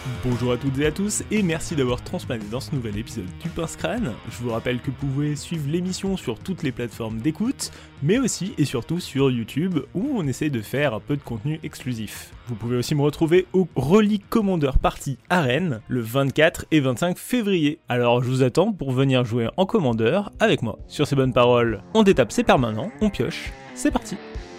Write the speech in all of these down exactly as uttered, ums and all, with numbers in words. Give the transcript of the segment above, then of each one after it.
Bonjour à toutes et à tous et merci d'avoir transplané dans ce nouvel épisode du Pince Crâne. Je vous rappelle que vous pouvez suivre l'émission sur toutes les plateformes d'écoute, mais aussi et surtout sur YouTube où on essaie de faire un peu de contenu exclusif. Vous pouvez aussi me retrouver au Relic Commander Party à Rennes le vingt-quatre et vingt-cinq février. Alors je vous attends pour venir jouer en Commander avec moi. Sur ces bonnes paroles, on détape ses permanents, on pioche, c'est parti.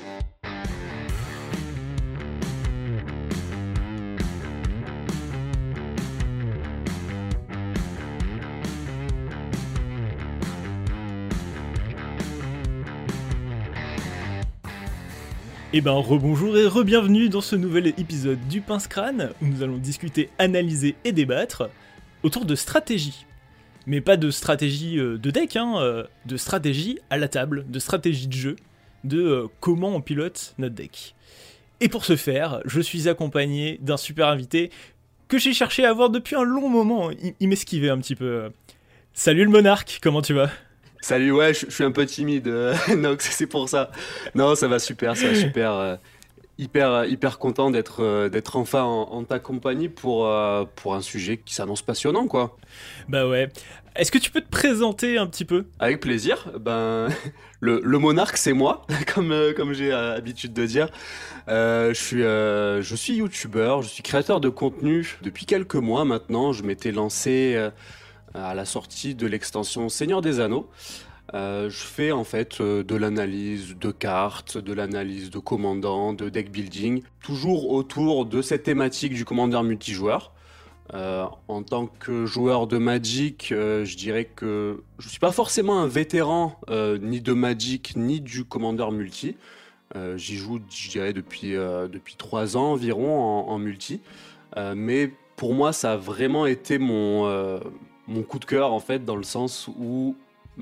Et ben rebonjour et re-bienvenue dans ce nouvel épisode du Pince Crâne où nous allons discuter, analyser et débattre autour de stratégie. Mais pas de stratégie de deck, hein, de stratégie à la table, de stratégie de jeu, de euh, comment on pilote notre deck. Et pour ce faire, je suis accompagné d'un super invité que j'ai cherché à avoir depuis un long moment. Il, il m'esquivait un petit peu. Salut le monarque, comment tu vas ? Salut, ouais, je, je suis un peu timide, euh, Nox, c'est pour ça. Non, ça va super, ça va super. Euh, hyper, hyper content d'être, euh, d'être enfin en, en ta compagnie pour, euh, pour un sujet qui s'annonce passionnant, quoi. Bah ouais. Est-ce que tu peux te présenter un petit peu ? Avec plaisir. Ben, le, le monarque, c'est moi, comme, euh, comme j'ai euh, l'habitude de dire. Euh, je suis, euh, je suis youtubeur, je suis créateur de contenu depuis quelques mois maintenant. Je m'étais lancé... Euh, à la sortie de l'extension Seigneur des Anneaux. Euh, je fais en fait euh, de l'analyse de cartes, de l'analyse de commandants, de deck building, toujours autour de cette thématique du commandeur multijoueur. Euh, en tant que joueur de Magic, euh, je dirais que je ne suis pas forcément un vétéran euh, ni de Magic ni du commandeur multi. Euh, j'y joue, je dirais, depuis, euh, depuis trois ans environ en, en multi. Euh, mais pour moi, ça a vraiment été mon... Euh, mon coup de cœur en fait dans le sens où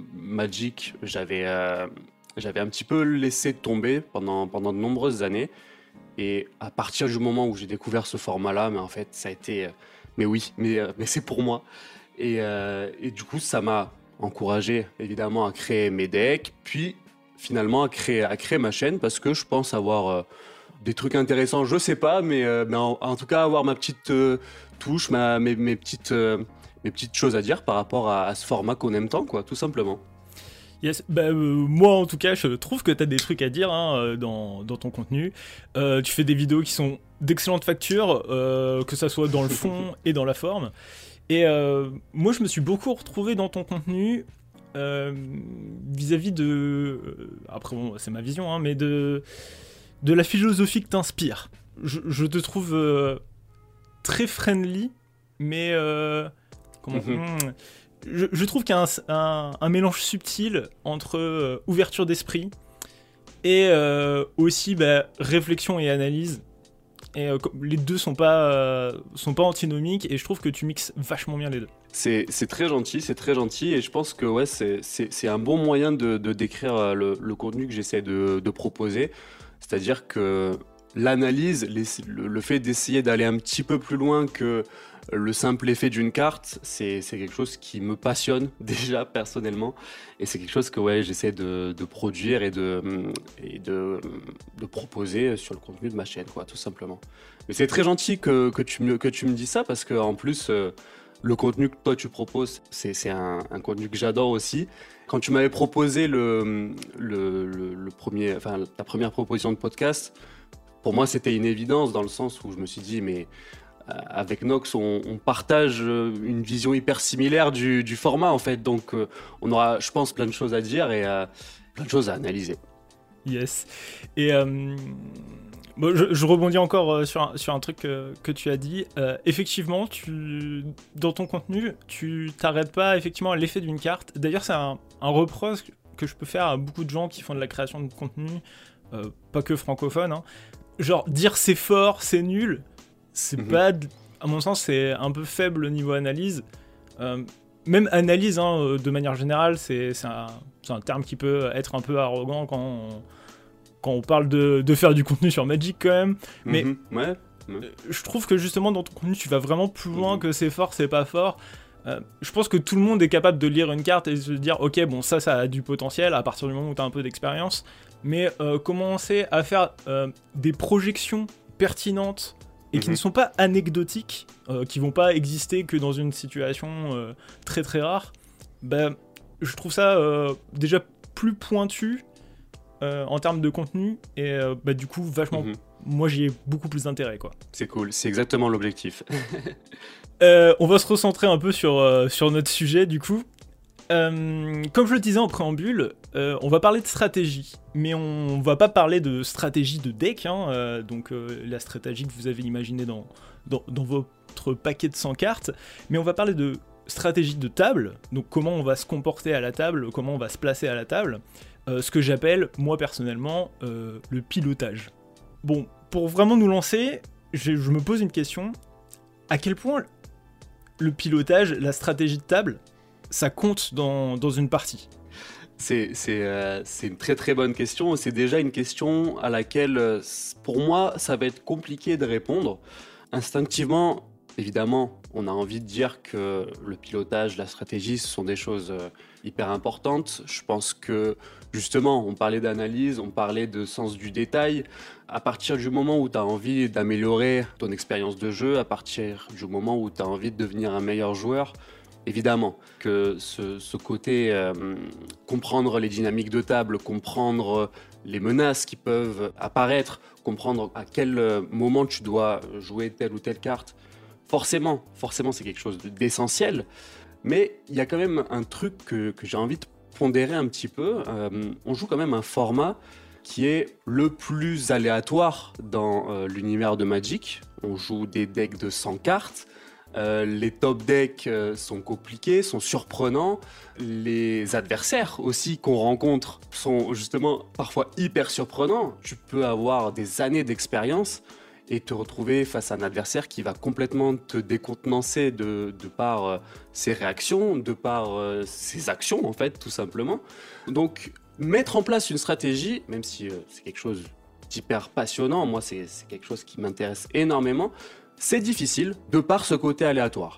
Magic j'avais euh, j'avais un petit peu laissé tomber pendant pendant de nombreuses années et à partir du moment où j'ai découvert ce format là mais en fait ça a été euh, mais oui mais euh, mais c'est pour moi et euh, et du coup ça m'a encouragé évidemment à créer mes decks puis finalement à créer à créer ma chaîne parce que je pense avoir euh, des trucs intéressants, je sais pas mais, euh, mais en, en tout cas avoir ma petite euh, touche ma mes, mes petites euh, mes petites choses à dire par rapport à, à ce format qu'on aime tant, quoi, tout simplement. Yes, bah, euh, moi en tout cas, je trouve que t'as des trucs à dire hein, dans, dans ton contenu. Euh, tu fais des vidéos qui sont d'excellente facture, euh, que ça soit dans le fond et dans la forme. Et euh, moi, je me suis beaucoup retrouvé dans ton contenu euh, vis-à-vis de... Euh, après, bon, c'est ma vision, hein, mais de, de la philosophie que t'inspires. Je, je te trouve euh, très friendly, mais... Euh, Comment... Mmh. je, je trouve qu'il y a un, un, un mélange subtil entre euh, ouverture d'esprit et euh, aussi bah, réflexion et analyse. Et euh, les deux sont pas, euh, sont pas antinomiques et je trouve que tu mixes vachement bien les deux. C'est, c'est très gentil, c'est très gentil et je pense que ouais, c'est, c'est, c'est un bon moyen de, de décrire le, le contenu que j'essaie de, de proposer. C'est-à-dire que l'analyse, les, le, le fait d'essayer d'aller un petit peu plus loin que le simple effet d'une carte, c'est, c'est quelque chose qui me passionne déjà personnellement et c'est quelque chose que ouais, j'essaie de, de produire et, de, et de, de proposer sur le contenu de ma chaîne, quoi, tout simplement. Mais c'est très gentil que, que, tu, me, que tu me dis ça parce qu'en plus, euh, le contenu que toi tu proposes, c'est, c'est un, un contenu que j'adore aussi. Quand tu m'avais proposé le, le, le, le premier, enfin, ta première proposition de podcast, pour moi c'était une évidence dans le sens où je me suis dit mais... Avec Nox, on, on partage une vision hyper similaire du, du format en fait, donc euh, on aura, je pense, plein de choses à dire et euh, plein de choses à analyser. Yes. Et euh, bon, je, je rebondis encore sur un, sur un truc que, que tu as dit. Euh, effectivement, tu, dans ton contenu, tu t'arrêtes pas effectivement à l'effet d'une carte. D'ailleurs, c'est un, un reproche que je peux faire à beaucoup de gens qui font de la création de contenu, euh, pas que francophone. Hein. Genre dire c'est fort, c'est nul. C'est mmh. pas, à mon sens, c'est un peu faible niveau analyse. Euh, même analyse, hein, de manière générale, c'est, c'est, un, c'est un terme qui peut être un peu arrogant quand on, quand on parle de, de faire du contenu sur Magic quand même. Mais mmh. ouais. Ouais. Je trouve que justement dans ton contenu, tu vas vraiment plus loin mmh. que c'est fort, c'est pas fort. Euh, je pense que tout le monde est capable de lire une carte et de se dire ok, bon, ça, ça a du potentiel à partir du moment où tu as un peu d'expérience. Mais euh, commencer à faire euh, des projections pertinentes et qui Mhm. ne sont pas anecdotiques, euh, qui vont pas exister que dans une situation euh, très très rare, bah, je trouve ça euh, déjà plus pointu euh, en termes de contenu et euh, bah, du coup vachement, Mhm. moi j'y ai beaucoup plus d'intérêt quoi. C'est cool, c'est exactement l'objectif. Euh, on va se recentrer un peu sur, euh, sur notre sujet du coup. Euh, comme je le disais en préambule, euh, on va parler de stratégie, mais on va pas parler de stratégie de deck, hein, euh, donc euh, la stratégie que vous avez imaginée dans, dans, dans votre paquet de cent cartes, mais on va parler de stratégie de table, donc comment on va se comporter à la table, comment on va se placer à la table, euh, ce que j'appelle, moi personnellement, euh, le pilotage. Bon, pour vraiment nous lancer, je, je me pose une question, à quel point le pilotage, la stratégie de table, ça compte dans, dans une partie? C'est c'est, euh, c'est une très très bonne question. C'est déjà une question à laquelle, euh, s- pour moi, ça va être compliqué de répondre. Instinctivement, évidemment, on a envie de dire que le pilotage, la stratégie, ce sont des choses euh, hyper importantes. Je pense que, justement, on parlait d'analyse, on parlait de sens du détail. À partir du moment où tu as envie d'améliorer ton expérience de jeu, à partir du moment où tu as envie de devenir un meilleur joueur, évidemment que ce, ce côté euh, comprendre les dynamiques de table, comprendre les menaces qui peuvent apparaître, comprendre à quel euh, moment tu dois jouer telle ou telle carte, forcément, forcément c'est quelque chose d'essentiel. Mais il y a quand même un truc que, que j'ai envie de pondérer un petit peu. Euh, on joue quand même un format qui est le plus aléatoire dans euh, l'univers de Magic. On joue des decks de cent cartes. Euh, les top decks euh, sont compliqués, sont surprenants. Les adversaires aussi qu'on rencontre sont justement parfois hyper surprenants. Tu peux avoir des années d'expérience et te retrouver face à un adversaire qui va complètement te décontenancer de, de par euh, ses réactions, de par euh, ses actions en fait, tout simplement. Donc mettre en place une stratégie, même si euh, c'est quelque chose d'hyper passionnant, moi c'est c'est quelque chose qui m'intéresse énormément, c'est difficile de par ce côté aléatoire.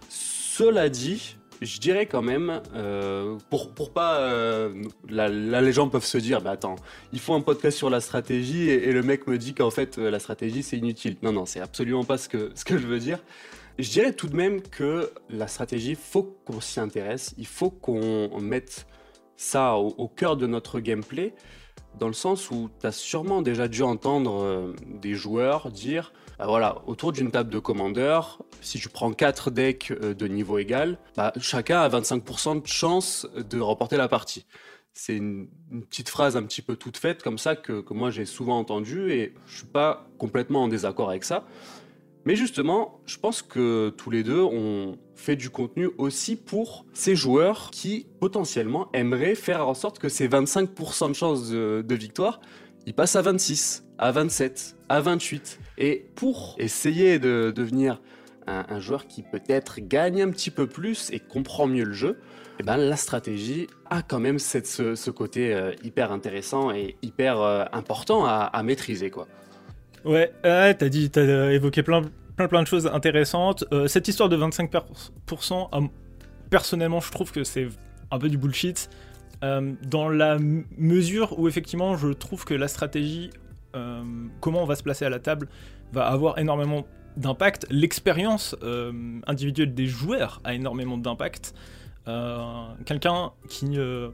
Cela dit, je dirais quand même, euh, pour, pour pas... Euh, là, là, les gens peuvent se dire, bah attends, il faut un podcast sur la stratégie et, et le mec me dit qu'en fait, euh, la stratégie, c'est inutile. Non, non, c'est absolument pas ce que, ce que je veux dire. Je dirais tout de même que la stratégie, il faut qu'on s'y intéresse, il faut qu'on mette ça au, au cœur de notre gameplay, dans le sens où tu as sûrement déjà dû entendre euh, des joueurs dire... Bah voilà, autour d'une table de commandeur, si tu prends quatre decks euh, de niveau égal, bah, chacun a vingt-cinq pour cent de chance de remporter la partie. C'est une, une petite phrase un petit peu toute faite comme ça que, que moi j'ai souvent entendue et je suis pas complètement en désaccord avec ça. Mais justement, je pense que tous les deux, on fait du contenu aussi pour ces joueurs qui potentiellement aimeraient faire en sorte que ces vingt-cinq pour cent de chance de, de victoire, ils passent à vingt-six, à vingt-sept, à vingt-huit. Et pour essayer de devenir un, un joueur qui peut-être gagne un petit peu plus et comprend mieux le jeu, eh ben, la stratégie a quand même cette, ce, ce côté euh, hyper intéressant et hyper euh, important à, à maîtriser, quoi. Ouais, euh, t'as dit, t'as euh, évoqué plein, plein, plein de choses intéressantes. Euh, cette histoire de vingt-cinq pour cent, euh, personnellement, je trouve que c'est un peu du bullshit. Euh, dans la m- mesure où, effectivement, je trouve que la stratégie, euh, comment on va se placer à la table, va avoir énormément d'impact. L'expérience euh, individuelle des joueurs a énormément d'impact. Euh, quelqu'un qui euh,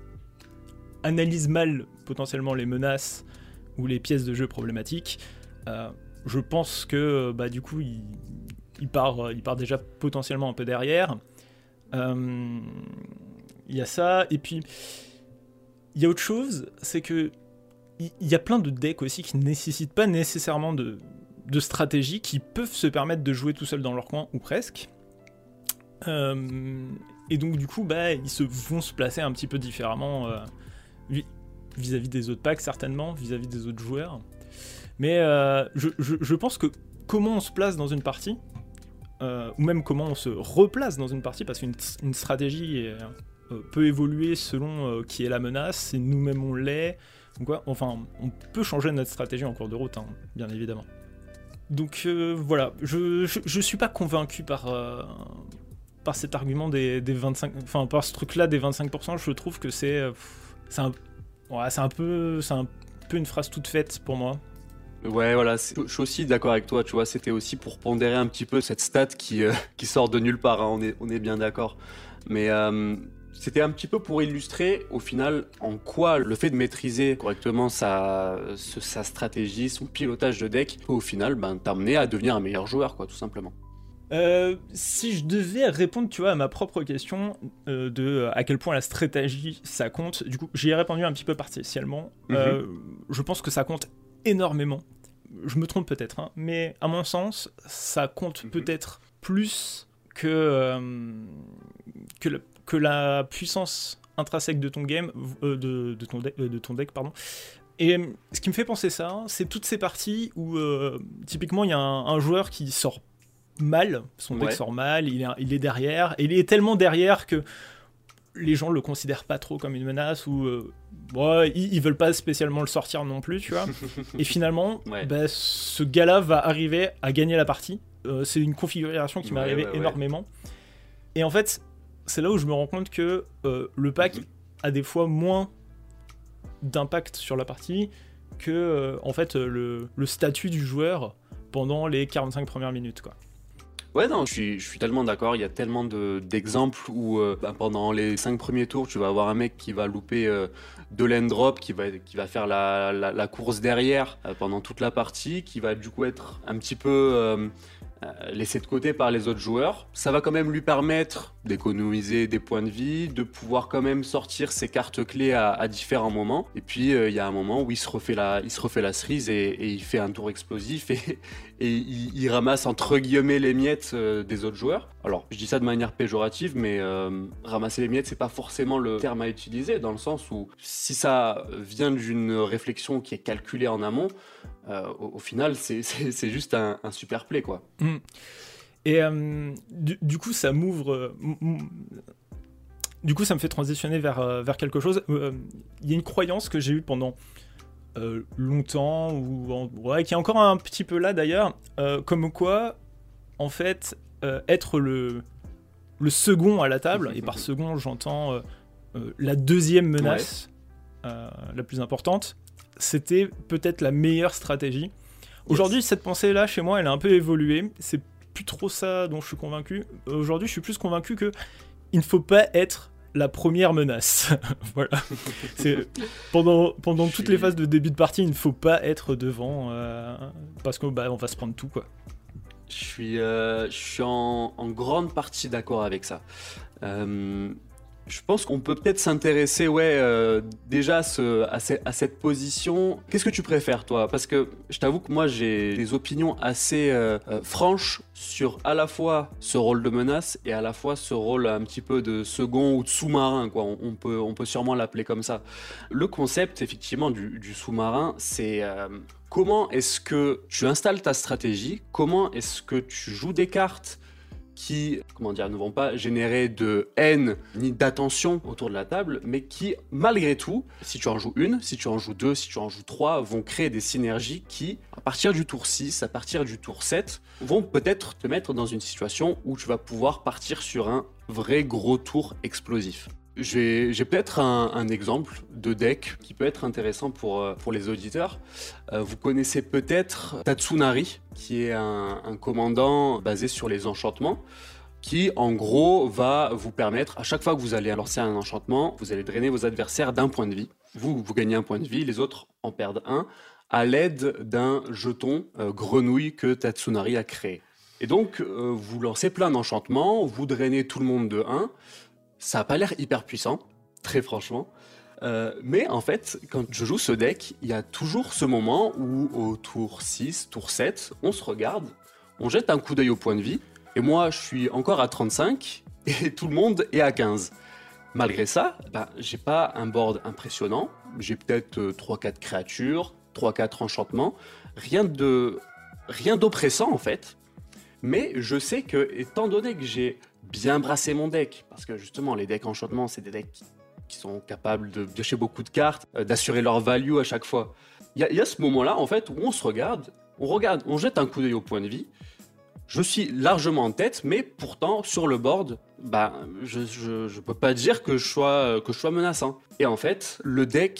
analyse mal, potentiellement, les menaces ou les pièces de jeu problématiques, Euh, je pense que bah, du coup il, il, part, il part déjà potentiellement un peu derrière. Il euh, y a ça, et puis il y a autre chose, c'est que il y, y a plein de decks aussi qui ne nécessitent pas nécessairement de, de stratégie, qui peuvent se permettre de jouer tout seul dans leur coin, ou presque. Euh, et donc du coup bah, ils se vont se placer un petit peu différemment euh, vis-à-vis des autres packs, certainement, vis-à-vis des autres joueurs. Mais euh, je, je, je pense que comment on se place dans une partie, euh, ou même comment on se replace dans une partie, parce qu'une une stratégie est, euh, peut évoluer selon euh, qui est la menace, et nous-mêmes on l'est, donc ouais, enfin, on peut changer notre stratégie en cours de route, hein, bien évidemment. Donc euh, voilà, je, je, je suis pas convaincu par, euh, par cet argument des, des vingt-cinq, enfin par ce truc-là des vingt-cinq pour cent, je trouve que c'est, c'est un, ouais, c'est un peu, c'est un peu une phrase toute faite pour moi. Ouais, voilà, c'est- je suis aussi d'accord avec toi, tu vois, c'était aussi pour pondérer un petit peu cette stat qui, euh, qui sort de nulle part, hein, on est, on est bien d'accord. Mais euh, c'était un petit peu pour illustrer, au final, en quoi le fait de maîtriser correctement sa, ce- sa stratégie, son pilotage de deck, peut, au final, ben, t'amener à devenir un meilleur joueur, quoi, tout simplement. Euh, si je devais répondre, tu vois, à ma propre question euh, de euh, à quel point la stratégie ça compte, du coup, j'y ai répondu un petit peu partiellement. Mhm. Euh, je pense que ça compte énormément. Je me trompe peut-être, hein, mais à mon sens, ça compte Mhm. peut-être plus que euh, que, le- que la puissance intrinsèque de ton game, euh, de, de ton deck, euh, de ton deck, pardon. Et euh, ce qui me fait penser ça, c'est toutes ces parties où euh, typiquement il y a un, un joueur qui sort mal, son deck Ouais. sort mal, il est, il est derrière, et il est tellement derrière que les gens le considèrent pas trop comme une menace ou euh, ouais, ils, ils veulent pas spécialement le sortir non plus, tu vois. Et finalement, Ouais. bah, ce gars-là va arriver à gagner la partie. Euh, c'est une configuration qui m'est Ouais, arrivée ouais, ouais. énormément. Et en fait, c'est là où je me rends compte que euh, le pack Mhm. a des fois moins d'impact sur la partie que euh, en fait le, le statut du joueur pendant les quarante-cinq premières minutes, quoi. Ouais, non, je suis, je suis tellement d'accord. Il y a tellement de, d'exemples où euh, bah, pendant les cinq premiers tours, tu vas avoir un mec qui va louper euh, deux land drop, qui va, qui va faire la, la- la course derrière euh, pendant toute la partie, qui va du coup être un petit peu euh, euh, laissé de côté par les autres joueurs. Ça va quand même lui permettre d'économiser des points de vie, de pouvoir quand même sortir ses cartes clés à, à différents moments. Et puis euh, il y a un moment où il se refait la, il se refait la cerise et, et il fait un tour explosif et, et il, il ramasse entre guillemets les miettes euh, des autres joueurs. Alors, je dis ça de manière péjorative, mais euh, ramasser les miettes, c'est pas forcément le terme à utiliser, dans le sens où si ça vient d'une réflexion qui est calculée en amont, euh, au, au final, c'est, c'est, c'est juste un, un super play, quoi. Mm. Et euh, du, du coup, ça m'ouvre. euh, m- m- du coup, ça me fait transitionner vers, euh, vers quelque chose. Euh, Il y a une croyance que j'ai eue pendant euh, longtemps, ou en- ouais, qui est encore un petit peu là d'ailleurs, euh, comme quoi, en fait, euh, être le, le second à la table, et par second, j'entends euh, euh, la deuxième Ouais. menace, euh, la plus importante, c'était peut-être la meilleure stratégie. Aujourd'hui, Yes. cette pensée-là, chez moi, elle a un peu évolué. C'est plus trop ça dont je suis convaincu. Aujourd'hui, je suis plus convaincu que il ne faut pas être la première menace. Voilà. C'est pendant pendant Je toutes les suis, phases de début de partie, il ne faut pas être devant euh, parce que bah on va se prendre tout, quoi. je suis, euh, je suis en, en grande partie d'accord avec ça. Euh, Je pense qu'on peut peut-être s'intéresser, ouais, euh, déjà à, ce- à ce- à cette position. Qu'est-ce que tu préfères, toi? Parce que je t'avoue que moi, j'ai des opinions assez euh, euh, franches sur à la fois ce rôle de menace et à la fois ce rôle un petit peu de second ou de sous-marin, quoi. On, on peut, on peut sûrement l'appeler comme ça. Le concept, effectivement, du, du sous-marin, c'est euh, comment est-ce que tu installes ta stratégie? Comment est-ce que tu joues des cartes qui, comment dire, ne vont pas générer de haine ni d'attention autour de la table, mais qui, malgré tout, si tu en joues une, si tu en joues deux, si tu en joues trois, vont créer des synergies qui, à partir du tour six, à partir du tour sept, vont peut-être te mettre dans une situation où tu vas pouvoir partir sur un vrai gros tour explosif. J'ai j'ai peut-être un, un exemple de deck qui peut être intéressant pour, euh, pour les auditeurs. Euh, vous connaissez peut-être Tatsunari, qui est un, un commandant basé sur les enchantements, qui en gros va vous permettre, à chaque fois que vous allez lancer un enchantement, vous allez drainer vos adversaires d'un point de vie. Vous, vous gagnez un point de vie, les autres en perdent un, à l'aide d'un jeton euh, grenouille que Tatsunari a créé. Et donc, euh, vous lancez plein d'enchantements, vous drainez tout le monde de un. Ça a pas l'air hyper puissant, très franchement. Euh, mais en fait, quand je joue ce deck, il y a toujours ce moment où au tour six, tour sept, on se regarde, on jette un coup d'œil au point de vie, et moi je suis encore à trente-cinq, et tout le monde est à quinze. Malgré ça, bah, j'ai pas un board impressionnant, j'ai peut-être euh, trois quatre créatures, trois quatre enchantements, rien de rien d'oppressant en fait, mais je sais que, étant donné que j'ai bien brassé mon deck, parce que justement, les decks enchantement, c'est des decks qui, qui sont capables de piocher beaucoup de cartes, euh, d'assurer leur value à chaque fois. Il y, a- il y a ce moment-là, en fait, où on se regarde, on regarde, on jette un coup d'œil au point de vie. Je suis largement en tête, mais pourtant, sur le board, bah, je, je, je peux pas dire que je sois, que je sois menaçant. Et en fait, le deck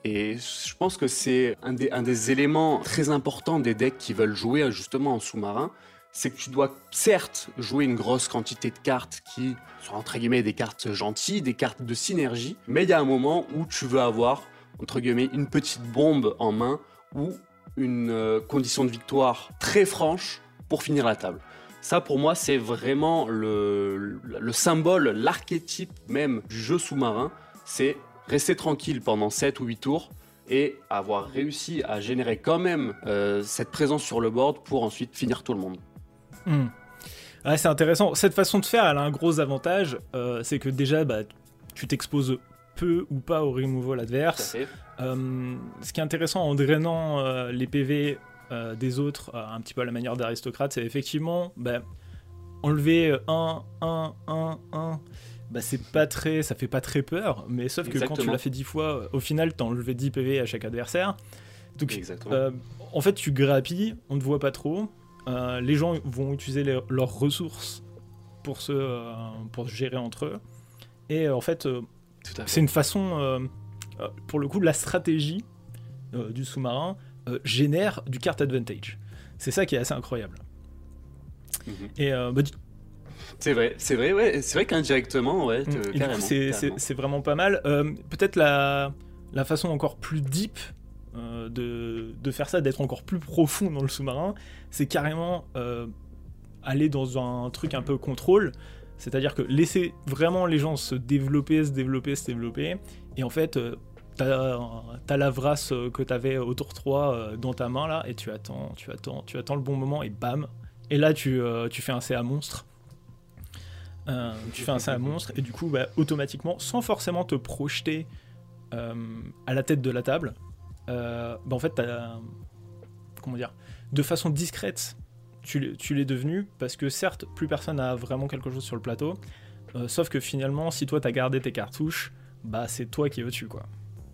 Et je pense que c'est un des, un des éléments très importants des decks qui veulent jouer justement en sous-marin. C'est que tu dois certes jouer une grosse quantité de cartes qui sont entre guillemets des cartes gentilles, des cartes de synergie, mais il y a un moment où tu veux avoir entre guillemets une petite bombe en main ou une euh, condition de victoire très franche pour finir la table. Ça pour moi c'est vraiment le, le, le symbole, l'archétype même du jeu sous-marin, c'est rester tranquille pendant sept ou huit tours et avoir réussi à générer quand même euh, cette présence sur le board pour ensuite finir tout le monde. Mmh. Ouais, c'est intéressant. Cette façon de faire, elle a un gros avantage, euh, c'est que déjà, bah, tu t'exposes peu ou pas au removal adverse. Euh, ce qui est intéressant en drainant euh, les P V euh, des autres, euh, un petit peu à la manière d'aristocrate, c'est effectivement bah, enlever un, un, un, un. Bah, c'est pas très, ça fait pas très peur, mais sauf que Exactement. Quand tu l'as fait dix fois, au final, t'as enlevé dix P V à chaque adversaire. Donc, euh, en fait, tu grappilles, on ne te voit pas trop. Euh, les gens vont utiliser les, leurs ressources pour se, euh, pour se gérer entre eux. Et euh, en fait, euh, c'est une façon, euh, euh, pour le coup, la stratégie euh, du sous-marin euh, génère du card advantage. C'est ça qui est assez incroyable. Mm-hmm. Et euh, bah, c'est vrai, c'est vrai, ouais, c'est vrai qu'indirectement, ouais, te, et carrément, coup, c'est, carrément. C'est, c'est vraiment pas mal. Euh, peut-être la, la façon encore plus deep euh, de, de faire ça, d'être encore plus profond dans le sous-marin, c'est carrément euh, aller dans un truc un peu contrôle, c'est-à-dire que laisser vraiment les gens se développer, se développer, se développer, et en fait, euh, t'as, t'as la vrasse que t'avais au tour trois euh, dans ta main, là, et tu attends, tu attends, tu attends le bon moment, et bam, et là, tu, euh, tu fais un C A monstre. Euh, tu fais un C A monstre et du coup bah, automatiquement sans forcément te projeter euh, à la tête de la table euh, bah, en fait t'as, comment dire, de façon discrète tu, tu l'es devenu parce que certes plus personne n'a vraiment quelque chose sur le plateau euh, sauf que finalement si toi t'as gardé tes cartouches bah c'est toi qui es au-dessus quoi.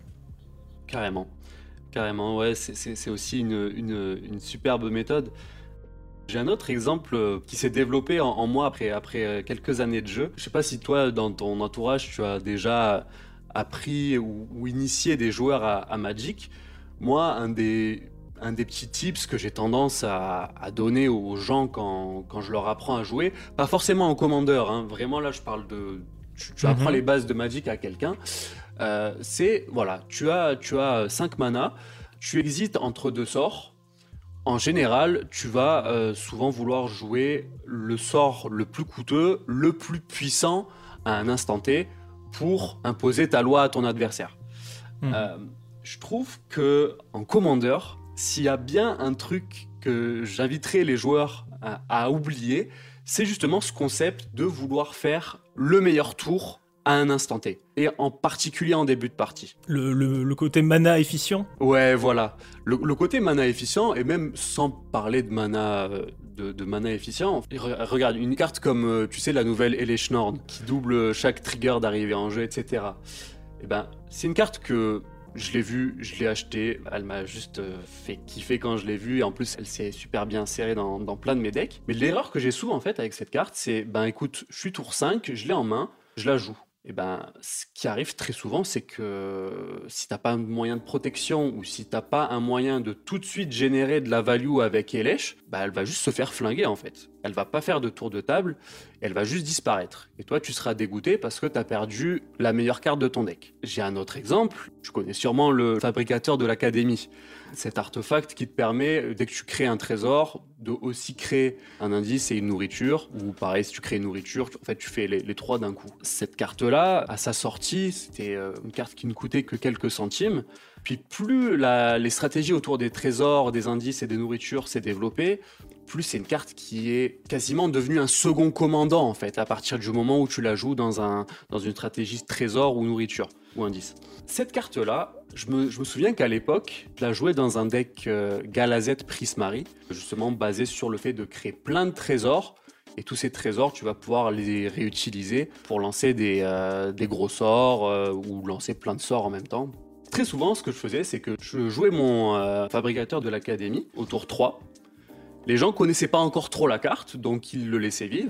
Carrément, carrément ouais c'est, c'est, c'est aussi une, une, une superbe méthode. J'ai un autre exemple qui s'est développé en, en moi après, après quelques années de jeu. Je sais pas si toi, dans ton entourage, tu as déjà appris ou, ou initié des joueurs à, à Magic. Moi, un des, un des petits tips que j'ai tendance à, à donner aux gens quand, quand je leur apprends à jouer, pas forcément en commandeur, hein, vraiment là je parle de... Tu, tu apprends mm-hmm. les bases de Magic à quelqu'un, euh, c'est, voilà, tu as, tu as cinq manas, tu hésites entre deux sorts. En général, tu vas euh, souvent vouloir jouer le sort le plus coûteux, le plus puissant à un instant T pour imposer ta loi à ton adversaire. Mmh. Euh, je trouve que en commandeur, s'il y a bien un truc que j'inviterais les joueurs à, à oublier, c'est justement ce concept de vouloir faire le meilleur tour à un instant T, et en particulier en début de partie. Le, le, le côté mana efficient. Ouais, voilà. Le, le côté mana efficient, et même sans parler de mana, de, de mana efficient, regarde, une carte comme, tu sais, la nouvelle Elesh Norn, qui double chaque trigger d'arrivée en jeu, et cetera. Eh ben, c'est une carte que je l'ai vue, je l'ai achetée, elle m'a juste fait kiffer quand je l'ai vue, et en plus, elle s'est super bien serrée dans, dans plein de mes decks. Mais l'erreur que j'ai souvent faite avec cette carte, c'est, ben écoute, je suis tour cinq, je l'ai en main, je la joue. Et ben, ce qui arrive très souvent, c'est que si t'as pas un moyen de protection ou si t'as pas un moyen de tout de suite générer de la value avec Elesh, bah elle va juste se faire flinguer en fait. Elle va pas faire de tour de table, elle va juste disparaître. Et toi, tu seras dégoûté parce que t'as perdu la meilleure carte de ton deck. J'ai un autre exemple, tu connais sûrement le fabricateur de l'Académie. Cet artefact qui te permet, dès que tu crées un trésor, de aussi créer un indice et une nourriture, ou pareil, si tu crées une nourriture, en fait, tu fais les, les trois d'un coup. Cette carte-là, à sa sortie, c'était une carte qui ne coûtait que quelques centimes. Puis plus la, les stratégies autour des trésors, des indices et des nourritures s'est développée, plus c'est une carte qui est quasiment devenue un second commandant, en fait, à partir du moment où tu la joues dans, un, dans une stratégie trésor ou nourriture, ou indice. Cette carte-là, je me, je me souviens qu'à l'époque, je la jouais dans un deck euh, Galazet Prismari, justement basé sur le fait de créer plein de trésors. Et tous ces trésors, tu vas pouvoir les réutiliser pour lancer des, euh, des gros sorts euh, ou lancer plein de sorts en même temps. Très souvent, ce que je faisais, c'est que je jouais mon euh, fabricateur de l'Académie au tour trois. Les gens connaissaient pas encore trop la carte, donc ils le laissaient vivre.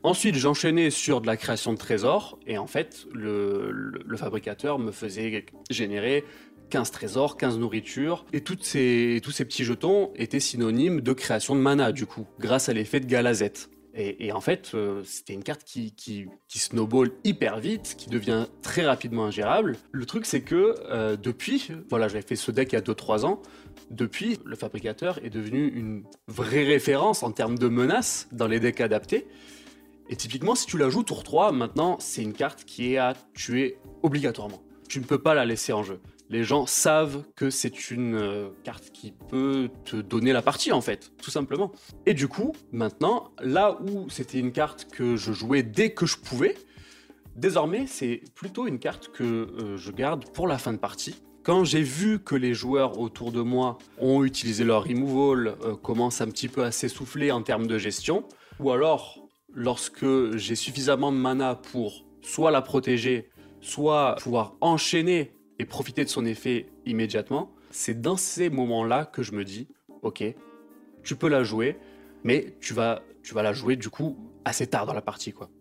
Ensuite, j'enchaînais sur de la création de trésors, et en fait, le, le, le fabricateur me faisait générer quinze trésors, quinze nourritures, et toutes ces, tous ces petits jetons étaient synonymes de création de mana, du coup, grâce à l'effet de Galazette. Et, et en fait, euh, c'était une carte qui, qui, qui snowball hyper vite, qui devient très rapidement ingérable. Le truc, c'est que euh, depuis, voilà, j'avais fait ce deck il y a deux trois ans, depuis, le fabricateur est devenu une vraie référence en termes de menaces dans les decks adaptés. Et typiquement, si tu la joues tour trois, maintenant, c'est une carte qui est à tuer obligatoirement. Tu ne peux pas la laisser en jeu. Les gens savent que c'est une euh, carte qui peut te donner la partie, en fait, tout simplement. Et du coup, maintenant, là où c'était une carte que je jouais dès que je pouvais, désormais, c'est plutôt une carte que euh, je garde pour la fin de partie. Quand j'ai vu que les joueurs autour de moi ont utilisé leur removal, euh, commencent un petit peu à s'essouffler en termes de gestion, ou alors, lorsque j'ai suffisamment de mana pour soit la protéger, soit pouvoir enchaîner et profiter de son effet immédiatement, c'est dans ces moments-là que je me dis, ok, tu peux la jouer, mais tu vas, tu vas la jouer du coup assez tard dans la partie, quoi.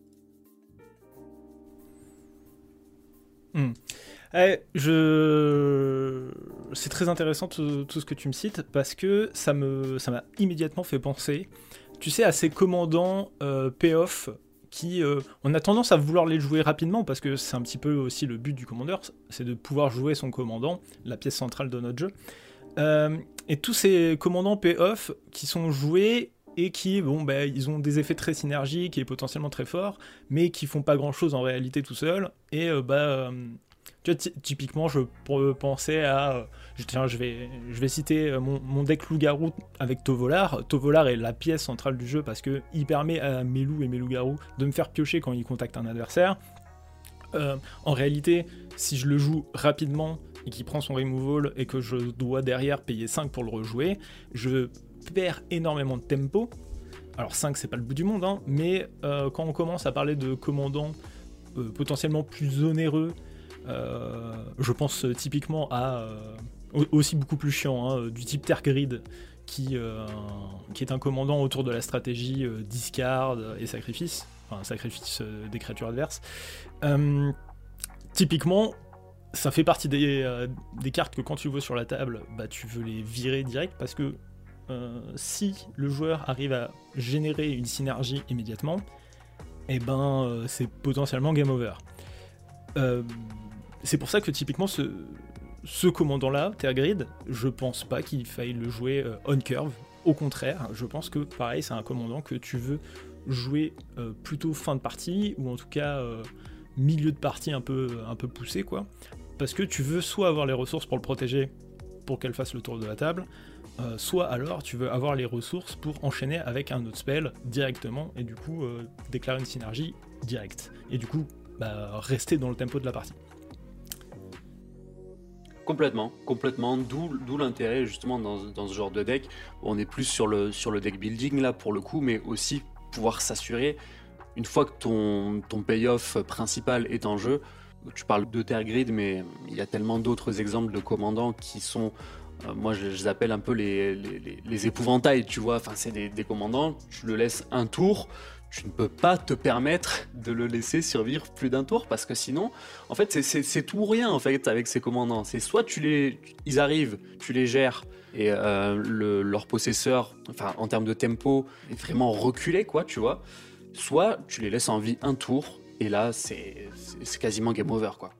Hmm. Eh, je... C'est très intéressant tout, tout ce que tu me cites, parce que ça me, ça m'a immédiatement fait penser, tu sais, à ces commandants euh, payoff qui, euh, on a tendance à vouloir les jouer rapidement, parce que c'est un petit peu aussi le but du commandeur, c'est de pouvoir jouer son commandant, la pièce centrale de notre jeu. Euh, et tous ces commandants payoff qui sont joués et qui, bon, bah, ils ont des effets très synergiques et potentiellement très forts, mais qui font pas grand-chose en réalité tout seuls. Et euh, bah, euh, tu vois, ty- typiquement, je peux penser à, euh, je, tiens, je vais, je vais citer mon, mon deck loup-garou avec Tovolar. Tovolar est la pièce centrale du jeu parce que il permet à mes loups et mes loups-garous de me faire piocher quand ils contactent un adversaire. Euh, en réalité, si je le joue rapidement et qu'il prend son removal et que je dois derrière payer cinq pour le rejouer, je perds énormément de tempo. Alors cinq, c'est pas le bout du monde, hein, mais euh, quand on commence à parler de commandants euh, potentiellement plus onéreux, euh, je pense euh, typiquement à euh, aussi beaucoup plus chiant, hein, du type Tergrid, qui, euh, qui est un commandant autour de la stratégie euh, discard et sacrifice, enfin sacrifice euh, des créatures adverses. Euh, typiquement, ça fait partie des, euh, des cartes que quand tu le vois sur la table, bah, tu veux les virer direct, parce que euh, si le joueur arrive à générer une synergie immédiatement, et eh ben euh, c'est potentiellement game over. Euh, c'est pour ça que typiquement ce, ce commandant-là, Tergrid, je pense pas qu'il faille le jouer euh, on curve. Au contraire, je pense que pareil, c'est un commandant que tu veux jouer euh, plutôt fin de partie, ou en tout cas euh, milieu de partie un peu, un peu poussé, quoi. Parce que tu veux soit avoir les ressources pour le protéger, pour qu'elle fasse le tour de la table, euh, soit alors tu veux avoir les ressources pour enchaîner avec un autre spell directement, et du coup euh, déclarer une synergie directe. Et du coup, bah, rester dans le tempo de la partie. Complètement, complètement, d'où, d'où l'intérêt justement dans, dans ce genre de deck. On est plus sur le, sur le deck building là pour le coup, mais aussi pouvoir s'assurer, une fois que ton, ton payoff principal est en jeu, tu parles de Tergrid, mais il y a tellement d'autres exemples de commandants qui sont, euh, moi je, je les appelle un peu les, les, les, les épouvantails, tu vois, enfin c'est des, des commandants, tu le laisses un tour, tu ne peux pas te permettre de le laisser survivre plus d'un tour, parce que sinon, en fait, c'est, c'est, c'est tout ou rien en fait avec ces commandants. C'est soit tu les, ils arrivent, tu les gères, et euh, le, leur possesseur, enfin en termes de tempo, est vraiment reculé, quoi, tu vois. Soit tu les laisses en vie un tour, et là, c'est, c'est, c'est quasiment game over, quoi.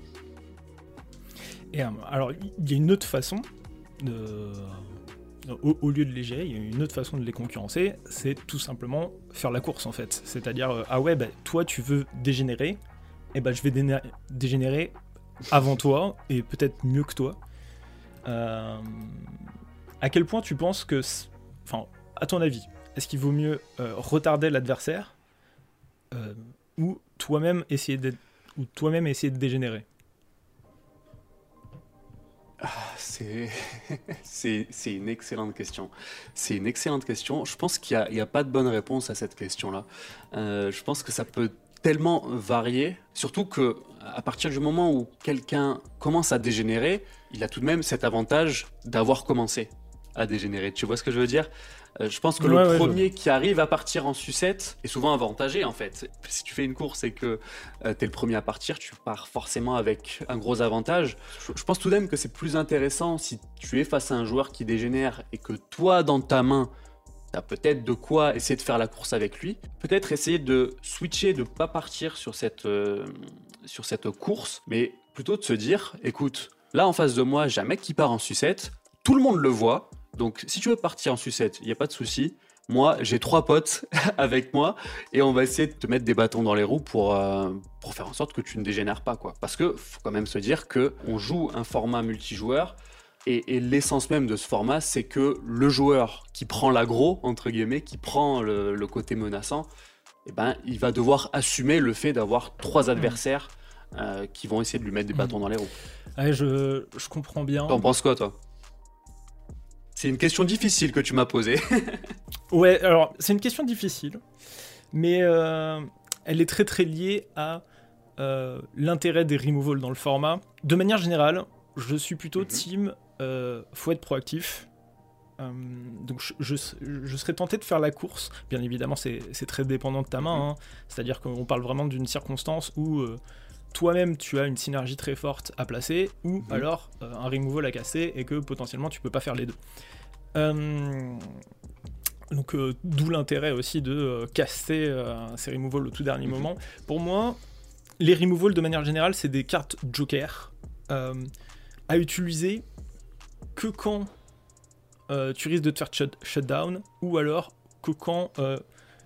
Et euh, alors, il y a une autre façon de... Au, au lieu de les gérer, il y a une autre façon de les concurrencer, c'est tout simplement faire la course en fait. C'est-à-dire, euh, ah ouais, bah, toi tu veux dégénérer, et bah je vais déné- dégénérer avant toi, et peut-être mieux que toi. Euh, à quel point tu penses que, enfin, à ton avis, est-ce qu'il vaut mieux euh, retarder l'adversaire euh, ou toi-même essayer de, ou toi-même essayer de dégénérer? Ah, c'est... c'est, c'est une excellente question. C'est une excellente question. Je pense qu'il n'y a, il y a pas de bonne réponse à cette question-là. Euh, je pense que ça peut tellement varier, surtout que à partir du moment où quelqu'un commence à dégénérer, il a tout de même cet avantage d'avoir commencé à dégénérer. Tu vois ce que je veux dire ? Euh, je pense que Ouais, le ouais, premier qui arrive à partir en sucette est souvent avantagé en fait. Si tu fais une course et que euh, t'es le premier à partir, tu pars forcément avec un gros avantage. Je, je pense tout de même que c'est plus intéressant si tu es face à un joueur qui dégénère et que toi, dans ta main, t'as peut-être de quoi essayer de faire la course avec lui. Peut-être essayer de switcher, de pas partir sur cette, euh, sur cette course, mais plutôt de se dire, écoute, là en face de moi, j'ai un mec qui part en sucette, tout le monde le voit, donc si tu veux partir en sucette, il n'y a pas de souci. Moi, j'ai trois potes avec moi et on va essayer de te mettre des bâtons dans les roues pour, euh, pour faire en sorte que tu ne dégénères pas, quoi. Parce que faut quand même se dire qu'on joue un format multijoueur et, et l'essence même de ce format, c'est que le joueur qui prend l'aggro, entre guillemets, qui prend le, le côté menaçant, eh ben, il va devoir assumer le fait d'avoir trois adversaires euh, qui vont essayer de lui mettre des bâtons dans les roues. Ouais, je, je comprends bien. T'en penses quoi, toi ? C'est une question difficile que tu m'as posée. Ouais, alors c'est une question difficile, mais euh, elle est très très liée à euh, l'intérêt des removals dans le format. De manière générale, je suis plutôt mm-hmm. team euh, faut être proactif. Euh, donc je, je, je serais tenté de faire la course. Bien évidemment, c'est, c'est très dépendant de ta main. Mm-hmm. Hein. C'est-à-dire qu'on parle vraiment d'une circonstance où euh, toi-même tu as une synergie très forte à placer, ou mm-hmm. alors euh, un removal à casser et que potentiellement tu peux pas faire les deux. Euh, donc euh, d'où l'intérêt aussi de euh, caster euh, ces removals au tout dernier mm-hmm. moment. Pour moi, les removals de manière générale, c'est des cartes joker euh, à utiliser que quand euh, tu risques de te faire shut, shut down, ou alors que quand euh,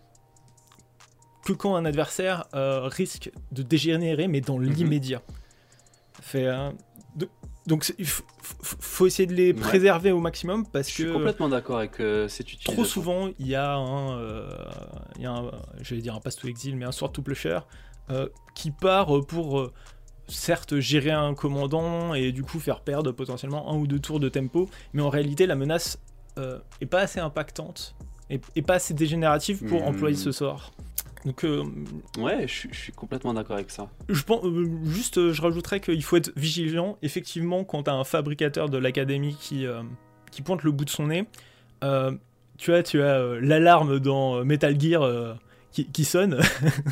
que quand un adversaire euh, risque de dégénérer, mais dans mm-hmm. l'immédiat. Fait, euh, de, donc il f- f- faut essayer de les ouais. préserver au maximum, parce que... Je suis complètement d'accord avec euh, cette utilisation. Trop souvent, il y a un... Euh, il y a un je vais dire un pass to exile, mais un sword to plusher, euh, qui part pour... Euh, certes gérer un commandant et du coup faire perdre potentiellement un ou deux tours de tempo, mais en réalité la menace euh, est pas assez impactante et, et pas assez dégénérative pour mmh. employer ce sort. Donc euh, ouais, je, je suis complètement d'accord avec ça. Je pense euh, juste, euh, je rajouterais qu'il faut être vigilant. Effectivement, quand t'as un fabricateur de l'académie qui euh, qui pointe le bout de son nez, euh, tu vois, tu as euh, l'alarme dans Metal Gear. Euh, Qui, qui sonne.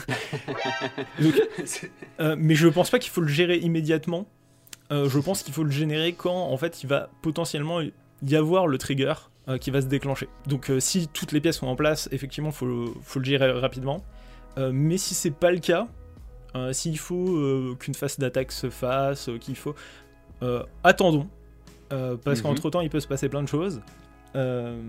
Donc, euh, mais je pense pas qu'il faut le gérer immédiatement. Euh, je pense qu'il faut le générer quand en fait il va potentiellement y avoir le trigger euh, qui va se déclencher. Donc euh, si toutes les pièces sont en place, effectivement faut, faut le gérer rapidement. Euh, mais si c'est pas le cas, euh, s'il faut euh, qu'une phase d'attaque se fasse, euh, qu'il faut... Euh, attendons. Euh, parce mm-hmm. qu'entre temps il peut se passer plein de choses. Euh,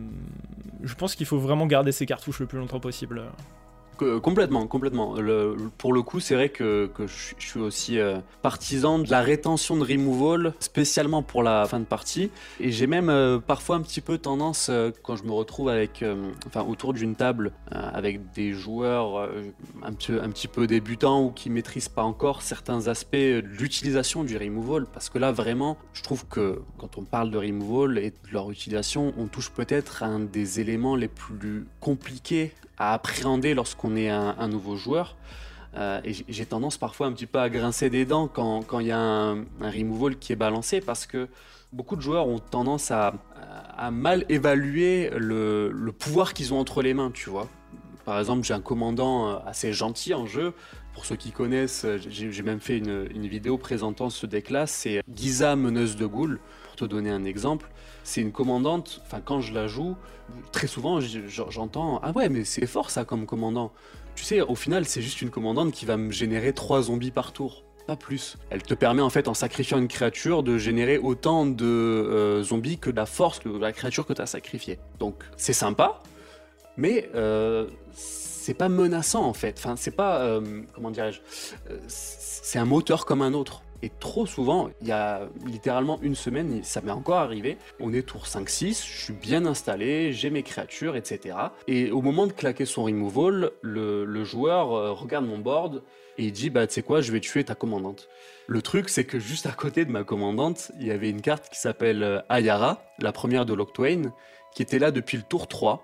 je pense qu'il faut vraiment garder ses cartouches le plus longtemps possible. Complètement, complètement. Le, pour le coup, c'est vrai que, que je, je suis aussi euh, partisan de la rétention de removal, spécialement pour la fin de partie. Et j'ai même euh, parfois un petit peu tendance, euh, quand je me retrouve avec, euh, enfin, autour d'une table euh, avec des joueurs euh, un, petit, un petit peu débutants ou qui maîtrisent pas encore certains aspects de l'utilisation du removal. Parce que là, vraiment, je trouve que quand on parle de removal et de leur utilisation, on touche peut-être à un des éléments les plus compliqués à appréhender lorsqu'on est un, un nouveau joueur. Euh, et j'ai tendance parfois un petit peu à grincer des dents quand il y a un, un removal qui est balancé, parce que beaucoup de joueurs ont tendance à, à mal évaluer le, le pouvoir qu'ils ont entre les mains, tu vois. Par exemple, j'ai un commandant assez gentil en jeu. Pour ceux qui connaissent, j'ai, j'ai même fait une, une vidéo présentant ce deck-là. C'est Giza, meneuse de Ghoul. Pour te donner un exemple, c'est une commandante, enfin quand je la joue, très souvent j'entends « Ah ouais, mais c'est fort ça comme commandant !» Tu sais, au final, c'est juste une commandante qui va me générer trois zombies par tour. Pas plus. Elle te permet en fait, en sacrifiant une créature, de générer autant de euh, zombies que de la force de la créature que tu as sacrifiée. Donc c'est sympa, mais euh, c'est pas menaçant en fait. Enfin, c'est pas... Euh, comment dirais-je euh, C'est un moteur comme un autre. Et trop souvent, il y a littéralement une semaine, ça m'est encore arrivé, on est tour cinq six, je suis bien installé, j'ai mes créatures, et cetera. Et au moment de claquer son removal, le, le joueur euh, regarde mon board et il dit « Bah tu sais quoi, je vais tuer ta commandante ». Le truc, c'est que juste à côté de ma commandante, il y avait une carte qui s'appelle euh, Ayara, la première de Locthwain, qui était là depuis le tour trois.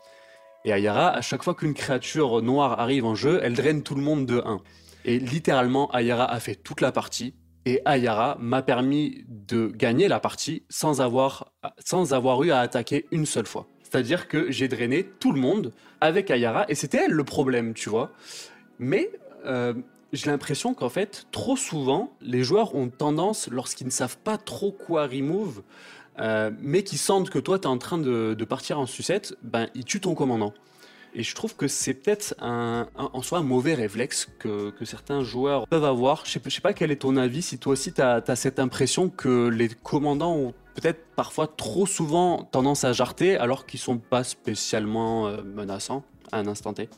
Et Ayara, à chaque fois qu'une créature noire arrive en jeu, elle draine tout le monde de un. Et littéralement, Ayara a fait toute la partie. Et Ayara m'a permis de gagner la partie sans avoir, sans avoir eu à attaquer une seule fois. C'est-à-dire que j'ai drainé tout le monde avec Ayara, et c'était elle le problème, tu vois. Mais euh, j'ai l'impression qu'en fait, trop souvent, les joueurs ont tendance, lorsqu'ils ne savent pas trop quoi remove, euh, mais qui sentent que toi, tu es en train de, de partir en sucette, ben, ils tuent ton commandant. Et je trouve que c'est peut-être un, un, en soi un mauvais réflexe que, que certains joueurs peuvent avoir. Je ne sais, sais pas quel est ton avis, si toi aussi tu as cette impression que les commandants ont peut-être parfois trop souvent tendance à jarter alors qu'ils sont pas spécialement euh, menaçants à un instant T.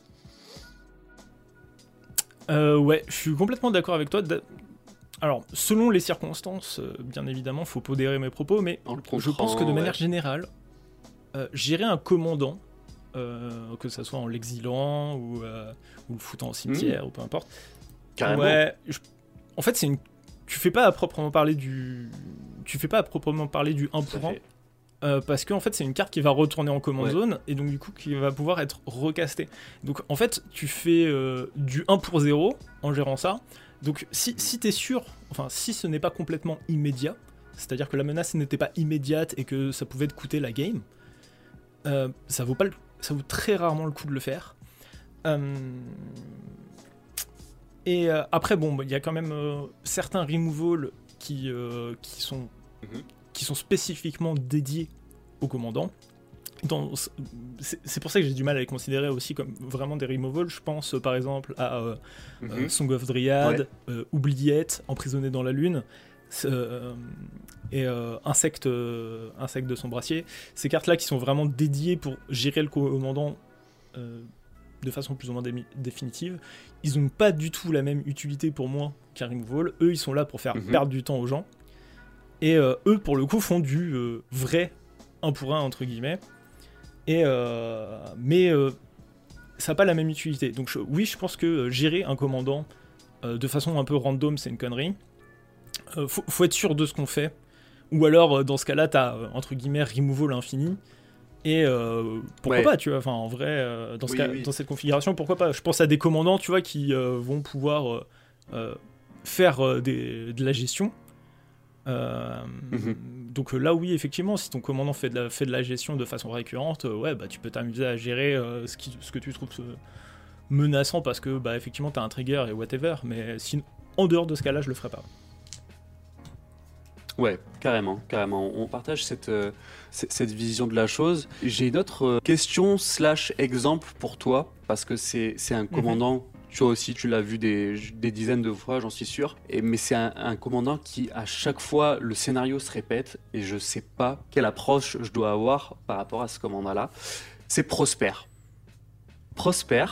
Euh, ouais, je suis complètement d'accord avec toi. Alors, selon les circonstances, euh, bien évidemment, faut modérer mes propos, mais je pense que de manière ouais. générale, euh, gérer un commandant, euh, que ça soit en l'exilant ou, euh, ou le foutant au cimetière mmh. ou peu importe. Carrément. Ouais, je... en fait, c'est une. Tu fais pas à proprement parler du. Tu fais pas à proprement parler du un pour un. Euh, parce que en fait c'est une carte qui va retourner en command ouais. zone et donc du coup qui va pouvoir être recastée. Donc en fait tu fais euh, du un pour zéro en gérant ça. Donc si, si t'es sûr, enfin si ce n'est pas complètement immédiat, c'est-à-dire que la menace n'était pas immédiate et que ça pouvait te coûter la game, euh, ça vaut pas le, ça vaut très rarement le coup de le faire. Euh, et euh, après bon il y a quand même euh, certains removals qui, euh, qui sont mm-hmm. qui sont spécifiquement dédiés au commandant. Dans, c'est, c'est pour ça que j'ai du mal à les considérer aussi comme vraiment des removals. Je pense euh, par exemple à euh, mm-hmm. euh, Song of Dryad, ouais. euh, Oubliette, Emprisonné dans la Lune, euh, et euh, Insecte, euh, Insecte de son brassier. Ces cartes-là qui sont vraiment dédiées pour gérer le commandant euh, de façon plus ou moins dé- définitive. Ils n'ont pas du tout la même utilité pour moi qu'un removal. Eux, ils sont là pour faire mm-hmm. perdre du temps aux gens. Et euh, eux, pour le coup, font du euh, vrai un pour un, entre guillemets. Et, euh, mais euh, ça n'a pas la même utilité. Donc je, oui, je pense que euh, gérer un commandant euh, de façon un peu random, c'est une connerie. Euh, faut, faut être sûr de ce qu'on fait. Ou alors, euh, dans ce cas-là, t'as, euh, entre guillemets, removal l'infini. Et euh, pourquoi ouais. pas, tu vois. Enfin, en vrai, euh, dans, ce oui, cas, oui. dans cette configuration, pourquoi pas. Je pense à des commandants, tu vois, qui euh, vont pouvoir euh, euh, faire euh, des, de la gestion. Euh, mm-hmm. Donc là oui effectivement si ton commandant fait de la, fait de la gestion de façon récurrente euh, ouais bah tu peux t'amuser à gérer euh, ce, qui, ce que tu trouves euh, menaçant parce que bah effectivement t'as un trigger et whatever, mais si, en dehors de ce cas là je le ferai pas. Ouais, carrément, carrément. On partage cette, euh, cette vision de la chose. J'ai une autre euh, question slash exemple pour toi, parce que c'est, c'est un commandant, mm-hmm. toi aussi tu l'as vu des, des dizaines de fois, j'en suis sûr, et, mais c'est un, un commandant qui, à chaque fois, le scénario se répète, et je sais pas quelle approche je dois avoir par rapport à ce commandant-là. C'est Prosper. Prosper...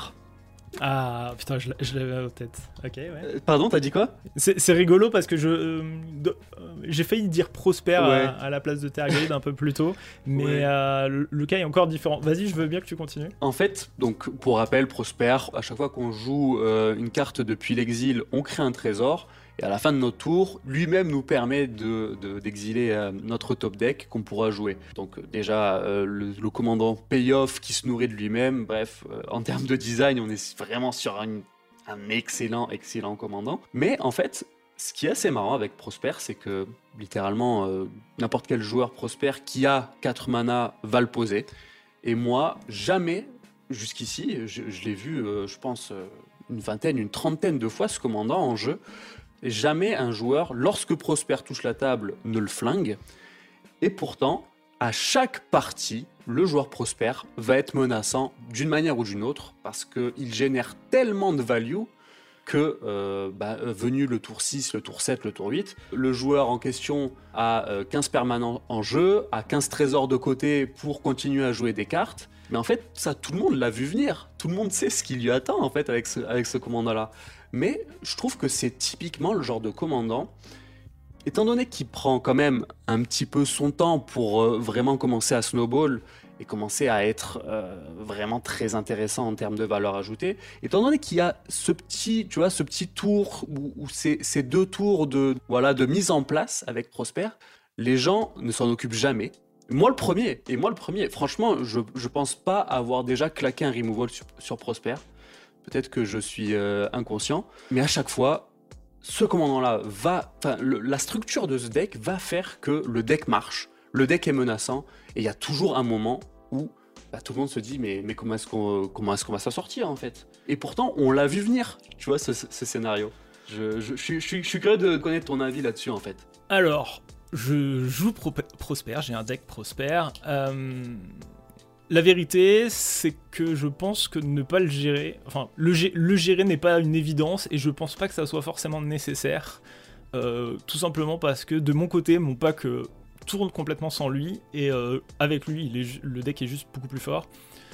Ah putain, je, je l'avais en tête. Ok, ouais. Euh, pardon, t'as dit quoi ? c'est, c'est rigolo parce que je euh, de, euh, j'ai failli dire Prosper ouais. à, à la place de Tergrid un peu plus tôt, mais ouais. euh, le, le cas est encore différent. Vas-y, je veux bien que tu continues. En fait, donc pour rappel, Prosper, à chaque fois qu'on joue euh, une carte depuis l'exil, on crée un trésor. Et à la fin de notre tour, lui-même nous permet de, de, d'exiler euh, notre top deck qu'on pourra jouer. Donc euh, déjà, euh, le, le commandant payoff qui se nourrit de lui-même, bref, euh, en termes de design, on est vraiment sur un, un excellent, excellent commandant. Mais en fait, ce qui est assez marrant avec Prosper, c'est que littéralement, euh, n'importe quel joueur Prosper qui a quatre mana va le poser. Et moi, jamais, jusqu'ici, je, je l'ai vu, euh, je pense, euh, une vingtaine, une trentaine de fois ce commandant en jeu. Jamais un joueur, lorsque Prosper touche la table, ne le flingue. Et pourtant, à chaque partie, le joueur Prosper va être menaçant d'une manière ou d'une autre parce qu'il génère tellement de value que, euh, bah, venu le tour six, le tour sept, le tour huit, le joueur en question a euh, quinze permanents en jeu, a quinze trésors de côté pour continuer à jouer des cartes. Mais en fait, ça, tout le monde l'a vu venir. Tout le monde sait ce qui lui attend en fait avec ce, avec ce commandant-là. Mais je trouve que c'est typiquement le genre de commandant, étant donné qu'il prend quand même un petit peu son temps pour euh, vraiment commencer à snowball et commencer à être euh, vraiment très intéressant en termes de valeur ajoutée, étant donné qu'il y a ce petit, tu vois, ce petit tour ou, ou ces, ces deux tours de, voilà, de mise en place avec Prosper, les gens ne s'en occupent jamais. Moi le premier, et moi le premier, franchement, je, je pense pas avoir déjà claqué un removal sur, sur Prosper. Peut-être que je suis euh, inconscient, mais à chaque fois, ce commandant-là va, enfin, la structure de ce deck va faire que le deck marche, le deck est menaçant, et il y a toujours un moment où bah, tout le monde se dit mais, mais comment est-ce qu'on comment est-ce qu'on va s'en sortir en fait. Et pourtant on l'a vu venir, tu vois, ce, ce scénario. Je, je, je, suis, je, suis, je suis curieux de connaître ton avis là-dessus en fait. Alors, je joue Pro- Prosper, j'ai un deck Prosper. Euh, la vérité, c'est que je pense que ne pas le gérer, enfin, le, gé- le gérer n'est pas une évidence et je pense pas que ça soit forcément nécessaire. Euh, tout simplement parce que de mon côté, mon pack euh, tourne complètement sans lui et euh, avec lui, il est, le deck est juste beaucoup plus fort.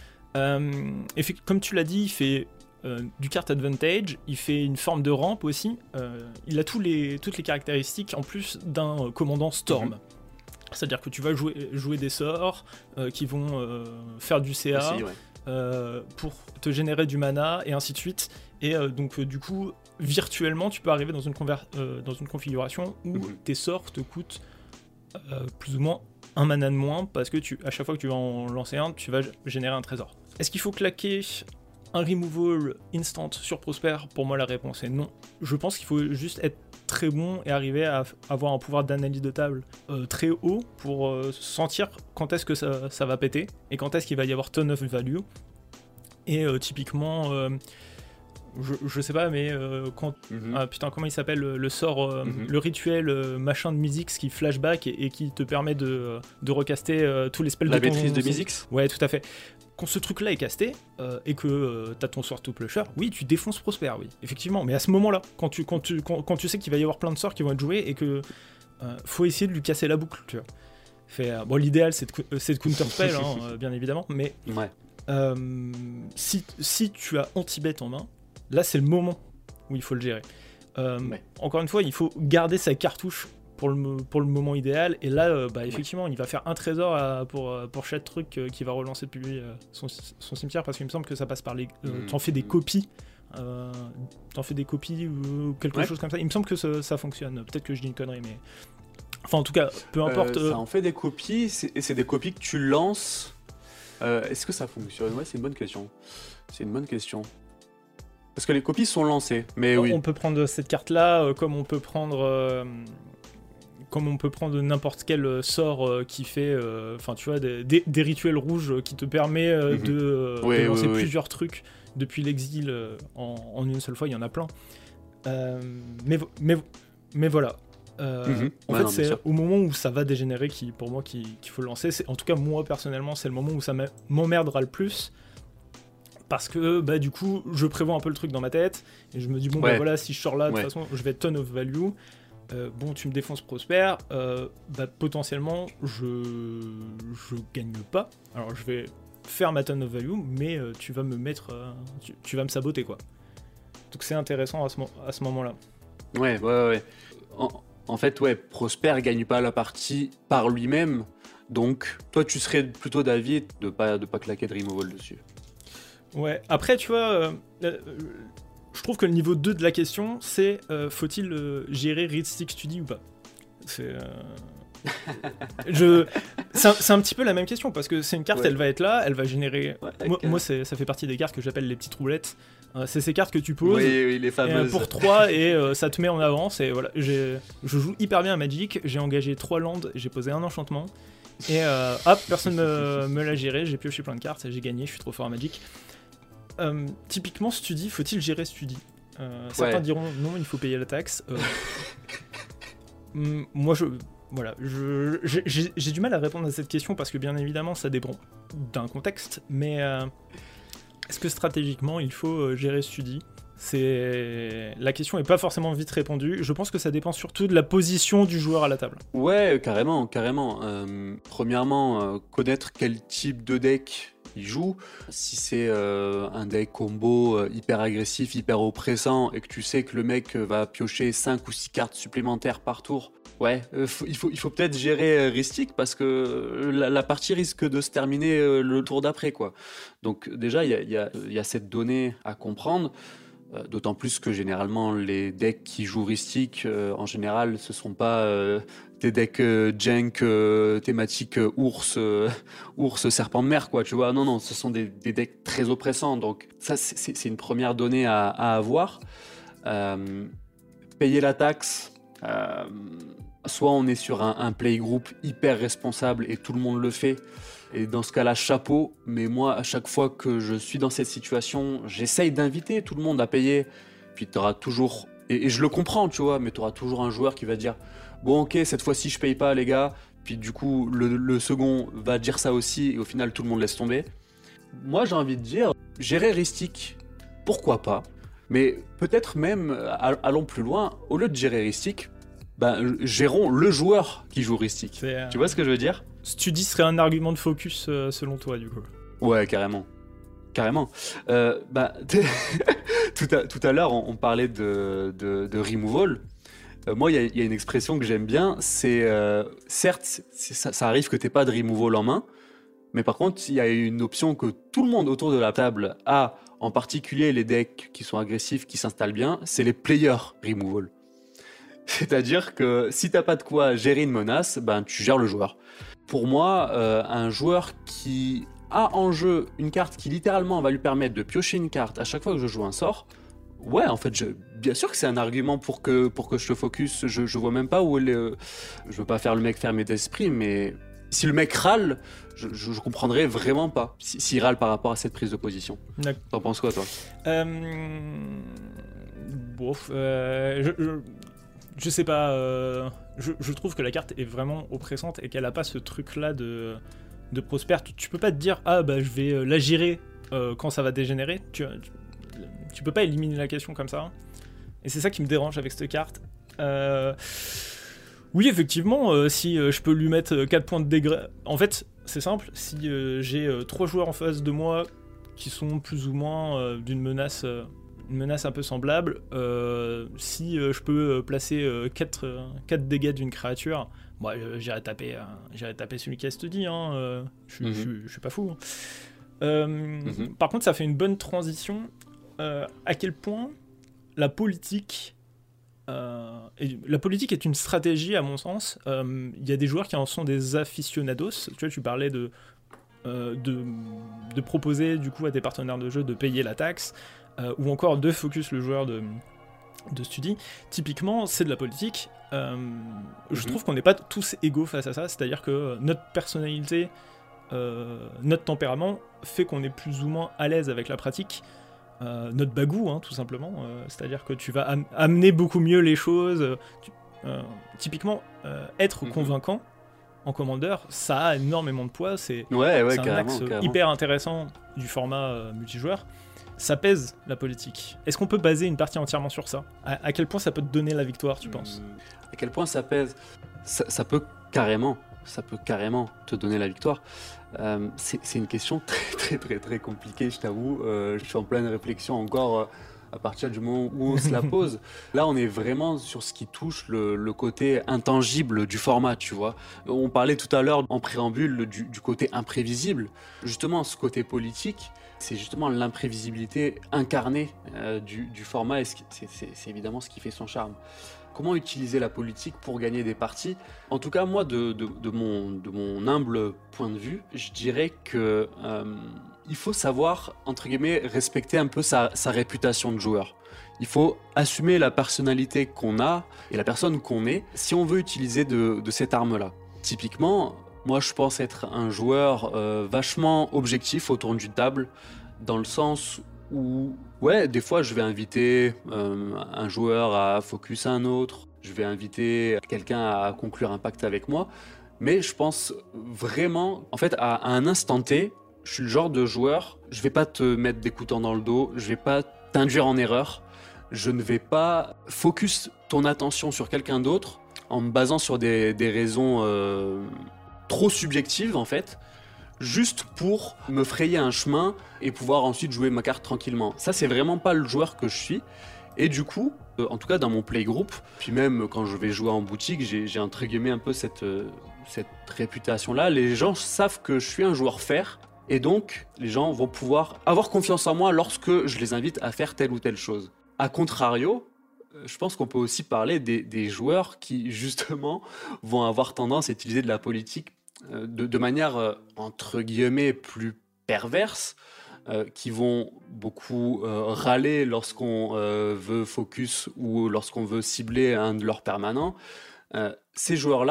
Euh, et fait, comme tu l'as dit, il fait euh, du card advantage, il fait une forme de rampe aussi. Euh, il a tous les, toutes les caractéristiques en plus d'un euh, commandant Storm. Mm-hmm. C'est-à-dire que tu vas jouer, jouer des sorts euh, qui vont euh, faire du C A. Aussi, ouais. Euh, pour te générer du mana et ainsi de suite. Et euh, donc euh, du coup, virtuellement, tu peux arriver dans une, conver- euh, dans une configuration où mmh. tes sorts te coûtent euh, plus ou moins un mana de moins parce que tu, à chaque fois que tu vas en lancer un, tu vas g- générer un trésor. Est-ce qu'il faut claquer un removal instant sur Prosper ? Pour moi, la réponse est non. Je pense qu'il faut juste être très bon et arriver à f- avoir un pouvoir d'analyse de table euh, très haut pour euh, sentir quand est-ce que ça, ça va péter et quand est-ce qu'il va y avoir ton of value. Et euh, typiquement, euh, je, je sais pas, mais euh, quand. Mm-hmm. Ah putain, comment il s'appelle le, le sort, euh, mm-hmm. le rituel euh, machin de Mizzix qui flashback et, et qui te permet de, de recaster euh, tous les spells La de ton. La maîtrise de Mizzix ? Ouais, tout à fait. Quand ce truc-là est casté euh, et que euh, t'as ton sort to plusher, oui, tu défonces Prosper, oui, effectivement. Mais à ce moment-là, quand tu, quand tu, quand, quand tu sais qu'il va y avoir plein de sorts qui vont être joués et que euh, faut essayer de lui casser la boucle, tu vois. Fait, euh, bon, l'idéal c'est de, c'est de counterspell, hein, euh, bien évidemment, mais ouais. euh, si, si tu as anti-bet en main, là c'est le moment où il faut le gérer. Euh, ouais. Encore une fois, il faut garder sa cartouche pour le, pour le moment idéal, et là, euh, bah, effectivement, ouais. il va faire un trésor à, pour, pour chaque truc euh, qui va relancer depuis lui euh, son, son cimetière, parce qu'il me semble que ça passe par les... Euh, mmh. T'en fais des copies, euh, t'en fais des copies ou quelque ouais. chose comme ça. Il me semble que ça, ça fonctionne, peut-être que je dis une connerie, mais... Enfin, en tout cas, peu importe... Euh, ça en fait des copies, c'est, et c'est des copies que tu lances... Euh, est-ce que ça fonctionne ? Ouais, c'est une bonne question. C'est une bonne question. Parce que les copies sont lancées, mais on, oui. On peut prendre cette carte-là, euh, comme on peut prendre... Euh, comme on peut prendre n'importe quel sort euh, qui fait... Enfin, euh, tu vois, des, des, des rituels rouges qui te permet euh, mm-hmm. de, euh, oui, de lancer oui, oui, plusieurs oui. trucs depuis l'exil euh, en, en une seule fois, il y en a plein. Euh, mais, mais, mais voilà. Euh, mm-hmm. En ouais, fait, non, c'est au moment où ça va dégénérer qui, pour moi qu'il, qu'il faut le lancer. C'est, en tout cas, moi, personnellement, c'est le moment où ça m'emmerdera le plus. Parce que, bah, du coup, je prévois un peu le truc dans ma tête. Et je me dis, bon, ouais. bah voilà, si je sors là, de toute ouais. façon, je vais ton of value. Euh, bon, tu me défonces Prosper. Euh, bah, potentiellement, je je gagne pas. Alors, je vais faire ma ton of value, mais euh, tu vas me mettre... Euh, tu, tu vas me saboter, quoi. Donc, c'est intéressant à ce, mo- à ce moment-là. Ouais, ouais, ouais. En... En fait, ouais, Prosper gagne pas la partie par lui-même, donc toi tu serais plutôt d'avis de pas de pas claquer de removal dessus. Ouais, après tu vois, euh, euh, je trouve que le niveau deux de la question, c'est euh, faut-il euh, gérer Read Stick Study ou pas ? C'est, euh... je... c'est, un, c'est un petit peu la même question, parce que c'est une carte, ouais. elle va être là, elle va générer... Ouais, moi, moi c'est, ça fait partie des cartes que j'appelle les petites roulettes. Euh, c'est ces cartes que tu poses oui, oui, les fameuses. Et, euh, pour trois et euh, ça te met en avance. Et voilà, j'ai, je joue hyper bien à Magic, j'ai engagé trois landes, j'ai posé un enchantement. Et euh, hop, personne me, me l'a géré, j'ai pioché plein de cartes, j'ai gagné, je suis trop fort à Magic. Euh, typiquement, Study, faut-il gérer Study ? euh, Certains ouais. diront non, il faut payer la taxe. Euh, moi, je... Voilà, je, j'ai, j'ai, j'ai du mal à répondre à cette question parce que bien évidemment, ça dépend d'un contexte, mais... Euh, est-ce que stratégiquement, il faut euh, gérer Study ? C'est... La question n'est pas forcément vite répondue. Je pense que ça dépend surtout de la position du joueur à la table. Ouais, carrément, carrément. Euh, premièrement, euh, connaître quel type de deck il joue. Si c'est euh, un deck combo euh, hyper agressif, hyper oppressant, et que tu sais que le mec va piocher cinq ou six cartes supplémentaires par tour, ouais, euh, faut, il, faut, il faut peut-être gérer euh, Ristic parce que la, la partie risque de se terminer euh, le tour d'après, quoi. Donc déjà, il y a, y a, y a cette donnée à comprendre. Euh, d'autant plus que généralement les decks qui jouent Ristic, euh, en général, ce sont pas euh, des decks euh, Jank euh, thématiques euh, ours, euh, ours serpent de mer, quoi. Tu vois, non, non, ce sont des, des decks très oppressants. Donc ça, c'est, c'est une première donnée à, à avoir. Euh, payer la taxe. Euh, soit on est sur un, un playgroup hyper responsable et tout le monde le fait. Et dans ce cas-là, chapeau. Mais moi, à chaque fois que je suis dans cette situation, j'essaye d'inviter tout le monde à payer. Puis tu auras toujours, et, et je le comprends, tu vois, mais tu auras toujours un joueur qui va dire bon, ok, cette fois-ci, je paye pas, les gars. Puis du coup, le, le second va dire ça aussi, et au final, tout le monde laisse tomber. Moi, j'ai envie de dire, gérer Ristic, pourquoi pas? Mais peut-être même, allons plus loin, au lieu de gérer Ristic, ben, gérons le joueur qui joue Ristic. Euh... Tu vois ce que je veux dire? Studi serait un argument de focus euh, selon toi, du coup. Ouais, carrément. Carrément. Euh, bah, tout, à, tout à l'heure, on, on parlait de, de, de removal. Euh, moi, il y, y a une expression que j'aime bien, c'est euh, certes, c'est, ça, ça arrive que tu n'aies pas de removal en main, mais par contre, il y a une option que tout le monde autour de la table a, en particulier les decks qui sont agressifs, qui s'installent bien, c'est les player removal. C'est-à-dire que si tu n'as pas de quoi gérer une menace, ben, tu gères le joueur. Pour moi, euh, un joueur qui a en jeu une carte qui littéralement va lui permettre de piocher une carte à chaque fois que je joue un sort, ouais, en fait, je, bien sûr que c'est un argument pour que, pour que je te focus. Je, je vois même pas où est le... Je veux pas faire le mec fermé d'esprit, mais si le mec râle, je, je, je comprendrais vraiment pas s'il si râle par rapport à cette prise de position. D'accord. T'en penses quoi, toi? euh... Bon, euh, je, je, je sais pas. Euh, je, je trouve que la carte est vraiment oppressante et qu'elle a pas ce truc-là de, de prospère. Tu, tu peux pas te dire, ah bah je vais la gérer euh, quand ça va dégénérer. Tu, tu, tu peux pas éliminer la question comme ça. Et c'est ça qui me dérange avec cette carte. Euh... Oui, effectivement, euh, si euh, je peux lui mettre quatre points de dégâts... En fait, c'est simple, si euh, j'ai euh, trois joueurs en face de moi qui sont plus ou moins euh, d'une menace, euh, une menace un peu semblable, euh, si euh, je peux euh, placer euh, quatre, euh, quatre dégâts d'une créature, bon, euh, j'irai taper, euh, j'irai taper celui qui a se dit, hein, euh, je mm-hmm. suis pas fou. Hein. Euh, mm-hmm. Par contre, ça fait une bonne transition. Euh, à quel point la politique... Euh, et la politique est une stratégie à mon sens. Il euh, y a des joueurs qui en sont des aficionados. Tu vois, tu parlais de, euh, de, de proposer du coup à tes partenaires de jeu de payer la taxe euh, ou encore de focus le joueur de, de Studi. Typiquement, c'est de la politique. Euh, mm-hmm. Je trouve qu'on n'est pas tous égaux face à ça. C'est-à-dire que notre personnalité, euh, notre tempérament fait qu'on est plus ou moins à l'aise avec la pratique. Euh, notre bagou, hein, tout simplement. Euh, c'est-à-dire que tu vas am- amener beaucoup mieux les choses. Tu, euh, typiquement, euh, être mm-hmm. convaincant en commandeur, ça a énormément de poids. C'est, ouais, ouais, c'est un axe carrément. hyper intéressant du format euh, multijoueur. Ça pèse la politique. Est-ce qu'on peut baser une partie entièrement sur ça? à, à quel point ça peut te donner la victoire, tu penses? À quel point ça pèse? ça, ça peut carrément, ça peut carrément te donner la victoire. Euh, c'est, c'est une question très très très très compliquée, je t'avoue. Euh, je suis en pleine réflexion encore euh, à partir du moment où on se la pose. Là, on est vraiment sur ce qui touche le, le côté intangible du format, tu vois. On parlait tout à l'heure en préambule du, du côté imprévisible. Justement, ce côté politique, c'est justement l'imprévisibilité incarnée euh, du, du format et c'est, c'est, c'est évidemment ce qui fait son charme. Comment utiliser la politique pour gagner des parties? En tout cas, moi, de, de, de, mon, de mon humble point de vue, je dirais que euh, il faut savoir, entre guillemets, respecter un peu sa, sa réputation de joueur. Il faut assumer la personnalité qu'on a et la personne qu'on est si on veut utiliser de, de cette arme-là. Typiquement, moi, je pense être un joueur euh, vachement objectif autour d'une table, dans le sens où, ouais, des fois, je vais inviter euh, un joueur à focus un autre, je vais inviter quelqu'un à conclure un pacte avec moi, mais je pense vraiment, en fait, à, à un instant T, je suis le genre de joueur, je vais pas te mettre des couteaux dans le dos, je vais pas t'induire en erreur, je ne vais pas focus ton attention sur quelqu'un d'autre en me basant sur des, des raisons euh, trop subjectives, en fait, juste pour me frayer un chemin et pouvoir ensuite jouer ma carte tranquillement. Ça, c'est vraiment pas le joueur que je suis. Et du coup, euh, en tout cas dans mon playgroup, puis même quand je vais jouer en boutique, j'ai, j'ai entre guillemets un peu cette, euh, cette réputation-là. Les gens savent que je suis un joueur fair, et donc les gens vont pouvoir avoir confiance en moi lorsque je les invite à faire telle ou telle chose. A contrario, je pense qu'on peut aussi parler des, des joueurs qui, justement, vont avoir tendance à utiliser de la politique De, de manière, euh, entre guillemets, plus perverse, euh, qui vont beaucoup euh, râler lorsqu'on euh, veut focus ou lorsqu'on veut cibler un de leurs permanents. Euh, ces joueurs-là,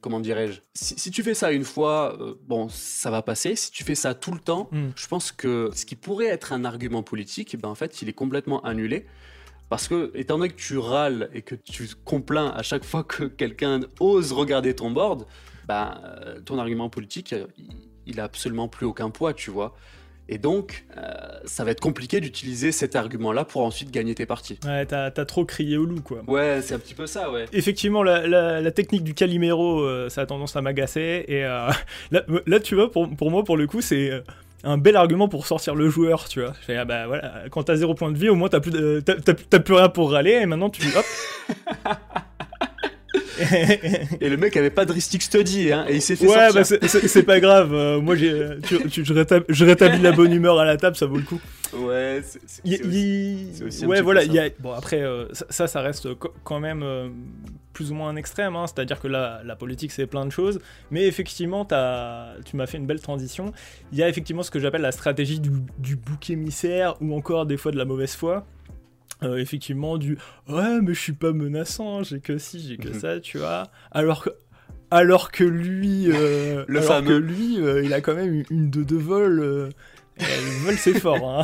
comment dirais-je, si, si tu fais ça une fois, euh, bon, ça va passer. Si tu fais ça tout le temps, Mm. je pense que ce qui pourrait être un argument politique, ben, en fait, il est complètement annulé. Parce que, étant donné que tu râles et que tu complains à chaque fois que quelqu'un ose regarder ton board, ben, euh, ton argument politique, euh, il, il a absolument plus aucun poids, tu vois. Et donc, euh, ça va être compliqué d'utiliser cet argument-là pour ensuite gagner tes parties. Ouais, t'as, t'as trop crié au loup, quoi. Ouais, c'est un petit peu ça, ouais. Effectivement, la, la, la technique du Calimero, euh, ça a tendance à m'agacer. Et euh, là, là, tu vois, pour, pour moi, pour le coup, c'est euh, un bel argument pour sortir le joueur, tu vois. Je fais, ah bah voilà, quand t'as zéro point de vie, au moins t'as plus, de, t'as, t'as, t'as plus rien pour râler, et maintenant tu hop. Et le mec avait pas de Ristic Study, hein, et il s'est fait ouais, sortir. bah c'est, c'est, c'est pas grave. Euh, moi, j'ai, tu, tu, je, rétab- je rétablis la bonne humeur à la table, ça vaut le coup. Ouais, c'est, c'est, Y- c'est aussi, y- c'est aussi un ouais, petit voilà. peu ça. Y a... Bon, après, euh, ça, ça, ça reste co- quand même euh, plus ou moins un extrême. Hein, c'est-à-dire que là, la politique, c'est plein de choses. Mais effectivement, t'as... tu m'as fait une belle transition. Il y a effectivement ce que j'appelle la stratégie du, du bouc émissaire ou encore des fois de la mauvaise foi. Euh, effectivement, du ouais, mais je suis pas menaçant, j'ai que ci, j'ai que Mhm. ça, tu vois. Alors que. Alors que lui, euh, Le alors fameux. que lui, euh, il a quand même une, une deux de vol. Euh, euh, le vol, c'est fort. Hein.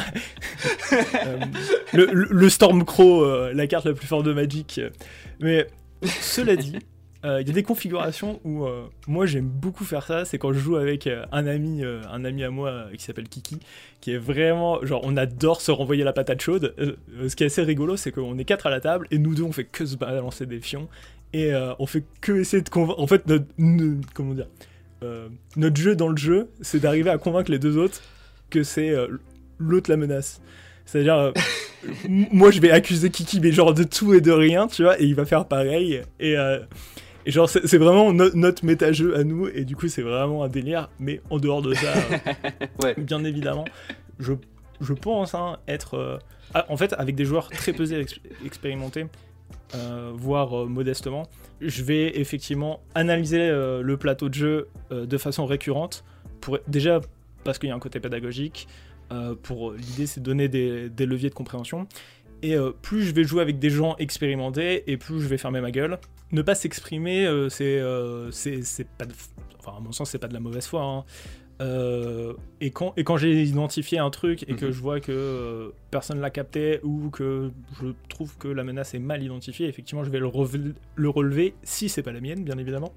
Euh, le, le, le Stormcrow, euh, la carte la plus forte de Magic. Mais cela dit, il euh, y a des configurations où euh, moi j'aime beaucoup faire ça. C'est quand je joue avec euh, un ami, euh, un ami à moi euh, qui s'appelle Kiki, qui est vraiment genre on adore se renvoyer la patate chaude. Euh, euh, ce qui est assez rigolo, c'est qu'on est quatre à la table et nous deux on fait que se balancer des fions et euh, on fait que essayer de convaincre. En fait, notre, notre- comment dire, euh, notre jeu dans le jeu, c'est d'arriver à convaincre les deux autres que c'est euh, l'autre la menace. C'est-à-dire, euh, m- moi je vais accuser Kiki, mais genre de tout et de rien, tu vois, et il va faire pareil. Et, euh, et genre, c'est, c'est vraiment no- notre méta-jeu à nous, et du coup, c'est vraiment un délire. Mais en dehors de ça, euh, Ouais. bien évidemment, je, je pense hein, être. euh, ah, en fait, avec des joueurs très peu ex- expérimentés, euh, voire euh, modestement, je vais effectivement analyser euh, le plateau de jeu euh, de façon récurrente. Pour, déjà, parce qu'il y a un côté pédagogique. Euh, pour l'idée, c'est de donner des, des leviers de compréhension. Et euh, plus je vais jouer avec des gens expérimentés, et plus je vais fermer ma gueule. Ne pas s'exprimer, euh, c'est, euh, c'est, c'est pas de, enfin à mon sens, c'est pas de la mauvaise foi. Hein. Euh, et quand et quand j'ai identifié un truc et que Mhm. je vois que euh, personne l'a capté ou que je trouve que la menace est mal identifiée, effectivement, je vais le, reve- le relever si c'est pas la mienne, bien évidemment.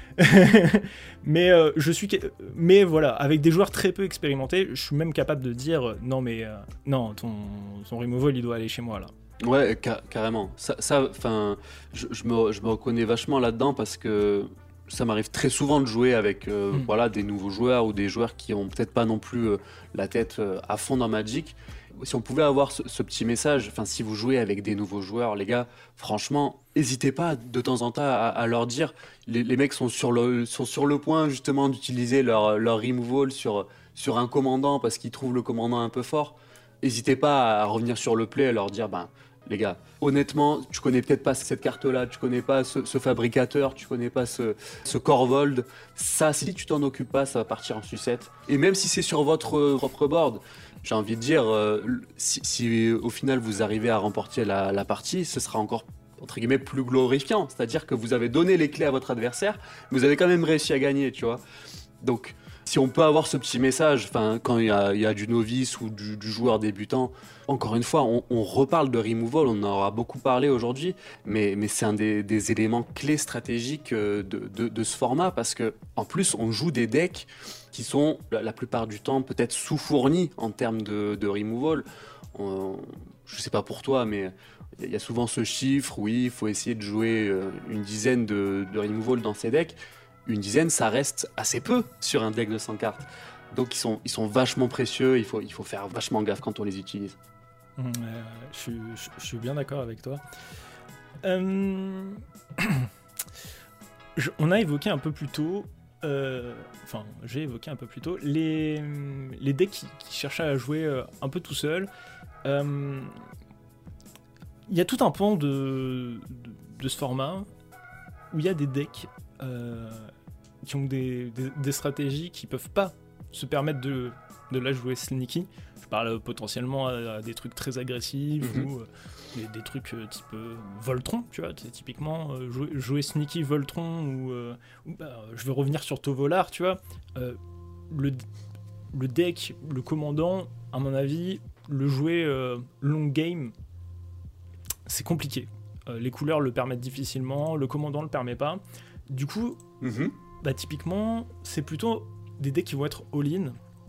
mais euh, je suis, que- mais voilà, avec des joueurs très peu expérimentés, je suis même capable de dire euh, non mais euh, non, ton ton removal il doit aller chez moi là. Ouais, ca- carrément. Ça, ça, enfin, je, je me, je me reconnais vachement là-dedans parce que ça m'arrive très souvent de jouer avec, euh, Mm. voilà, des nouveaux joueurs ou des joueurs qui ont peut-être pas non plus euh, la tête euh, à fond dans Magic. Si on pouvait avoir ce, ce petit message, enfin, si vous jouez avec des nouveaux joueurs, les gars, franchement, n'hésitez pas de temps en temps à, à leur dire. Les, les mecs sont sur le, sont sur le point justement d'utiliser leur, leur removal sur, sur un commandant parce qu'ils trouvent le commandant un peu fort. N'hésitez pas à revenir sur le play et leur dire, ben, les gars, honnêtement, tu connais peut-être pas cette carte-là, tu connais pas ce, ce fabricateur, tu connais pas ce, ce Corvold. Ça, si tu t'en occupes pas, ça va partir en sucette. Et même si c'est sur votre euh, propre board, j'ai envie de dire, euh, si, si au final vous arrivez à remporter la, la partie, ce sera encore entre guillemets plus glorifiant. C'est-à-dire que vous avez donné les clés à votre adversaire, mais vous avez quand même réussi à gagner, tu vois. Donc, si on peut avoir ce petit message, enfin, quand il y a, il y a du novice ou du, du joueur débutant, encore une fois, on, on reparle de removal, on en aura beaucoup parlé aujourd'hui, mais, mais c'est un des, des éléments clés stratégiques euh, de, de, de ce format parce que en plus, on joue des decks qui sont la, la plupart du temps peut-être sous-fournis en termes de, de removal. On- je sais pas pour toi, mais il y a souvent ce chiffre, oui, il faut essayer de jouer euh, une dizaine de, de removal dans ces decks. Une dizaine, ça reste assez peu sur un deck de cent cartes. Donc ils sont, ils sont vachement précieux, il faut, il faut faire vachement gaffe quand on les utilise. Mmh, euh, je, suis, je- je suis bien d'accord avec toi. Euh, je- on a évoqué un peu plus tôt, euh, enfin j'ai évoqué un peu plus tôt, les, les decks qui, qui cherchaient à jouer euh, un peu tout seul. Euh, Il y a tout un pan de, de, de ce format où il y a des decks euh, qui ont des, des, des stratégies qui peuvent pas se permettre de de là jouer sneaky. Je parle euh, potentiellement à, à des trucs très agressifs Mhm. ou euh, des, des trucs euh, type euh, Voltron, tu vois, c'est typiquement euh, jouer, jouer sneaky Voltron ou, euh, ou, bah, je vais revenir sur Tovolar, tu vois. Euh, le, le deck, le commandant, à mon avis, le jouer euh, long game, c'est compliqué. Euh, les couleurs le permettent difficilement, le commandant le permet pas. Du coup, Mhm. bah, typiquement, c'est plutôt des decks qui vont être all-in.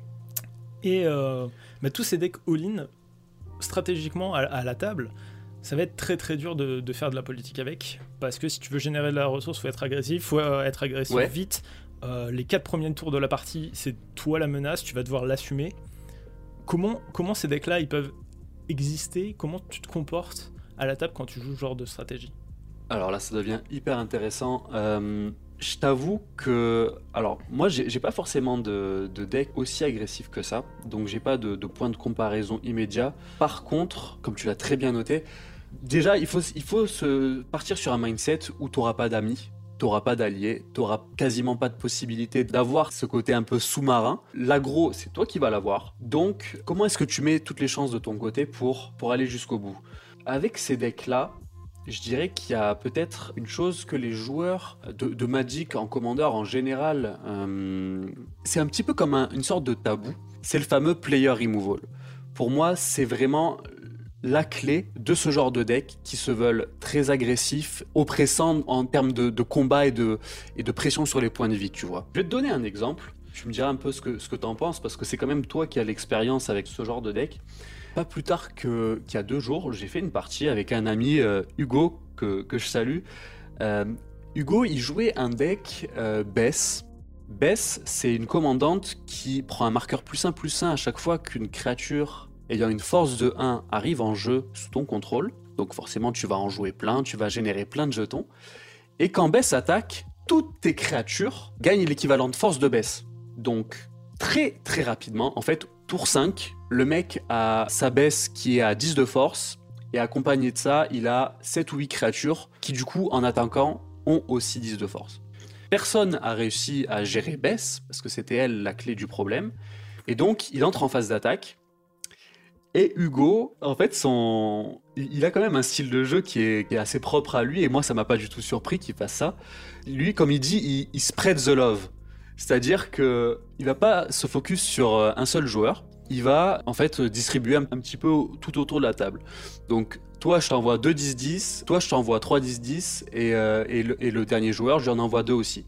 Et euh, bah, tous ces decks all-in, stratégiquement, à, à la table, ça va être très très dur de, de faire de la politique avec. Parce que si tu veux générer de la ressource, il faut être agressif, faut euh, être agressif Ouais. vite. Euh, les quatre premiers tours de la partie, c'est toi la menace, tu vas devoir l'assumer. Comment, comment ces decks-là, ils peuvent exister? Comment tu te comportes à la table quand tu joues ce genre de stratégie? Alors là, ça devient hyper intéressant. Euh, je t'avoue que, alors moi, j'ai j'ai pas forcément de, de deck aussi agressif que ça, donc j'ai pas de, de point de comparaison immédiat. Par contre, comme tu l'as très bien noté, déjà, il faut, il faut se partir sur un mindset où t'auras pas d'amis. T'auras pas d'alliés, t'auras quasiment pas de possibilité d'avoir ce côté un peu sous-marin. L'aggro, c'est toi qui vas l'avoir. Donc, comment est-ce que tu mets toutes les chances de ton côté pour, pour aller jusqu'au bout? Avec ces decks-là, je dirais qu'il y a peut-être une chose que les joueurs de, de Magic en Commander en général, euh, c'est un petit peu comme un- une sorte de tabou. C'est le fameux player removal. Pour moi, c'est vraiment la clé de ce genre de deck qui se veulent très agressifs, oppressants en termes de, de combat et de, et de pression sur les points de vie, tu vois. Je vais te donner un exemple. Tu me diras un peu ce que, ce que tu en penses, parce que c'est quand même toi qui as l'expérience avec ce genre de deck. Pas plus tard que, qu'il y a deux jours, j'ai fait une partie avec un ami, euh, Hugo, que, que je salue. Euh, Hugo, il jouait un deck euh, Bess. Bess, c'est une commandante qui prend un marqueur plus un plus un à chaque fois qu'une créature ayant une force de un arrive en jeu sous ton contrôle. Donc forcément, tu vas en jouer plein, tu vas générer plein de jetons. Et quand Bess attaque, toutes tes créatures gagnent l'équivalent de force de Bess. Donc très très rapidement, en fait, tour cinq, le mec a sa Bess qui est à dix de force, et accompagné de ça, il a sept ou huit créatures qui du coup, en attaquant, ont aussi dix de force. Personne a réussi à gérer Bess, parce que c'était elle la clé du problème, et donc il entre en phase d'attaque. Et Hugo, en fait, son... il a quand même un style de jeu qui est, qui est assez propre à lui, et moi, ça m'a pas du tout surpris qu'il fasse ça. Lui, comme il dit, il, il spread the love. C'est-à-dire que il va pas se focus sur euh, un seul joueur, il va en fait distribuer un, un petit peu tout autour de la table. Donc, toi, je t'envoie deux dix dix, toi, je t'envoie trois dix dix, et, euh, et, le, et le dernier joueur, je lui en envoie deux aussi.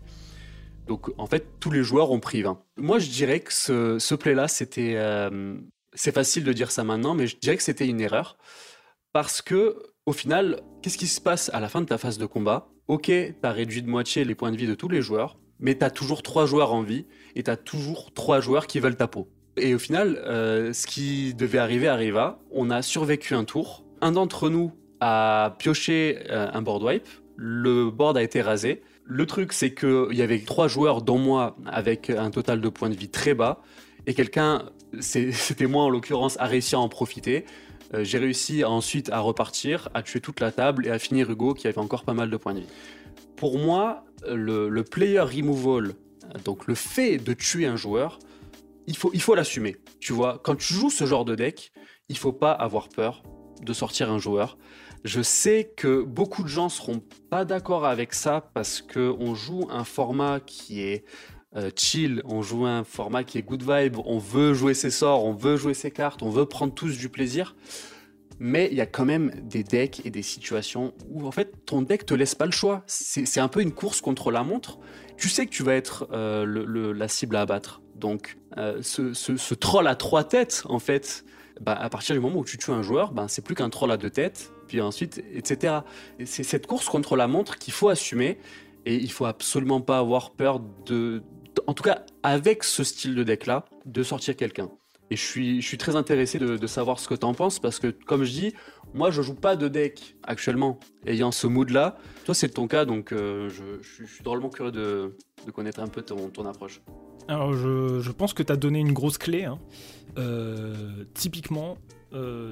Donc, en fait, tous les joueurs ont pris vingt. Moi, je dirais que ce, ce play-là, c'était... euh, c'est facile de dire ça maintenant, mais je dirais que c'était une erreur. Parce que, au final, qu'est-ce qui se passe à la fin de ta phase de combat? Ok, t'as réduit de moitié les points de vie de tous les joueurs, mais t'as toujours trois joueurs en vie, et t'as toujours trois joueurs qui veulent ta peau. Et au final, euh, ce qui devait arriver arriva. On a survécu un tour. Un d'entre nous a pioché euh, un board wipe. Le board a été rasé. Le truc, c'est qu'il y avait trois joueurs, dont moi, avec un total de points de vie très bas. Et quelqu'un, c'est- c'était moi en l'occurrence, a réussi à en profiter. Euh, j'ai réussi ensuite à repartir, à tuer toute la table et à finir Hugo qui avait encore pas mal de points de vie. Pour moi, le, le player removal, donc le fait de tuer un joueur, il faut, il faut l'assumer. Tu vois, quand tu joues ce genre de deck, il faut pas avoir peur de sortir un joueur. Je sais que beaucoup de gens seront pas d'accord avec ça parce que on joue un format qui est euh, chill, on joue un format qui est good vibe, on veut jouer ses sorts, on veut jouer ses cartes, on veut prendre tous du plaisir. Mais il y a quand même des decks et des situations où en fait ton deck te laisse pas le choix. C'est c'est un peu une course contre la montre. Tu sais que tu vas être euh, le- le- la cible à abattre. Donc euh, ce, ce- ce troll à trois têtes, en fait, bah, à partir du moment où tu tues un joueur, bah, c'est plus qu'un troll à deux têtes, puis ensuite, et cetera. Et c'est cette course contre la montre qu'il faut assumer. Et il faut absolument pas avoir peur de, en tout cas avec ce style de deck là, de sortir quelqu'un. Et je suis, je suis très intéressé de, de savoir ce que tu en penses parce que, comme je dis, moi je joue pas de deck actuellement ayant ce mood là. Toi, c'est ton cas, donc euh, je, je suis- je suis drôlement curieux de, de connaître un peu ton, ton approche. Alors, je, je pense que tu as donné une grosse clé. Hein. Euh, typiquement, euh,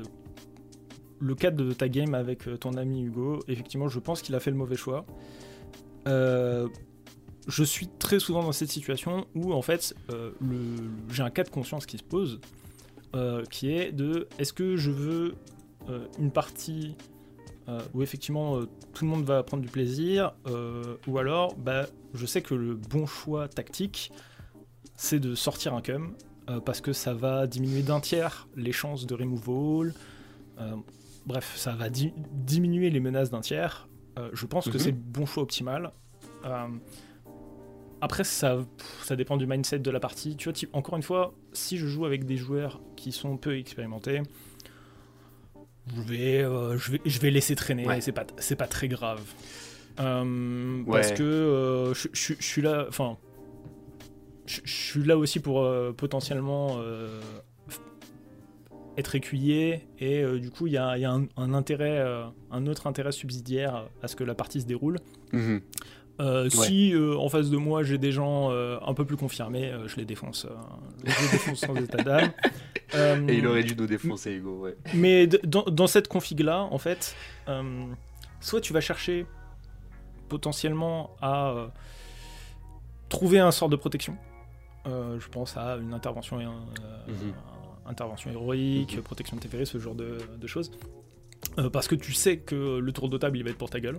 le cas de ta game avec ton ami Hugo, effectivement, je pense qu'il a fait le mauvais choix. Euh, je suis très souvent dans cette situation où en fait euh, le, j'ai un cas de conscience qui se pose, euh, qui est de est-ce que je veux euh, une partie euh, où effectivement euh, tout le monde va prendre du plaisir, euh, ou alors bah, je sais que le bon choix tactique c'est de sortir un cum, euh, parce que ça va diminuer d'un tiers les chances de removal, euh, bref ça va di- diminuer les menaces d'un tiers. Euh, je pense mm-hmm. que c'est le bon choix optimal. Euh, après ça, ça dépend du mindset de la partie, tu vois, type, encore une fois si je joue avec des joueurs qui sont peu expérimentés, je vais, euh, je vais, je vais laisser traîner, ouais. c'est, pas, c'est pas très grave, euh, ouais. parce que euh, je, je, je suis là, enfin je, je suis là aussi pour euh, potentiellement euh, être écuyer, et euh, du coup il y a, y a un, un intérêt, euh, un autre intérêt subsidiaire à ce que la partie se déroule. Mmh. Euh, ouais. Si euh, en face de moi j'ai des gens euh, un peu plus confirmés, euh, je les défonce, euh, je les défonce sans état d'âme. Euh, Et il aurait dû nous défoncer, Hugo. Ouais. Mais d- dans, dans cette config là, en fait, euh, soit tu vas chercher potentiellement à euh, trouver un sort de protection. Euh, je pense à une intervention, euh, mm-hmm. intervention héroïque, mm-hmm. protection de Teferi, ce genre de, de choses. Euh, parce que tu sais que le tour de table il va être pour ta gueule.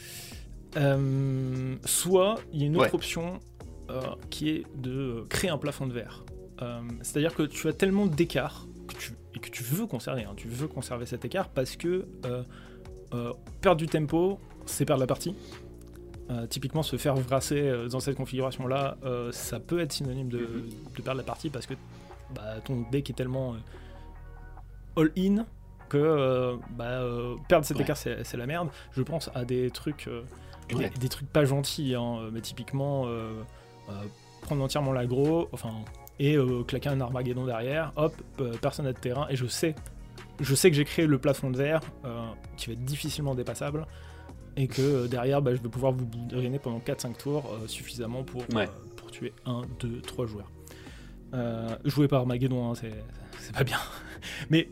Euh, soit il y a une autre ouais. option euh, qui est de créer un plafond de verre. Euh, c'est-à-dire que tu as tellement d'écart que tu, et que tu veux conserver, hein, tu veux conserver cet écart parce que euh, euh, perdre du tempo, c'est perdre la partie. Euh, typiquement, se faire vrasser euh, dans cette configuration-là, euh, ça peut être synonyme de, de perdre la partie parce que bah, ton deck est tellement euh, all-in que euh, bah, euh, perdre cet ouais. écart, c'est, c'est la merde. Je pense à des trucs... Euh, Ouais. Des, des trucs pas gentils, hein, mais typiquement euh, euh, prendre entièrement l'aggro, enfin, et euh, claquer un Armageddon derrière, hop, euh, personne n'a de terrain, et je sais, je sais que j'ai créé le plafond de verre euh, qui va être difficilement dépassable, et que euh, derrière, bah, je vais pouvoir vous drainer pendant quatre cinq tours euh, suffisamment pour, ouais. euh, pour tuer un, deux, trois joueurs. Euh, jouer par Armageddon, hein, c'est, c'est pas bien, mais...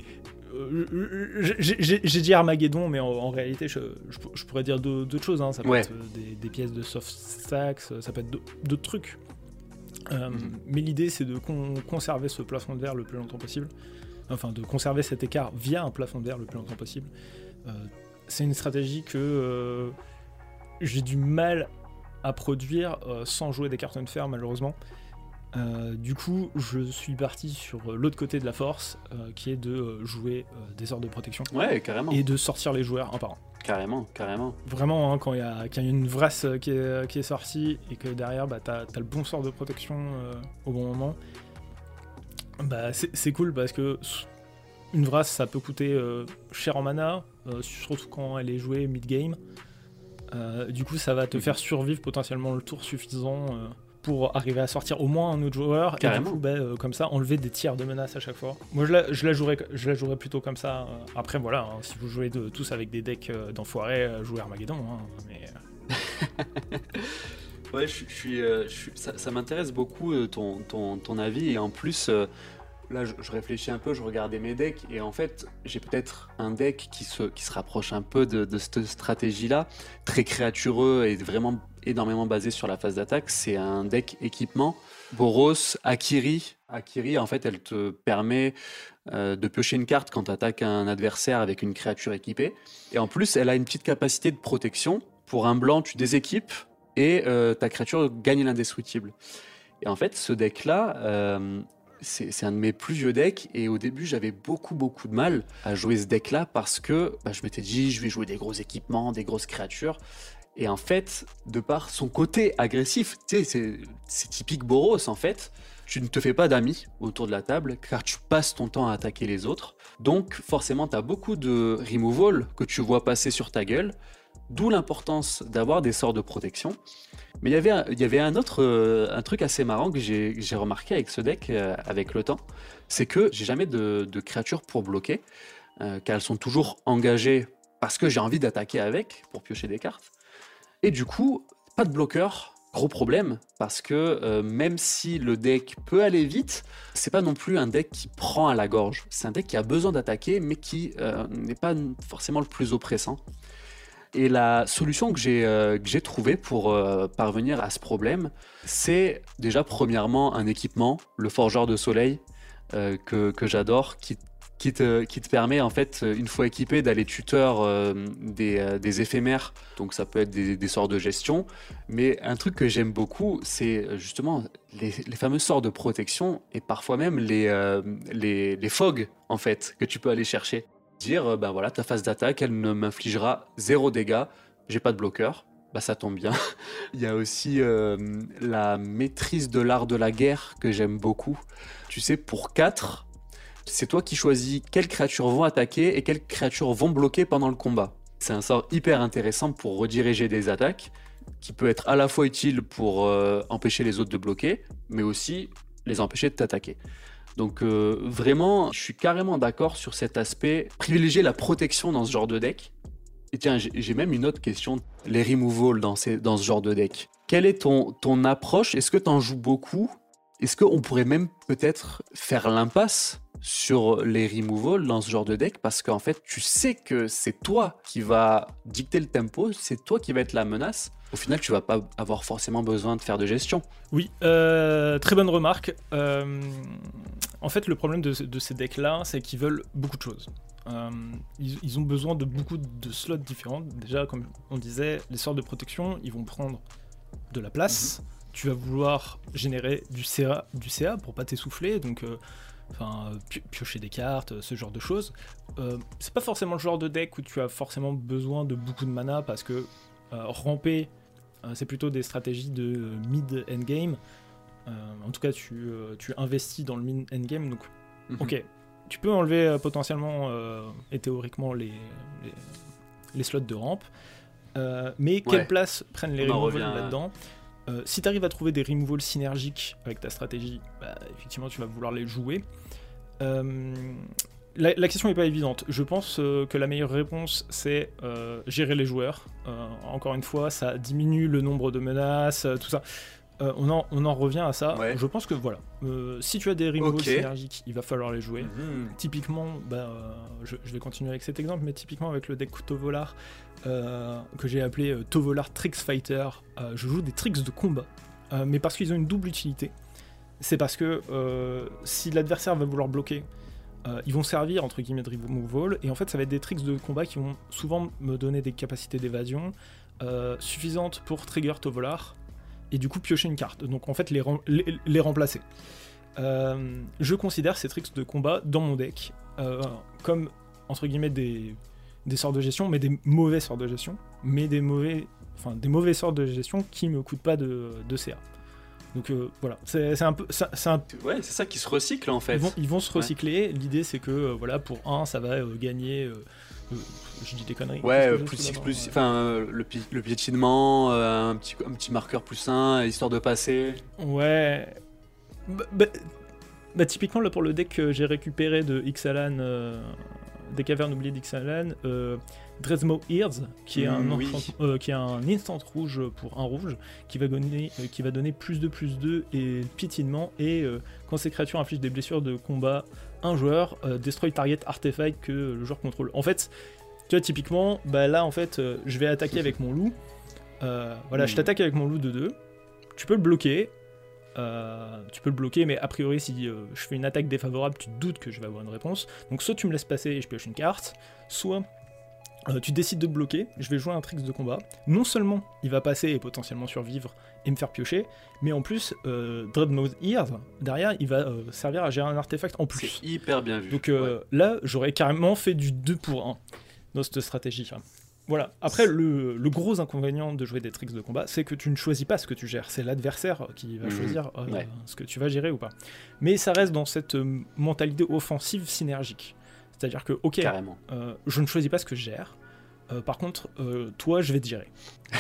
J'ai, j'ai, j'ai dit Armageddon, mais en, en réalité, je, je, je pourrais dire d'autres choses. Hein. Ça peut ouais. être des, des pièces de soft stacks, ça peut être d'autres trucs. Euh, mm-hmm. Mais l'idée, c'est de con, conserver ce plafond de verre le plus longtemps possible. Enfin, de conserver cet écart via un plafond de verre le plus longtemps possible. Euh, c'est une stratégie que euh, j'ai du mal à produire euh, sans jouer des cartons de fer, malheureusement. Euh, du coup, je suis parti sur l'autre côté de la force, euh, qui est de euh, jouer euh, des sorts de protection. Ouais, carrément. Et de sortir les joueurs un par un. Carrément, carrément. Vraiment, hein, quand il y a, y a une vrasse qui est, qui est sortie et que derrière, bah, t'as, t'as le bon sort de protection euh, au bon moment, bah, c'est, c'est cool parce que une vrasse, ça peut coûter euh, cher en mana, euh, surtout quand elle est jouée mid-game. Euh, du coup, ça va te mmh. faire survivre potentiellement le tour suffisant euh, pour arriver à sortir au moins un autre joueur. Carrément. Et du coup, bah, euh, comme ça, enlever des tiers de menaces à chaque fois. Moi, je la, je la, jouerais, je la jouerais plutôt comme ça. Après, voilà, hein, si vous jouez de, tous avec des decks euh, d'enfoirés, euh, jouez Armageddon. Hein, mais... ouais, je, je suis, euh, je suis, ça, ça m'intéresse beaucoup euh, ton, ton, ton avis. Et en plus, euh, là, je, je réfléchis un peu, je regardais mes decks. Et en fait, j'ai peut-être un deck qui se, qui se rapproche un peu de, de cette stratégie-là. Très créatureux et vraiment énormément basé sur la phase d'attaque. C'est un deck équipement. Boros, Akiri. Akiri, en fait, elle te permet euh, de piocher une carte quand tu attaques un adversaire avec une créature équipée. Et en plus, elle a une petite capacité de protection. Pour un blanc, tu déséquipes et euh, ta créature gagne l'indestructible. Et en fait, ce deck-là, euh, c'est, c'est un de mes plus vieux decks. Et au début, j'avais beaucoup, beaucoup de mal à jouer ce deck-là parce que bah, je m'étais dit, je vais jouer des gros équipements, des grosses créatures. Et en fait, de par son côté agressif, tu sais, c'est, c'est typique Boros en fait, tu ne te fais pas d'amis autour de la table car tu passes ton temps à attaquer les autres. Donc forcément, tu as beaucoup de removal que tu vois passer sur ta gueule, d'où l'importance d'avoir des sorts de protection. Mais il y avait un, il y avait un autre euh, un truc assez marrant que j'ai, j'ai remarqué avec ce deck, euh, avec le temps, c'est que j'ai jamais de, de créatures pour bloquer, euh, car elles sont toujours engagées parce que j'ai envie d'attaquer avec, pour piocher des cartes. Et du coup, pas de bloqueur, gros problème, parce que euh, même si le deck peut aller vite, c'est pas non plus un deck qui prend à la gorge. C'est un deck qui a besoin d'attaquer, mais qui euh, n'est pas forcément le plus oppressant. Et la solution que j'ai euh, que j'ai trouvée pour euh, parvenir à ce problème, c'est déjà premièrement un équipement, le forgeur de soleil, euh, que, que j'adore, qui, qui, te, qui te permet en fait, une fois équipé, d'aller tuteur euh, des, euh, des éphémères. Donc ça peut être des, des sorts de gestion. Mais un truc que j'aime beaucoup, c'est justement les, les fameux sorts de protection et parfois même les, euh, les, les fogs en fait, que tu peux aller chercher. Dire, euh, ben voilà, ta phase d'attaque, elle ne m'infligera zéro dégâts, j'ai pas de bloqueur, bah ça tombe bien. Il y a aussi euh, la maîtrise de l'art de la guerre que j'aime beaucoup. Tu sais, pour quatre, c'est toi qui choisis quelles créatures vont attaquer et quelles créatures vont bloquer pendant le combat. C'est un sort hyper intéressant pour rediriger des attaques, qui peut être à la fois utile pour euh, empêcher les autres de bloquer, mais aussi les empêcher de t'attaquer. Donc euh, vraiment, je suis carrément d'accord sur cet aspect, privilégier la protection dans ce genre de deck. Et tiens, j'ai j'ai même une autre question, les removals dans, ces, dans ce genre de deck. Quelle est ton, ton approche? Est-ce que tu en joues beaucoup? Est-ce qu'on pourrait même peut-être faire l'impasse sur les removals dans ce genre de deck? Parce qu'en fait, tu sais que c'est toi qui va dicter le tempo, c'est toi qui va être la menace. Au final, tu vas pas avoir forcément besoin de faire de gestion. Oui, euh, très bonne remarque. Euh, en fait, le problème de, de ces decks-là, c'est qu'ils veulent beaucoup de choses. Euh, ils, ils ont besoin de beaucoup de slots différents. Déjà, comme on disait, les sorts de protection, ils vont prendre de la place. Mm-hmm. Tu vas vouloir générer du C A, du C A pour pas t'essouffler, donc euh, enfin, piocher des cartes, ce genre de choses. Euh, c'est pas forcément le genre de deck où tu as forcément besoin de beaucoup de mana, parce que euh, ramper, c'est plutôt des stratégies de mid-endgame. Euh, en tout cas, tu, euh, tu investis dans le mid-endgame. Donc, mm-hmm. ok, tu peux enlever euh, potentiellement euh, et théoriquement les, les, les slots de rampe. Euh, mais quelle ouais. place prennent les removals là-dedans? euh, Si tu arrives à trouver des removals synergiques avec ta stratégie, bah, effectivement, tu vas vouloir les jouer. Euh, La, la question n'est pas évidente. Je pense euh, que la meilleure réponse, c'est euh, gérer les joueurs. Euh, encore une fois, ça diminue le nombre de menaces, euh, tout ça. Euh, on, en, on en revient à ça. Ouais. Je pense que voilà. Euh, si tu as des removals okay. synergiques, il va falloir les jouer. Mmh. Typiquement, bah, euh, je, je vais continuer avec cet exemple, mais typiquement avec le deck Tovolar, euh, que j'ai appelé euh, Tovolar Tricks Fighter, euh, je joue des tricks de combat. Euh, mais parce qu'ils ont une double utilité. C'est parce que euh, si l'adversaire va vouloir bloquer, Euh, ils vont servir entre guillemets de removal, et en fait ça va être des tricks de combat qui vont souvent me donner des capacités d'évasion euh, suffisantes pour trigger Tovolar et du coup piocher une carte, donc en fait les, rem- les, les remplacer. Euh, je considère ces tricks de combat dans mon deck euh, comme entre guillemets des, des sorts de gestion, mais des mauvais sorts de gestion, mais des mauvais, enfin des mauvais sorts de gestion qui me coûtent pas de, de C A. Donc euh, voilà, c'est, c'est un peu... C'est, c'est un... Ouais, c'est ça qui se recycle en fait. Ils vont, ils vont se recycler, ouais. L'idée c'est que euh, voilà, pour un, ça va euh, gagner... Euh, euh, je dis des conneries. Ouais, euh, plus six, plus... Enfin, euh, le, pi- le piétinement, euh, un, petit, un petit marqueur plus un, histoire de passer. Ouais... Bah, bah, bah typiquement là pour le deck que j'ai récupéré de Ixalan, euh, des cavernes oubliées d'Ixalan, euh, Dresmo Ears, qui est, mmh, un oui. enfant, euh, qui est un instant rouge pour un rouge, qui va donner, euh, qui va donner plus de plus deux et piétinement, et euh, quand ces créatures infligent des blessures de combat, un joueur euh, destroy target artefact que le joueur contrôle. En fait, tu vois, typiquement, bah là en fait, euh, je vais attaquer avec mon loup, euh, voilà, mmh. je t'attaque avec mon loup de deux, tu peux le bloquer, Euh, tu peux le bloquer, mais a priori si euh, je fais une attaque défavorable, tu te doutes que je vais avoir une réponse, donc soit tu me laisses passer et je pioche une carte, soit euh, tu décides de bloquer, je vais jouer un trick de combat, non seulement il va passer et potentiellement survivre et me faire piocher, mais en plus euh, Dreadmouth Ears, derrière il va euh, servir à gérer un artefact en plus. C'est hyper bien vu. Donc euh, ouais. Là j'aurais carrément fait du deux pour un dans cette stratégie. Voilà. Après, le, le gros inconvénient de jouer des tricks de combat, c'est que tu ne choisis pas ce que tu gères. C'est l'adversaire qui va mmh. choisir euh, ouais. ce que tu vas gérer ou pas. Mais ça reste dans cette euh, mentalité offensive synergique. C'est-à-dire que, ok, euh, je ne choisis pas ce que je gère. Euh, par contre, euh, toi, je vais te gérer.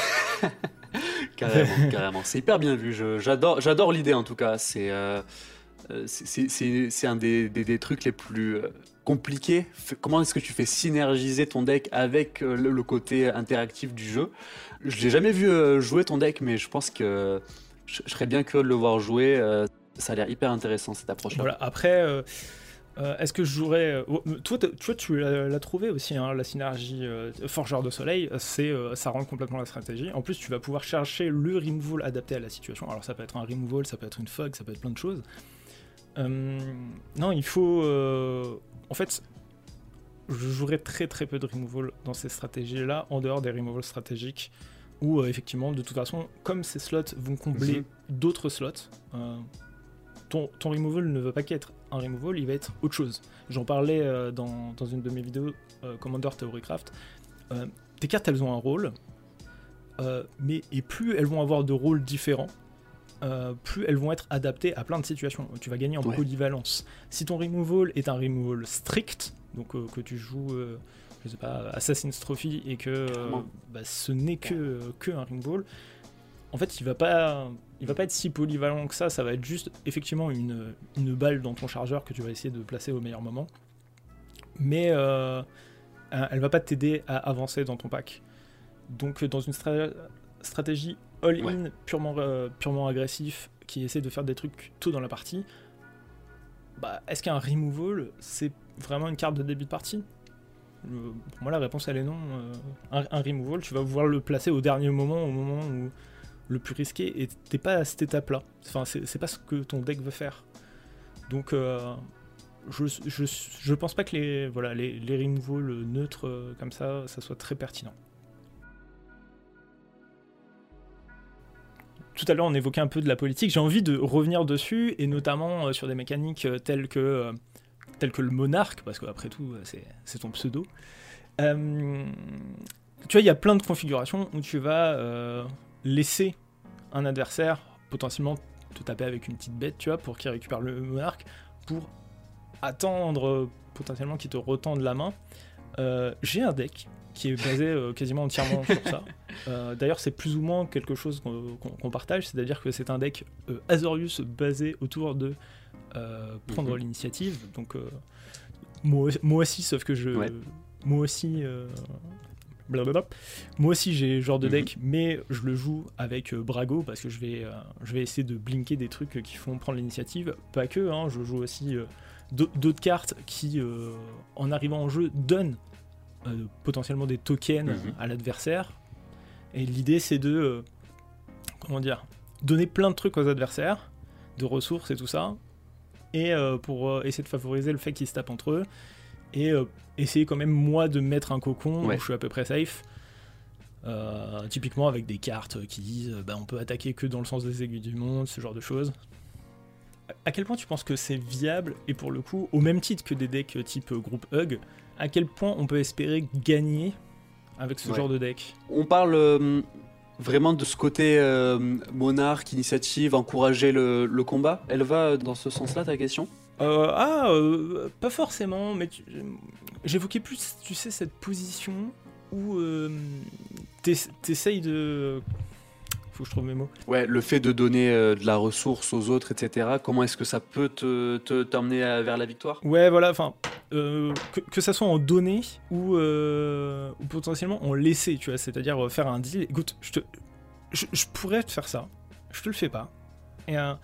Carrément, carrément. C'est hyper bien vu. Je, j'adore, j'adore l'idée, en tout cas. C'est, euh, c'est, c'est, c'est un des, des, des trucs les plus... Euh, compliqué. Comment est-ce que tu fais synergiser ton deck avec euh, le, le côté interactif du jeu? Je l'ai jamais vu euh, jouer ton deck, mais je pense que je, je serais bien curieux de le voir jouer. Euh, ça a l'air hyper intéressant cette approche-là. Voilà. Après, euh, Euh, est-ce que je jouerais... euh, oh, toi, t'as- tu vois, tu l'as, l'as trouvé aussi, hein, la synergie euh, Forgeur de Soleil, c'est, euh, ça rend complètement la stratégie. En plus, tu vas pouvoir chercher le removal adapté à la situation. Alors ça peut être un removal, ça peut être une fog, ça peut être plein de choses. Euh, non, il faut... euh, en fait, je jouerais très très peu de removal dans ces stratégies-là, en dehors des removals stratégiques, où euh, effectivement, de toute façon, comme ces slots vont combler Mhm. d'autres slots, euh, ton, ton removal ne va pas qu'être un removal, il va être autre chose. J'en parlais euh, dans, dans une de mes vidéos euh, Commander Theorycraft. Euh, tes cartes, elles ont un rôle, euh, mais et plus elles vont avoir de rôles différents, euh, plus elles vont être adaptées à plein de situations. Tu vas gagner en Ouais. polyvalence. Si ton removal est un removal strict, donc euh, que tu joues, euh, je sais pas, Assassin's Trophy et que euh, Clairement. bah, ce n'est que, euh, que un removal, en fait, il va pas, il va pas être si polyvalent que ça. Ça va être juste effectivement une, une balle dans ton chargeur que tu vas essayer de placer au meilleur moment. Mais euh, elle va pas t'aider à avancer dans ton pack. Donc, dans une stra- stratégie all-in Ouais. purement, euh, purement agressif qui essaie de faire des trucs tôt dans la partie, bah, est-ce qu'un removal c'est vraiment une carte de début de partie? Euh, Pour moi, la réponse elle est non. Euh, un, un removal, tu vas pouvoir le placer au dernier moment, au moment où le plus risqué, et t'es pas à cette étape-là. Enfin, c'est, c'est pas ce que ton deck veut faire. Donc, euh, je, je, je pense pas que les, voilà, les, les removals neutres euh, comme ça, ça soit très pertinent. Tout à l'heure, on évoquait un peu de la politique. J'ai envie de revenir dessus, et notamment euh, sur des mécaniques euh, telles que, euh, telles que le monarque, parce qu'après tout, euh, c'est, c'est ton pseudo. Euh, tu vois, il y a plein de configurations où tu vas euh, laisser un adversaire potentiellement te taper avec une petite bête, tu vois, pour qu'il récupère le monarque, pour attendre euh, potentiellement qu'il te retende la main. Euh, j'ai un deck qui est basé euh, quasiment entièrement sur ça. Euh, d'ailleurs, c'est plus ou moins quelque chose qu'on, qu'on- qu'on partage, c'est-à-dire que c'est un deck euh, Azorius basé autour de euh, prendre Mhm. l'initiative. Donc, euh, moi, moi aussi, sauf que je. Ouais. Moi aussi. euh, blablabla. Moi aussi j'ai ce genre de Mhm. deck, mais je le joue avec euh, Brago parce que je vais, euh, je vais essayer de blinker des trucs qui font prendre l'initiative. Pas que, hein, je joue aussi euh, d'au- d'autres cartes qui, euh, en arrivant en jeu, donnent euh, potentiellement des tokens Mhm. à l'adversaire. Et l'idée c'est de, euh, comment dire, donner plein de trucs aux adversaires, de ressources et tout ça, et euh, pour euh, essayer de favoriser le fait qu'ils se tapent entre eux, et euh, essayer quand même moi de mettre un cocon Ouais. où je suis à peu près safe. Euh, typiquement avec des cartes qui disent euh, bah, on peut attaquer que dans le sens des aiguilles du monde, ce genre de choses. À quel point tu penses que c'est viable, et pour le coup, au même titre que des decks type euh, groupe Hug, à quel point on peut espérer gagner avec ce Ouais. genre de deck? On parle euh, vraiment de ce côté euh, monarque, initiative, encourager le, le combat. Elle va dans ce sens-là, ta question? Euh, ah, euh, pas forcément, mais tu- j'évoquais plus, tu sais, cette position où euh, t'ess- t'essayes de... Faut que je trouve mes mots. Ouais, le fait de donner euh, de la ressource aux autres, et cetera. Comment est-ce que ça peut te, te- t'emmener à- vers la victoire? Ouais, voilà, enfin, euh, que, que ça soit en donner ou, euh, ou potentiellement en laisser, tu vois, c'est-à-dire euh, faire un deal. Écoute, je, te, je, je pourrais te faire ça, je te le fais pas. Et, euh,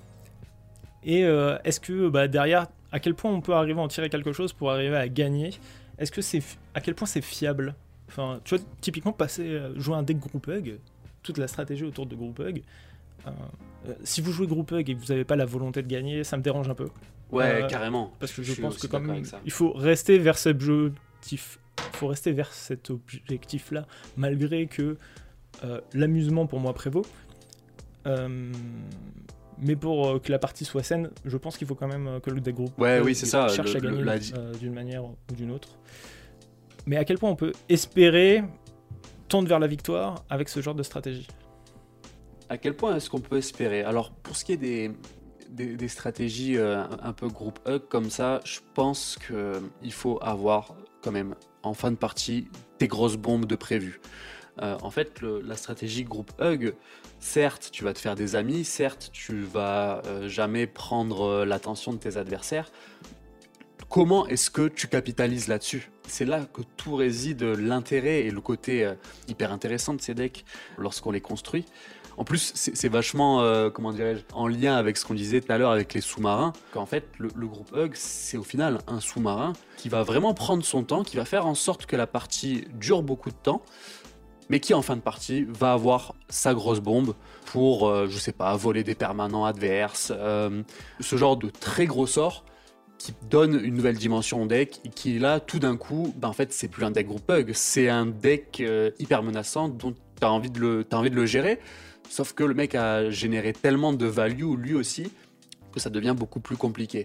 et euh, est-ce que bah, derrière, à quel point on peut arriver à en tirer quelque chose pour arriver à gagner? Est-ce que c'est, à quel point c'est fiable? Enfin, tu vois, typiquement, passer, euh, jouer un deck group hug, toute la stratégie autour de group hug. euh, euh, si vous jouez group hug et que vous n'avez pas la volonté de gagner, ça me dérange un peu. Ouais, Euh, carrément. Parce que je, suis pense que aussi quand d'accord même, avec ça. il faut rester vers cet objectif. Il faut rester vers cet objectif-là, malgré que euh, l'amusement pour moi prévaut. Euh, mais pour euh, que la partie soit saine, je pense qu'il faut quand même euh, que le deck group Ouais, euh, oui, c'est ça, cherche le- à le- gagner la- euh, d'une manière ou d'une autre. Mais à quel point on peut espérer tendre vers la victoire avec ce genre de stratégie? À quel point est-ce qu'on peut espérer? Alors, pour ce qui est des, des, des stratégies euh, un peu groupe hug comme ça, je pense qu'il faut avoir quand même en fin de partie des grosses bombes de prévues. Euh, en fait, le- la stratégie groupe hug, certes, tu vas te faire des amis, certes, tu vas euh, jamais prendre euh, l'attention de tes adversaires. Comment est-ce que tu capitalises là-dessus? C'est là que tout réside l'intérêt et le côté euh, hyper intéressant de ces decks lorsqu'on les construit. En plus, c'est, c'est vachement, euh, comment dirais-je, en lien avec ce qu'on disait tout à l'heure avec les sous-marins, qu'en fait, le, le groupe Hug, c'est au final un sous-marin qui va vraiment prendre son temps, qui va faire en sorte que la partie dure beaucoup de temps, mais qui en fin de partie va avoir sa grosse bombe pour, euh, je sais pas, voler des permanents adverses, euh, ce genre de très gros sort qui donne une nouvelle dimension au deck, et qui là, tout d'un coup, bah, en fait, c'est plus un deck groupe Hug, c'est un deck euh, hyper menaçant dont t'as envie de le, t'as envie de le gérer, sauf que le mec a généré tellement de value, lui aussi, que ça devient beaucoup plus compliqué.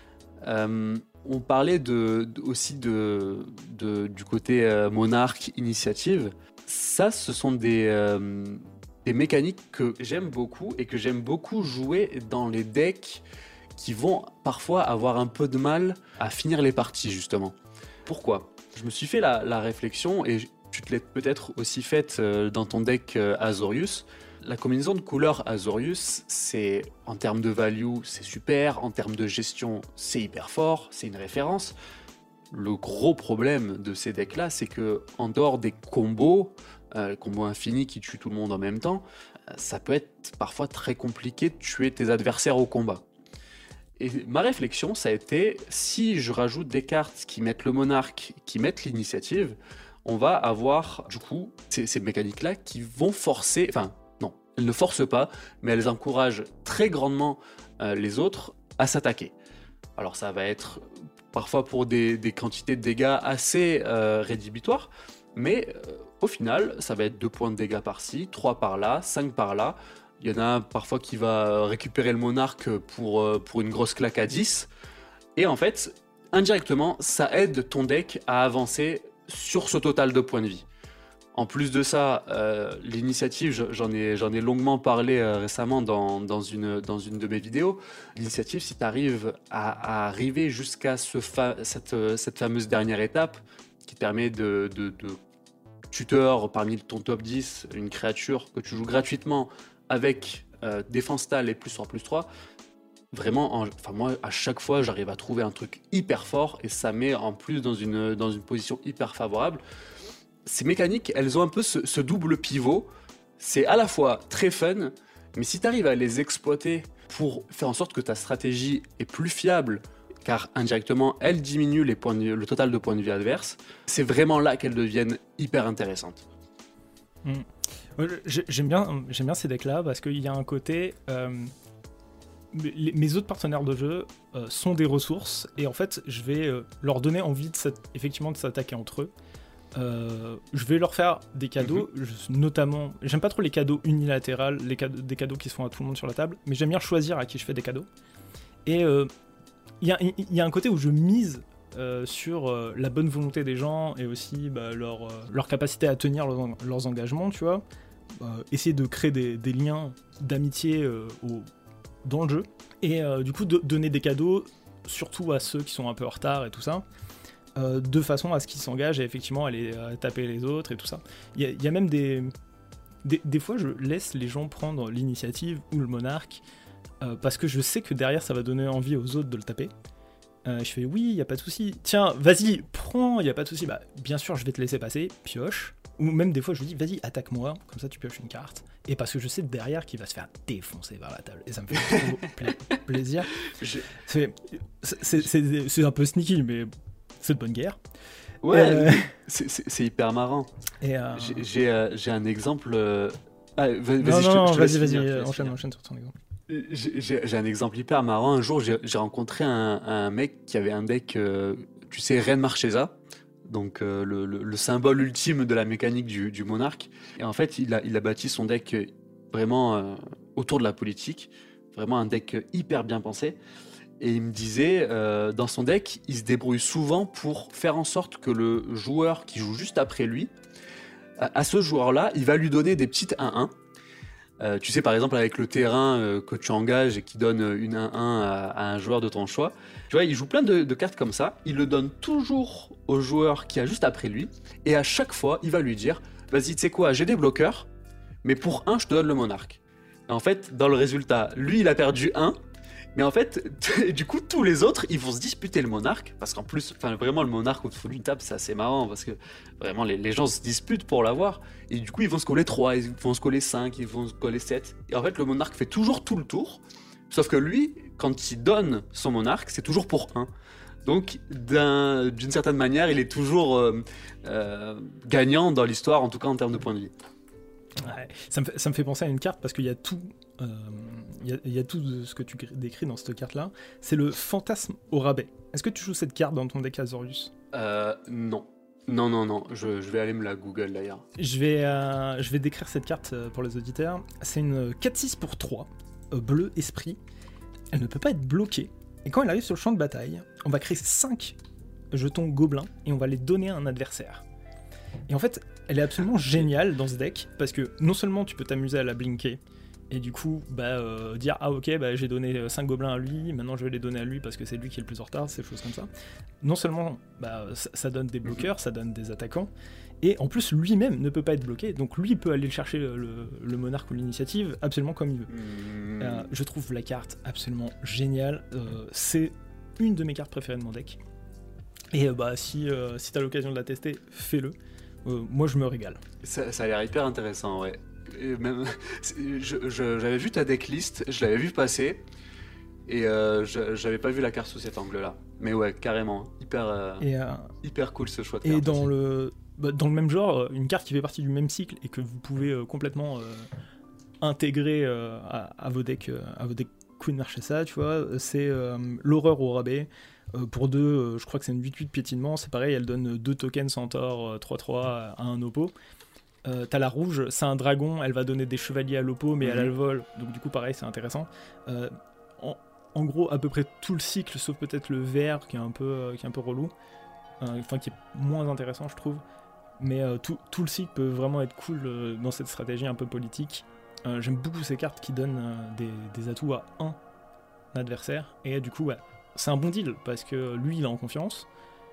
Euh, on parlait de, de, aussi de, de, du côté euh, monarque, initiative. Ça, ce sont des, euh, des mécaniques que j'aime beaucoup et que j'aime beaucoup jouer dans les decks qui vont parfois avoir un peu de mal à finir les parties, justement. Pourquoi ? Je me suis fait la, la réflexion, et tu te l'es peut-être aussi faite euh, dans ton deck euh, Azorius. La combinaison de couleurs Azorius, c'est, en termes de value, c'est super, en termes de gestion, c'est hyper fort, c'est une référence. Le gros problème de ces decks-là, c'est que en dehors des combos, euh, combos infinis qui tuent tout le monde en même temps, euh, ça peut être parfois très compliqué de tuer tes adversaires au combat. Et ma réflexion, ça a été, si je rajoute des cartes qui mettent le monarque, qui mettent l'initiative, on va avoir, du coup, ces, ces mécaniques-là qui vont forcer, enfin, non, elles ne forcent pas, mais elles encouragent très grandement euh, les autres à s'attaquer. Alors ça va être parfois pour des, des quantités de dégâts assez euh, rédhibitoires, mais euh, au final, ça va être deux points de dégâts par-ci, trois par-là, cinq par-là. Il y en a un parfois qui va récupérer le monarque pour, euh, pour une grosse claque à dix. Et en fait, indirectement, ça aide ton deck à avancer sur ce total de points de vie. En plus de ça, euh, l'initiative, j'en ai, j'en ai longuement parlé euh, récemment dans, dans, une, dans une de mes vidéos. L'initiative, si tu arrives à, à arriver jusqu'à ce fa- cette, cette fameuse dernière étape qui te permet de, de, de tuteur parmi ton top dix, une créature que tu joues gratuitement avec euh, défense tale et plus trois plus trois, vraiment, en, enfin moi, à chaque fois, j'arrive à trouver un truc hyper fort et ça met en plus dans une, dans une position hyper favorable. Ces mécaniques, elles ont un peu ce, ce double pivot. C'est à la fois très fun, mais si tu arrives à les exploiter pour faire en sorte que ta stratégie est plus fiable, car indirectement, elle diminue les points de, le total de points de vie adverse, c'est vraiment là qu'elles deviennent hyper intéressantes. Mmh. J'aime bien, j'aime bien ces decks-là parce qu'il y a un côté... Euh, les, mes autres partenaires de jeu euh, sont des ressources et en fait, je vais euh, leur donner envie de effectivement de s'attaquer entre eux. Euh, je vais leur faire des cadeaux, mmh. je, notamment... J'aime pas trop les cadeaux unilatéraux, les cadeaux, des cadeaux qui se font à tout le monde sur la table, mais j'aime bien choisir à qui je fais des cadeaux. Et il euh, y, y a un côté où je mise euh, sur euh, la bonne volonté des gens et aussi bah, leur, euh, leur capacité à tenir leurs, leurs engagements, tu vois. Euh, essayer de créer des, des liens d'amitié euh, au, dans le jeu. Et euh, du coup, de, donner des cadeaux, surtout à ceux qui sont un peu en retard et tout ça. Euh, de façon à ce qu'ils s'engagent et effectivement aller euh, taper les autres et tout ça. Il y, y a même des, des... Des fois, je laisse les gens prendre l'initiative ou le monarque euh, parce que je sais que derrière, ça va donner envie aux autres de le taper. Euh, je fais, oui, il n'y a pas de souci. Tiens, vas-y, prends, il n'y a pas de souci. Bah, bien sûr, je vais te laisser passer, pioche. Ou même des fois, je lui dis, vas-y, attaque-moi, comme ça tu pioches une carte. Et parce que je sais derrière qu'il va se faire défoncer vers la table. Et ça me fait trop pla- plaisir. Je... C'est, c'est, c'est, c'est un peu sneaky, mais... c'est de bonne guerre. Ouais, euh... c'est, c'est, c'est hyper marrant. Et euh... j'ai, j'ai, euh, j'ai un exemple. Euh... Ah, vas-y, non, je, non, je te vas-y, laisse vas-y, finir, enchaîne, enchaîne sur ton exemple. J'ai, j'ai, j'ai un exemple hyper marrant. Un jour, j'ai, j'ai rencontré un, un mec qui avait un deck, euh, tu sais, Reine Marchesa, donc euh, le, le, le symbole ultime de la mécanique du, du monarque. Et en fait, il a, il a bâti son deck vraiment euh, autour de la politique, vraiment un deck hyper bien pensé. Et il me disait, euh, dans son deck, il se débrouille souvent pour faire en sorte que le joueur qui joue juste après lui, à, à ce joueur-là, il va lui donner des petites un un. Euh, tu sais, par exemple, avec le terrain euh, que tu engages et qui donne une un un à, à un joueur de ton choix. Tu vois, il joue plein de, de cartes comme ça. Il le donne toujours au joueur qui a juste après lui. Et à chaque fois, il va lui dire, vas-y, tu sais quoi, j'ai des bloqueurs, mais pour un, je te donne le monarque. Et en fait, dans le résultat, lui, il a perdu un. Mais en fait, du coup, tous les autres, ils vont se disputer le monarque, parce qu'en plus, enfin, vraiment, le monarque autour d'une table, c'est assez marrant, parce que vraiment, les, les gens se disputent pour l'avoir, et du coup, ils vont se coller trois, ils vont se coller cinq, ils vont se coller sept. Et en fait, le monarque fait toujours tout le tour, sauf que lui, quand il donne son monarque, c'est toujours pour un. Donc, d'un, d'une certaine manière, il est toujours euh, euh, gagnant dans l'histoire, en tout cas en termes de points de vie. Ouais. Ça, me fait, ça me fait penser à une carte parce qu'il y a tout, euh, il y a, il y a tout de ce que tu décris dans cette carte-là. C'est le fantasme au rabais. Est-ce que tu joues cette carte dans ton deck Azorius ? Euh, non. Non, non, non, je, je vais aller me la Google d'ailleurs. Je vais, euh, je vais décrire cette carte pour les auditeurs. C'est une quatre six pour trois, euh, bleu esprit. Elle ne peut pas être bloquée. Et quand elle arrive sur le champ de bataille, on va créer cinq jetons gobelins et on va les donner à un adversaire. Et en fait, elle est absolument géniale dans ce deck, parce que non seulement tu peux t'amuser à la blinker, et du coup, bah, euh, dire « Ah ok, bah, j'ai donné cinq gobelins à lui, maintenant je vais les donner à lui parce que c'est lui qui est le plus en retard », ces choses comme ça. Non seulement bah, ça, ça donne des bloqueurs, ça donne des attaquants, et en plus lui-même ne peut pas être bloqué, donc lui peut aller chercher le, le, le monarque ou l'initiative absolument comme il veut. Mmh. Euh, je trouve la carte absolument géniale, euh, c'est une de mes cartes préférées de mon deck. Et euh, bah, si, euh, si t'as l'occasion de la tester, fais-le. Euh, moi je me régale. Ça, ça a l'air hyper intéressant, ouais. Et même, je, je, j'avais vu ta decklist, je l'avais vu passer, et euh, je, j'avais pas vu la carte sous cet angle-là. Mais ouais, carrément, hyper, euh, et euh, hyper cool ce choix de carte. Et dans le, bah, dans le même genre, une carte qui fait partie du même cycle et que vous pouvez euh, complètement euh, intégrer euh, à, à vos decks, euh, à vos decks Queen Marchesa, tu vois, c'est euh, l'horreur au rabais. Euh, pour deux, euh, je crois que c'est une huit huit piétinement, c'est pareil, elle donne deux tokens centaure euh, trois trois à un oppo. Euh, t'as la rouge, c'est un dragon, elle va donner des chevaliers à l'oppo, mais mm-hmm. elle a le vol, donc du coup pareil, c'est intéressant. Euh, en, en gros, à peu près tout le cycle, sauf peut-être le vert qui est un peu, euh, qui est un peu relou, euh, enfin qui est moins intéressant je trouve, mais euh, tout, tout le cycle peut vraiment être cool euh, dans cette stratégie un peu politique. Euh, j'aime beaucoup ces cartes qui donnent euh, des, des atouts à un adversaire, et du coup ouais, c'est un bon deal, parce que lui il est en confiance,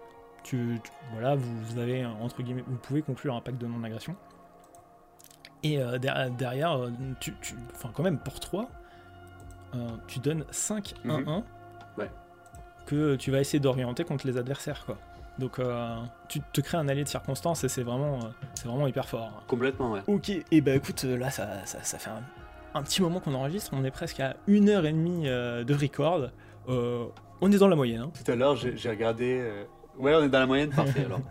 tu, tu, voilà, vous, vous avez entre guillemets, vous pouvez conclure un pacte de non-agression. Et euh, derrière, derrière tu, tu, enfin quand même pour trois, euh, tu donnes cinq un un mm-hmm. ouais. que tu vas essayer d'orienter contre les adversaires, quoi. Donc euh, tu te crées un allié de circonstance et c'est vraiment, euh, c'est vraiment hyper fort. Complètement, ouais. Ok, et bah écoute, là ça, ça, ça fait un, un petit moment qu'on enregistre, on est presque à une heure et demie euh, de record. Euh, on est dans la moyenne. Hein. Tout à l'heure, j'ai, j'ai regardé... Euh... Ouais, on est dans la moyenne, parfait alors.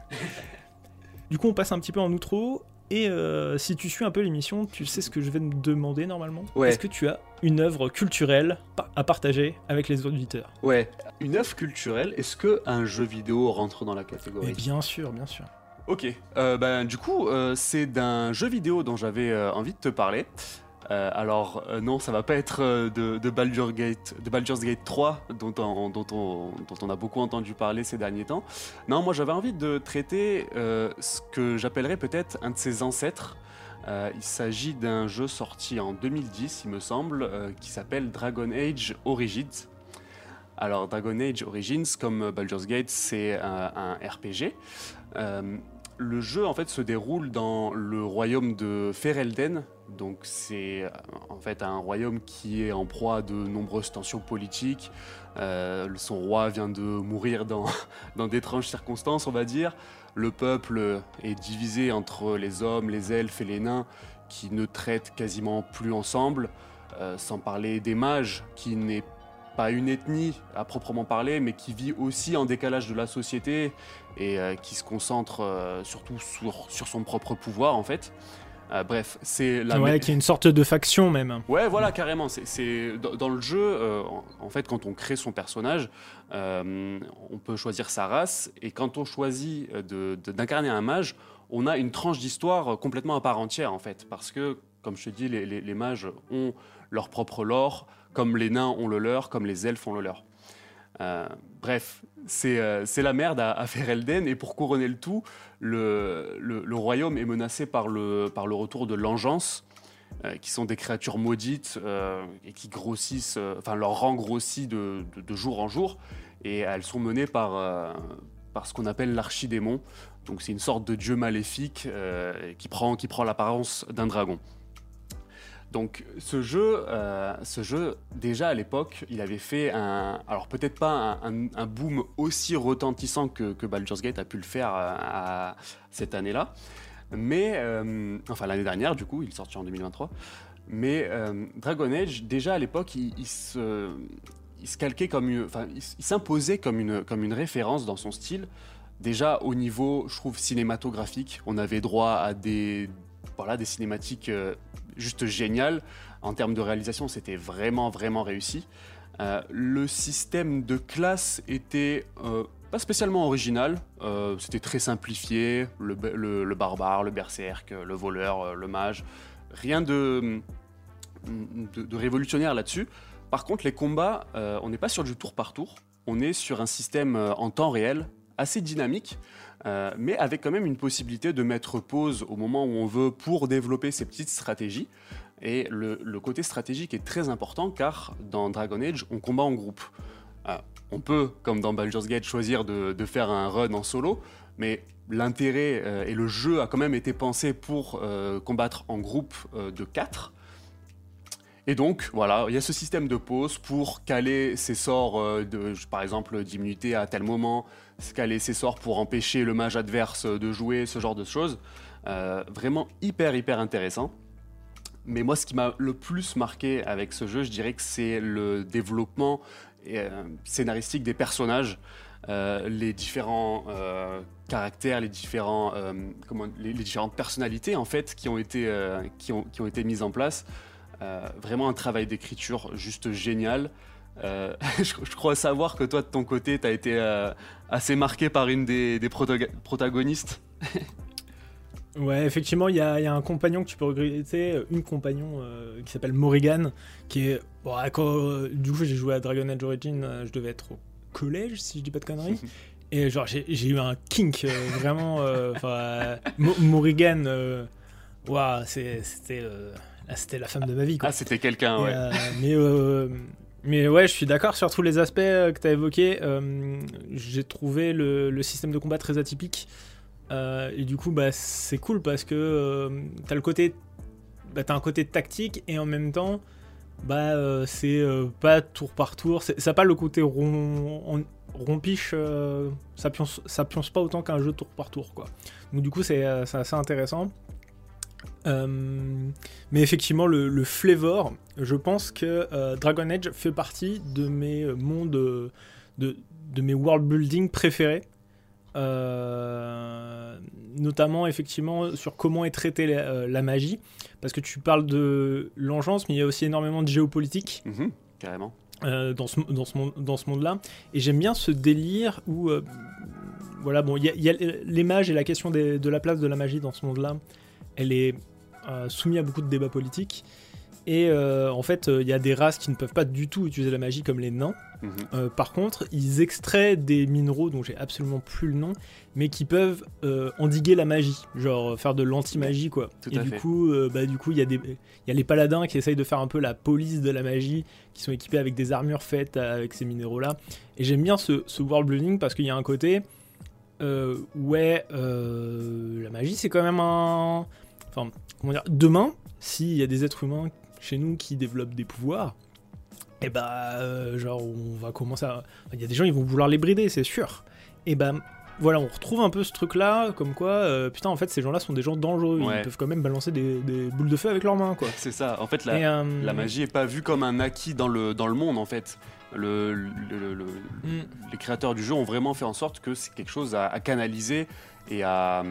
Du coup, on passe un petit peu en outro. Et euh, si tu suis un peu l'émission, tu sais ce que je vais me demander normalement. Ouais. Est-ce que tu as une œuvre culturelle à partager avec les auditeurs ? Ouais, une œuvre culturelle, est-ce qu'un jeu vidéo rentre dans la catégorie ? Et bien sûr, bien sûr. Ok, euh, ben, du coup, euh, c'est d'un jeu vidéo dont j'avais euh, envie de te parler. Euh, alors euh, non, ça va pas être euh, de, de, Baldur's Gate, de Baldur's Gate trois dont on, dont, on, dont on a beaucoup entendu parler ces derniers temps. Non, moi j'avais envie de traiter euh, ce que j'appellerais peut-être un de ses ancêtres. Euh, il s'agit d'un jeu sorti en deux mille dix, il me semble, euh, qui s'appelle Dragon Age Origins. Alors Dragon Age Origins, comme Baldur's Gate, c'est un, un R P G. Euh, le jeu en fait se déroule dans le royaume de Ferelden. Donc c'est en fait un royaume qui est en proie à de nombreuses tensions politiques. Euh, son roi vient de mourir dans, dans d'étranges circonstances, on va dire. Le peuple est divisé entre les hommes, les elfes et les nains qui ne traitent quasiment plus ensemble. Euh, sans parler des mages, qui n'est pas une ethnie à proprement parler, mais qui vit aussi en décalage de la société et euh, qui se concentre euh, surtout sur, sur son propre pouvoir en fait. Euh, bref, c'est la... Ouais, qui est une sorte de faction même. Ouais, voilà, carrément. C'est, c'est... Dans, dans le jeu, euh, en fait, quand on crée son personnage, euh, on peut choisir sa race, et quand on choisit de, de, d'incarner un mage, on a une tranche d'histoire complètement à part entière, en fait. Parce que, comme je te dis, les, les, les mages ont leur propre lore, comme les nains ont le leur, comme les elfes ont le leur. Euh, bref, c'est, euh, c'est la merde à, à Ferelden, et pour couronner le tout, le, le, le royaume est menacé par le, par le retour de l'engeance, euh, qui sont des créatures maudites euh, et qui grossissent, euh, enfin leur rang grossit de, de, de jour en jour, et elles sont menées par, euh, par ce qu'on appelle l'archidémon. Donc c'est une sorte de dieu maléfique euh, qui prend, qui prend l'apparence d'un dragon. Donc ce jeu, euh, ce jeu, déjà à l'époque, il avait fait un... Alors peut-être pas un, un, un boom aussi retentissant que, que Baldur's Gate a pu le faire à, à cette année-là, mais... Euh, enfin l'année dernière, du coup, il est sorti en deux mille vingt-trois. Mais euh, Dragon Age, déjà à l'époque, il, il, se, il se calquait comme une... Enfin, il, il s'imposait comme une, comme une référence dans son style. Déjà au niveau, je trouve, cinématographique, on avait droit à des... Voilà, des cinématiques euh, juste géniales. En termes de réalisation, c'était vraiment, vraiment réussi. Euh, le système de classe était euh, pas spécialement original. Euh, c'était très simplifié. Le, le, le barbare, le berserk, le voleur, le mage. Rien de, de, de révolutionnaire là-dessus. Par contre, les combats, euh, on n'est pas sur du tour par tour. On est sur un système euh, en temps réel, assez dynamique. Euh, mais avec quand même une possibilité de mettre pause au moment où on veut pour développer ces petites stratégies. Et le, le côté stratégique est très important car dans Dragon Age, on combat en groupe. Euh, on peut, comme dans Baldur's Gate, choisir de, de faire un run en solo, mais l'intérêt euh, et le jeu a quand même été pensé pour euh, combattre en groupe euh, de quatre. Et donc, voilà, il y a ce système de pause pour caler ses sorts, euh, de, par exemple, d'immunité à tel moment, caler ses sorts pour empêcher le mage adverse de jouer, ce genre de choses. Euh, vraiment hyper, hyper intéressant. Mais moi, ce qui m'a le plus marqué avec ce jeu, je dirais que c'est le développement euh, scénaristique des personnages. Euh, les différents euh, caractères, les, différents, euh, comment, les, les différentes personnalités, en fait, qui ont été, euh, qui ont, qui ont été mises en place. Euh, vraiment un travail d'écriture juste génial. Euh, je, je crois savoir que toi, de ton côté, tu as été euh, assez marqué par une des, des protaga- protagonistes. Ouais, effectivement, il y, y a un compagnon que tu peux regretter, une compagnon euh, qui s'appelle Morrigan, qui est... Bon, quand, euh, du coup, j'ai joué à Dragon Age Origins, euh, je devais être au collège, si je dis pas de conneries. Et genre, j'ai, j'ai eu un kink, euh, vraiment... Euh, euh, Mo- Morrigan, euh, wow, c'est, c'était... Euh, Là, c'était la femme de ma vie, quoi. Ah, c'était quelqu'un, et, ouais. Euh, mais, euh, mais ouais, je suis d'accord sur tous les aspects que tu as évoqués. Euh, j'ai trouvé le, le système de combat très atypique. Euh, et du coup, bah, c'est cool parce que euh, tu as le côté, bah, t'as un côté tactique et en même temps, bah, euh, c'est euh, pas tour par tour. C'est, ça n'a pas le côté rond, rompiche. Euh, ça pionce, ça pionce pas autant qu'un jeu tour par tour, quoi. Donc du coup, c'est, c'est assez intéressant. Euh, mais effectivement, le, le flavor, je pense que euh, Dragon Age fait partie de mes mondes, de, de mes world building préférés. Euh, notamment effectivement sur comment est traitée la, euh, la magie, parce que tu parles de l'engeance, mais il y a aussi énormément de géopolitique. Mmh, carrément. Euh, dans ce, dans ce, monde, dans ce monde-là. Et j'aime bien ce délire où, euh, voilà, bon, il y, y a les mages et la question des, de la place de la magie dans ce monde-là, elle est euh, soumise à beaucoup de débats politiques. Et euh, en fait, il euh, y a des races qui ne peuvent pas du tout utiliser la magie, comme les nains. Mmh. Euh, par contre, ils extraient des minéraux dont j'ai absolument plus le nom, mais qui peuvent euh, endiguer la magie, genre faire de l'anti-magie, quoi. Tout et à du fait. coup, euh, bah du coup, il y a des, il y a les paladins qui essayent de faire un peu la police de la magie, qui sont équipés avec des armures faites avec ces minéraux-là. Et j'aime bien ce, ce world building parce qu'il y a un côté, euh, ouais, euh, la magie, c'est quand même un, enfin, comment dire, demain, s'il y a des êtres humains chez nous qui développent des pouvoirs, et bah euh, genre on va commencer à... Il y a des gens ils vont vouloir les brider, c'est sûr. Et bah voilà, on retrouve un peu ce truc là, comme quoi euh, putain en fait ces gens là sont des gens dangereux, ouais. Ils peuvent quand même balancer des, des boules de feu avec leurs mains, quoi. C'est ça, en fait la, et, euh... la magie est pas vue comme un acquis dans le, dans le monde en fait. Le, le, le, le mm. Les créateurs du jeu ont vraiment fait en sorte que c'est quelque chose à, à canaliser et à...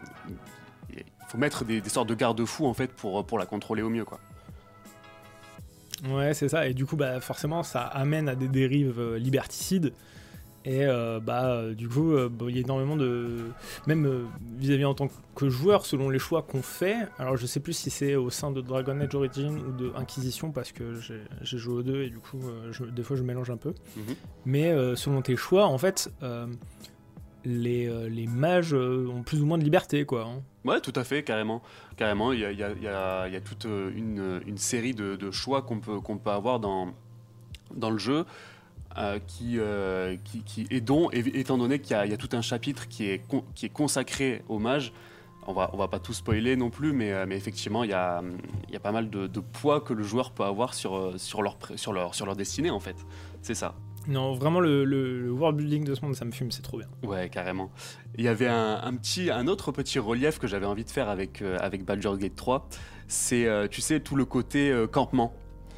Il faut mettre des, des sortes de garde-fous en fait pour, pour la contrôler au mieux, quoi. Ouais, c'est ça, et du coup, bah, forcément, ça amène à des dérives euh, liberticides, et euh, bah, euh, du coup, euh, bah, y a énormément de... Même euh, vis-à-vis en tant que joueur, selon les choix qu'on fait, alors je sais plus si c'est au sein de Dragon Age Origins ou de Inquisition, parce que j'ai, j'ai joué aux deux, et du coup, euh, je, des fois, je mélange un peu, mm-hmm. mais euh, selon tes choix, en fait... Euh, Les, euh, les mages euh, ont plus ou moins de liberté, quoi. Hein. Ouais, tout à fait, carrément. Carrément, il y a, y a, y a, y a toute une, une série de, de choix qu'on peut, qu'on peut avoir dans, dans le jeu euh, qui, euh, qui, qui est dont, étant donné qu'il y a, y a tout un chapitre qui est, con, qui est consacré aux mages, On va, on va pas tout spoiler non plus, mais, euh, mais effectivement, il y a, y a pas mal de, de poids que le joueur peut avoir sur, euh, sur, leur, pré- sur, leur, sur leur destinée, en fait. C'est ça. Non, vraiment, le, le, le world building de ce monde, ça me fume, c'est trop bien. Ouais, carrément. Il y avait un, un, petit, un autre petit relief que j'avais envie de faire avec, euh, avec Baldur's Gate trois. C'est, euh, tu sais, tout le côté euh, campement.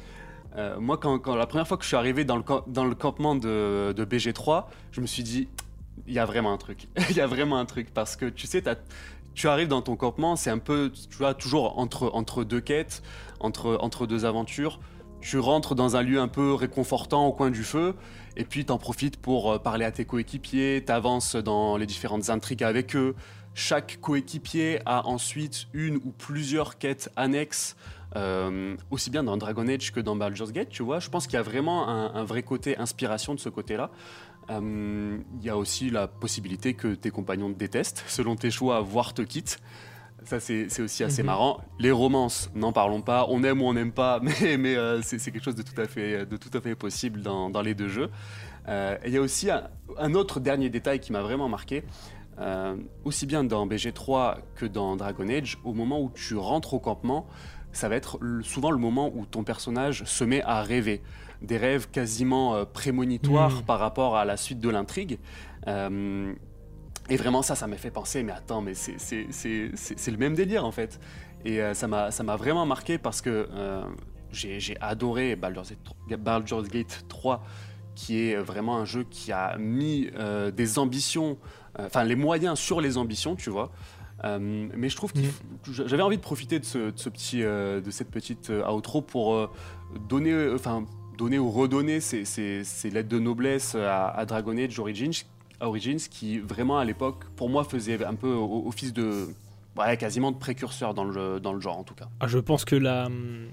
Euh, moi, quand, quand la première fois que je suis arrivé dans le, dans le campement de, de B G trois, je me suis dit, il y a vraiment un truc. Il y a vraiment un truc. Parce que, tu sais, t'as... Tu arrives dans ton campement, c'est un peu, tu vois, toujours entre, entre deux quêtes, entre, entre deux aventures. Tu rentres dans un lieu un peu réconfortant au coin du feu, et puis t'en profites pour parler à tes coéquipiers, t'avances dans les différentes intrigues avec eux. Chaque coéquipier a ensuite une ou plusieurs quêtes annexes, euh, aussi bien dans Dragon Age que dans Baldur's Gate, tu vois. Je pense qu'il y a vraiment un, un vrai côté inspiration de ce côté-là. Il euh, y a aussi la possibilité que tes compagnons te détestent, selon tes choix, voire te quittent. Ça, c'est, c'est aussi assez mm-hmm. marrant. Les romances, n'en parlons pas. On aime ou on n'aime pas, mais, mais euh, c'est, c'est quelque chose de tout à fait, de tout à fait possible dans, dans les deux jeux. Euh, il y a aussi un, un autre dernier détail qui m'a vraiment marqué. Euh, aussi bien dans B G trois que dans Dragon Age, au moment où tu rentres au campement, ça va être souvent le moment où ton personnage se met à rêver. Des rêves quasiment euh, prémonitoires mmh. par rapport à la suite de l'intrigue. Euh, et vraiment, ça, ça m'a fait penser, mais attends, mais c'est, c'est, c'est, c'est, c'est le même délire, en fait. Et euh, ça, m'a, ça m'a vraiment marqué parce que euh, j'ai, j'ai adoré Baldur's Gate, Baldur's Gate trois, qui est vraiment un jeu qui a mis euh, des ambitions, enfin, euh, les moyens sur les ambitions, tu vois. Euh, mais je trouve que mmh. j'avais envie de profiter de, ce, de, ce petit, euh, de cette petite euh, outro pour euh, donner, enfin, euh, donner ou redonner ces, ces, ces lettres de noblesse à, à Dragon Age Origins, Origins, qui vraiment à l'époque, pour moi, faisait un peu office de, ouais, quasiment de précurseur dans le, dans le genre en tout cas. Ah, je pense que la,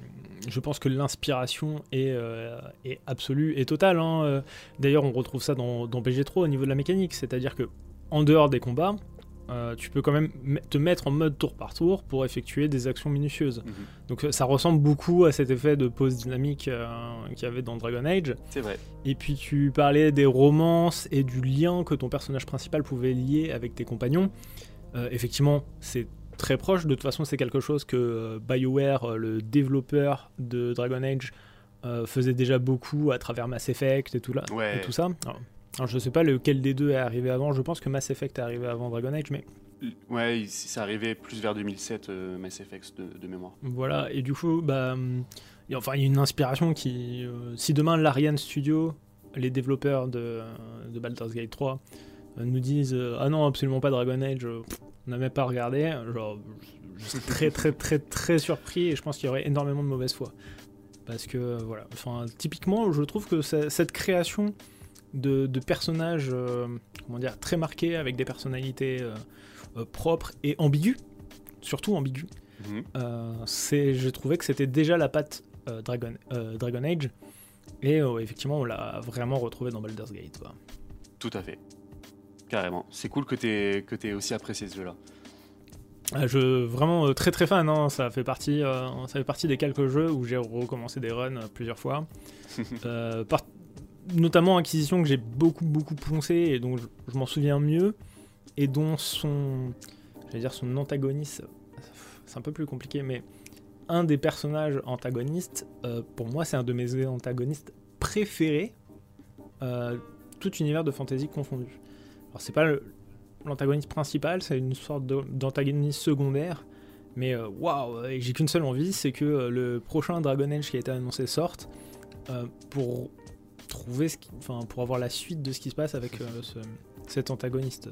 je pense que l'inspiration est, euh, est absolue et totale. Hein. D'ailleurs, on retrouve ça dans, dans B G trois au niveau de la mécanique, c'est-à-dire que en dehors des combats, Euh, tu peux quand même te mettre en mode tour par tour pour effectuer des actions minutieuses. Mmh. Donc ça ressemble beaucoup à cet effet de pause dynamique euh, qu'il y avait dans Dragon Age. C'est vrai. Et puis tu parlais des romances et du lien que ton personnage principal pouvait lier avec tes compagnons. Euh, effectivement, c'est très proche. De toute façon, c'est quelque chose que euh, BioWare, le développeur de Dragon Age, euh, faisait déjà beaucoup à travers Mass Effect et tout, là, ouais. et tout ça. Alors, Alors je sais pas lequel des deux est arrivé avant, je pense que Mass Effect est arrivé avant Dragon Age, mais... Ouais, c'est arrivé plus vers deux mille sept, euh, Mass Effect de, de mémoire. Voilà, et du coup, bah, y a, enfin, il y a une inspiration qui... Euh, si demain l'Ariane Studio, les développeurs de, de Baldur's Gate trois, euh, nous disent euh, « Ah non, absolument pas Dragon Age, euh, on n'a même pas regardé », genre, je suis très très très très surpris et je pense qu'il y aurait énormément de mauvaise foi. Parce que, euh, voilà, enfin, typiquement, je trouve que ça, cette création... De, de personnages euh, comment dire, très marqués avec des personnalités euh, euh, propres et ambiguës, surtout ambiguës. Mmh. Euh, c'est, j'ai trouvé que c'était déjà la patte euh, Dragon, euh, Dragon Age et euh, effectivement on l'a vraiment retrouvé dans Baldur's Gate. Quoi. Tout à fait, carrément. C'est cool que t'aies, que t'aies aussi apprécié ce jeu-là. Euh, je, vraiment euh, très très fan, hein. ça, fait partie, euh, ça fait partie des quelques jeux où j'ai recommencé des runs euh, plusieurs fois. euh, par- notamment Inquisition que j'ai beaucoup beaucoup poncé et dont je, je m'en souviens mieux et dont son j'allais dire son antagoniste, c'est un peu plus compliqué, mais un des personnages antagonistes, euh, pour moi c'est un de mes antagonistes préférés, euh, tout univers de fantasy confondu. Alors c'est pas le, l'antagoniste principal, c'est une sorte de, d'antagoniste secondaire, mais waouh, wow, j'ai qu'une seule envie, c'est que euh, le prochain Dragon Age qui a été annoncé sorte euh, pour trouver ce qui, enfin, pour avoir la suite de ce qui se passe avec euh, ce, cet antagoniste.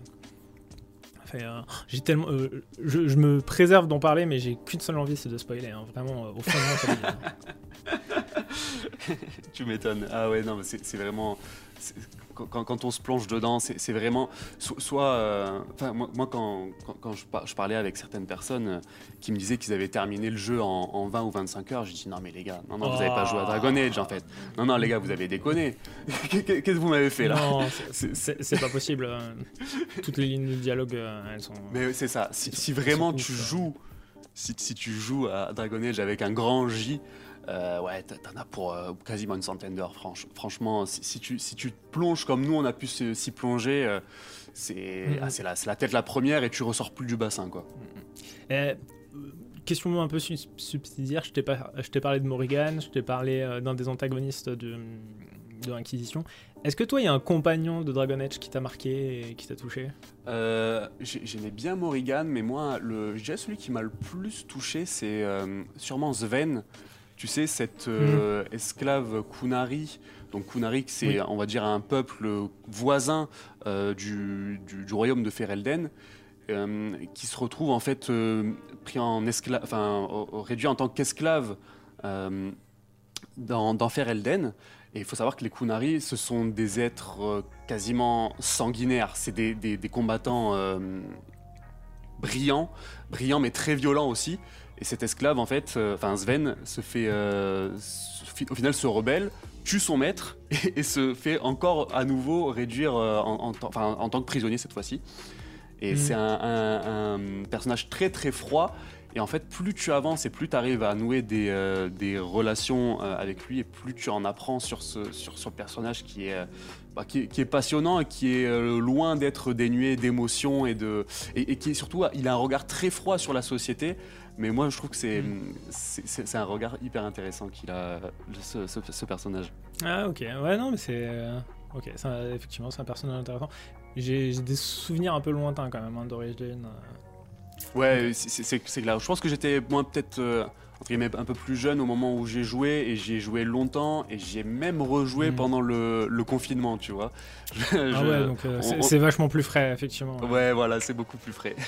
Enfin, euh, j'ai tellement, euh, je, je me préserve d'en parler, mais j'ai qu'une seule envie, c'est de spoiler. Hein, vraiment, euh, au fond de moi, ça Tu m'étonnes. Ah ouais, non, mais c'est, c'est vraiment. C'est, quand, quand on se plonge dedans, c'est, c'est vraiment. So, soit. Enfin, euh, moi, moi, quand, quand, quand je, par, je parlais avec certaines personnes euh, qui me disaient qu'ils avaient terminé le jeu en, en vingt ou vingt-cinq heures, je dis non, mais les gars, non, non, vous n'avez oh. pas joué à Dragon Age en fait. Non, non, les gars, vous avez déconné. Qu'est-ce que vous m'avez fait là? Non, c'est, c'est, c'est pas possible. Toutes les lignes de dialogue, elles sont. Mais c'est ça. Si, si vraiment tu ouf, joues. Si, si tu joues à Dragon Age avec un grand J, euh, ouais, t'en as pour euh, quasiment une centaine d'heures. Franch, franchement, si, si, tu, si tu te plonges comme nous, on a pu se, s'y plonger, euh, c'est, mmh. ah, c'est, la, c'est la tête la première et tu ressors plus du bassin, quoi. Euh, question un peu su- subsidiaire, je t'ai, pas, je t'ai parlé de Morrigan, je t'ai parlé euh, d'un des antagonistes de, de l'Inquisition. Est-ce que toi, il y a un compagnon de Dragon Age qui t'a marqué et qui t'a touché? Euh, j'ai- J'aimais bien Morrigan, mais moi, le, je dirais celui qui m'a le plus touché, c'est euh, sûrement Sven. Tu sais, cette euh, esclave Kunari. Donc Kunari, c'est, Oui. on va dire, un peuple voisin euh, du, du- du royaume de Ferelden, euh, qui se retrouve en fait euh, pris en esclave, enfin au- au- réduit en tant qu'esclave euh, dans, dans Ferelden. Et il faut savoir que les Kunari, ce sont des êtres euh, quasiment sanguinaires. C'est des, des- des combattants euh, brillants, brillants mais très violents aussi. Et cet esclave, en fait, euh, enfin Sven, se fait, euh, se fait- au final se rebelle, tue son maître et, et se fait encore à nouveau réduire euh, en, en tant- enfin, en tant que prisonnier cette fois-ci. Et Mhm. c'est un, un- un personnage très très froid. Et en fait, plus tu avances et plus tu arrives à nouer des, euh, des relations euh, avec lui, et plus tu en apprends sur ce, sur ce personnage qui est, euh, bah, qui, est- qui est passionnant et qui est euh, loin d'être dénué d'émotions et, de, et, et qui est surtout, il a un regard très froid sur la société. Mais moi, je trouve que c'est, Mm. c'est, c'est- c'est un regard hyper intéressant qu'il a, ce, ce- ce personnage. Ah ok, ouais non mais c'est... euh, Ok, c'est un- effectivement c'est un personnage intéressant. J'ai, j'ai des souvenirs un peu lointains quand même hein, d'origine. euh. Ouais, c'est, c'est, c'est- c'est clair. Je pense que j'étais, moi, peut-être, euh, entre guillemets, un peu plus jeune au moment où j'ai joué, et j'y ai joué longtemps, et j'y ai même rejoué Mm. pendant le, le confinement, tu vois. Je- Ah je- ouais, donc euh, on- c'est, on- c'est vachement plus frais effectivement. ouais. Ouais, voilà, c'est beaucoup plus frais.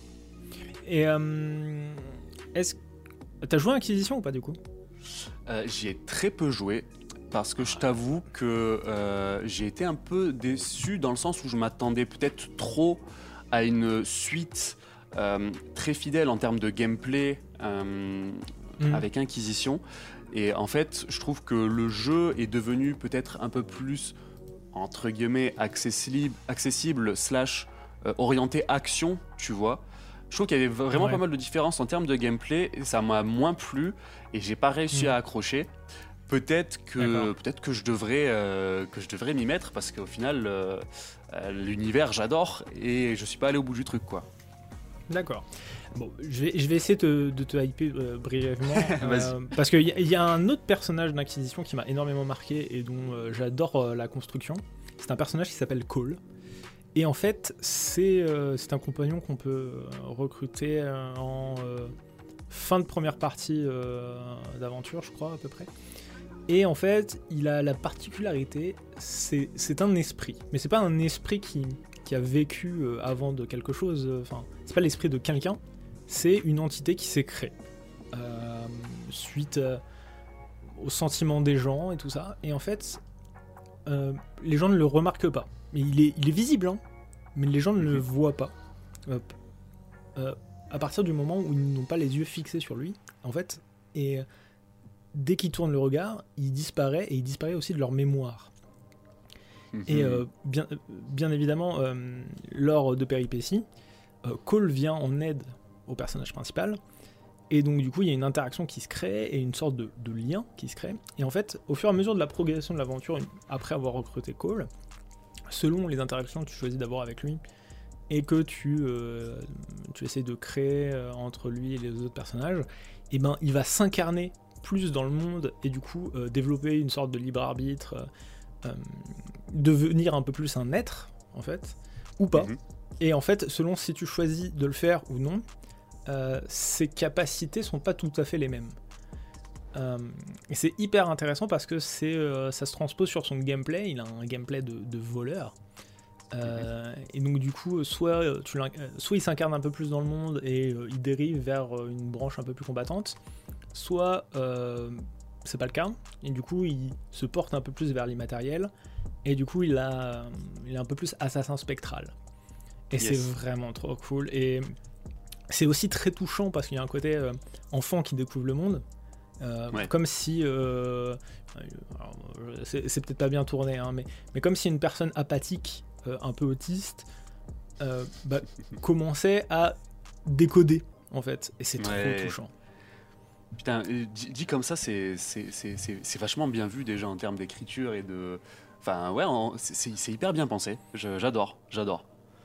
Et euh, est-ce... T'as joué à Inquisition ou pas du coup? Euh, j'y ai très peu joué, parce que je t'avoue que euh, j'ai été un peu déçu dans le sens où je m'attendais peut-être trop à une suite euh, très fidèle en termes de gameplay euh, Mm. avec Inquisition. Et en fait, je trouve que le jeu est devenu peut-être un peu plus, entre guillemets, accessible, accessible slash euh, orienté action, tu vois. Je trouve qu'il y avait vraiment Ouais. pas mal de différences en termes de gameplay, et ça m'a moins plu, et j'ai pas réussi Mm. à accrocher. Peut-être que, D'accord. peut-être que je devrais, euh, que je devrais m'y mettre, parce qu'au final, euh, euh, l'univers, j'adore, et je suis pas allé au bout du truc, quoi. D'accord. Bon, je vais, je vais essayer te- de te hyper euh, brièvement. Vas-y. Parce qu'il y, a- y a un autre personnage d'Inquisition qui m'a énormément marqué et dont euh, j'adore euh, la construction. C'est un personnage qui s'appelle Cole. Et en fait, c'est euh, c'est un compagnon qu'on peut euh, recruter euh, en euh, fin de première partie euh, d'aventure, je crois, à peu près. Et en fait, il a la particularité, c'est c'est un esprit. Mais c'est pas un esprit qui, qui a vécu euh, avant de quelque chose. euh, Enfin, c'est pas l'esprit de quelqu'un. C'est une entité qui s'est créée. euh, suite euh, aux sentiments des gens et tout ça. Et en fait, euh, les gens ne le remarquent pas. Mais il est, il est visible, hein, mais les gens ne le voient pas. Hop. Euh, à partir du moment où ils n'ont pas les yeux fixés sur lui, en fait, et euh, dès qu'ils tournent le regard, il disparaît, et il disparaît aussi de leur mémoire. Et euh, bien, bien évidemment, euh, lors de péripéties, euh, Cole vient en aide au personnage principal, et donc du coup il y a une interaction qui se crée, et une sorte de, de lien qui se crée, et en fait, au fur et à mesure de la progression de l'aventure, une- après avoir recruté Cole, selon les interactions que tu choisis d'avoir avec lui, et que tu, euh, tu essaies de créer euh, entre lui et les autres personnages, et ben il va s'incarner plus dans le monde, et du coup euh, développer une sorte de libre arbitre, euh, euh, devenir un peu plus un être, en fait, ou pas. Mhm. Et en fait, selon si tu choisis de le faire ou non, euh, ses capacités sont pas tout à fait les mêmes. Euh, et c'est hyper intéressant parce que c'est, euh, ça se transpose sur son gameplay. Il a un gameplay de, de voleur. Euh, et donc du coup, soit, euh, tu l'in- euh, soit il s'incarne un peu plus dans le monde et euh, il dérive vers euh, une branche un peu plus combattante, soit euh, c'est pas le cas, et du coup il se porte un peu plus vers l'immatériel, et du coup il a, il est un peu plus assassin spectral. Et Yes. c'est vraiment trop cool. Et c'est aussi très touchant parce qu'il y a un côté euh, enfant qui découvre le monde. Euh, Ouais. Comme si, euh, alors, c'est, c'est peut-être pas bien tourné, hein, mais, mais comme si une personne apathique, euh, un peu autiste, euh, bah, commençait à décoder en fait, et c'est Ouais. trop touchant. Putain, euh, dit, dit comme ça, c'est, c'est, c'est, c'est, c'est vachement bien vu déjà en termes d'écriture et de... Enfin, ouais, en- c'est, c'est- c'est hyper bien pensé. Je- j'adore, j'adore.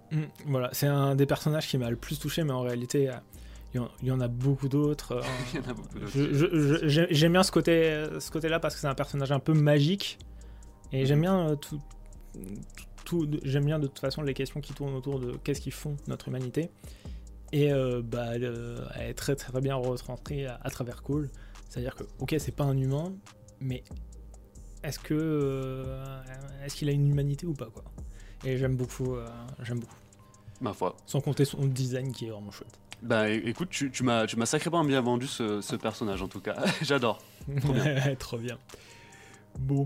Mmh, voilà, c'est un des personnages qui m'a le plus touché, mais en réalité, il y en a beaucoup d'autres. Il y en a beaucoup d'autres. Je, je, je, j'aime bien ce, côté, ce côté-là parce que c'est un personnage un peu magique. Et j'aime bien tout, tout, tout, j'aime bien de toute façon les questions qui tournent autour de qu'est-ce qu'ils font notre humanité. Et euh, bah, euh, elle est très très bien retranscrite à, à travers Cole. C'est-à-dire que, ok, c'est pas un humain, mais est-ce que euh, est-ce qu'il a une humanité ou pas, quoi. Et j'aime beaucoup, euh, j'aime beaucoup. Ma foi. Sans compter son design qui est vraiment chouette. Bah écoute, tu, tu m'as, tu m'as sacrément bien vendu ce, ce personnage en tout cas. J'adore. Trop bien. Trop bien. Bon.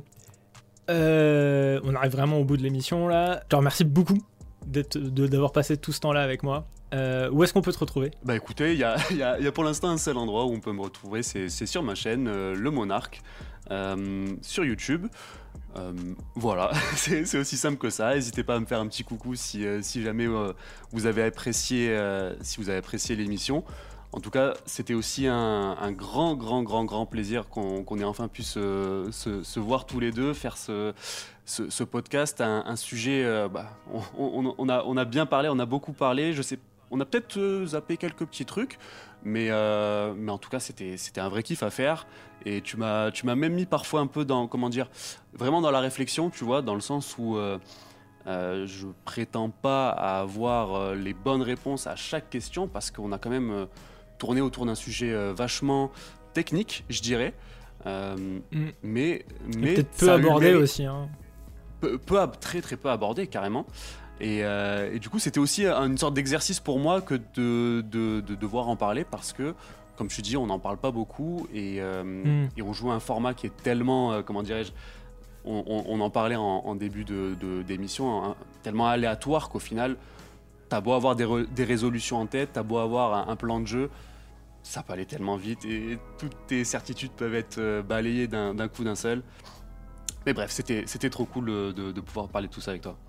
Euh, on arrive vraiment au bout de l'émission là. Je te remercie beaucoup d'être, de, d'avoir passé tout ce temps-là avec moi. Euh, où est-ce qu'on peut te retrouver ? Bah écoutez, il y a, y, a, y a pour l'instant un seul endroit où on peut me retrouver, c'est, c'est sur ma chaîne, euh, Le Monarque, euh, sur YouTube. Euh, voilà, c'est, c'est aussi simple que ça. N'hésitez pas à me faire un petit coucou si, euh, si jamais euh, vous avez apprécié, euh, si vous avez apprécié l'émission. En tout cas, c'était aussi un, un grand, grand, grand, grand plaisir qu'on, qu'on ait enfin pu se, se, se voir tous les deux, faire ce, ce, ce podcast, un, un sujet. Euh, bah, on, on, on, a, on a bien parlé, on a beaucoup parlé. Je sais, on a peut-être euh, zappé quelques petits trucs, mais, euh, mais en tout cas, c'était, c'était un vrai kiff à faire. Et tu m'as, tu m'as même mis parfois un peu dans, comment dire, vraiment dans la réflexion, tu vois, dans le sens où euh, euh, je prétends pas à avoir euh, les bonnes réponses à chaque question, parce qu'on a quand même euh, tourné autour d'un sujet euh, vachement technique, je dirais, euh, mm. mais, mais peut-être peu abordé allumait, aussi. Hein. Peu, peu, très très peu abordé carrément. Et, euh, et du coup, c'était aussi une sorte d'exercice pour moi que de, de, de devoir en parler, parce que, comme je te dis, on n'en parle pas beaucoup et, euh, mm. et on joue à un format qui est tellement, euh, comment dirais-je, on, on, on en parlait en, en début de, de, d'émission, hein, tellement aléatoire qu'au final, t'as beau avoir des, re, des résolutions en tête, t'as beau avoir un, un plan de jeu, ça peut aller tellement vite et toutes tes certitudes peuvent être euh, balayées d'un, d'un coup d'un seul. Mais bref, c'était, c'était trop cool de, de, de pouvoir parler de tout ça avec toi.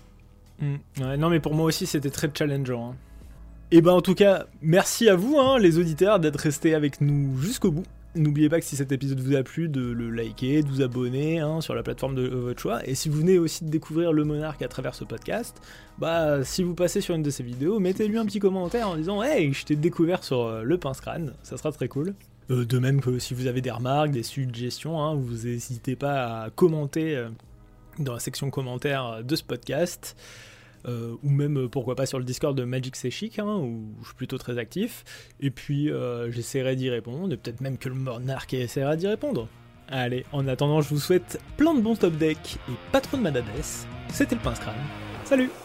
Mmh. Ouais, non mais pour moi aussi c'était très challengeant. Hein. Et ben en tout cas, merci à vous hein, les auditeurs d'être restés avec nous jusqu'au bout. N'oubliez pas que si cet épisode vous a plu, de le liker, de vous abonner hein, sur la plateforme de euh, votre choix. Et si vous venez aussi de découvrir Le Monarque à travers ce podcast, bah si vous passez sur une de ces vidéos, mettez-lui un petit commentaire en disant « Hey, je t'ai découvert sur euh, le pince-crâne », ça sera très cool. Euh, de même que si vous avez des remarques, des suggestions, hein, vous n'hésitez pas à commenter euh, dans la section commentaires de ce podcast. Euh, ou même pourquoi pas sur le Discord de Magic C'est Chic, hein, où je suis plutôt très actif, et puis euh, j'essaierai d'y répondre, et peut-être même que le Monarque essaiera d'y répondre. Allez, en attendant, je vous souhaite plein de bons top decks, et pas trop de madadès, c'était le Pince-Crâne, salut!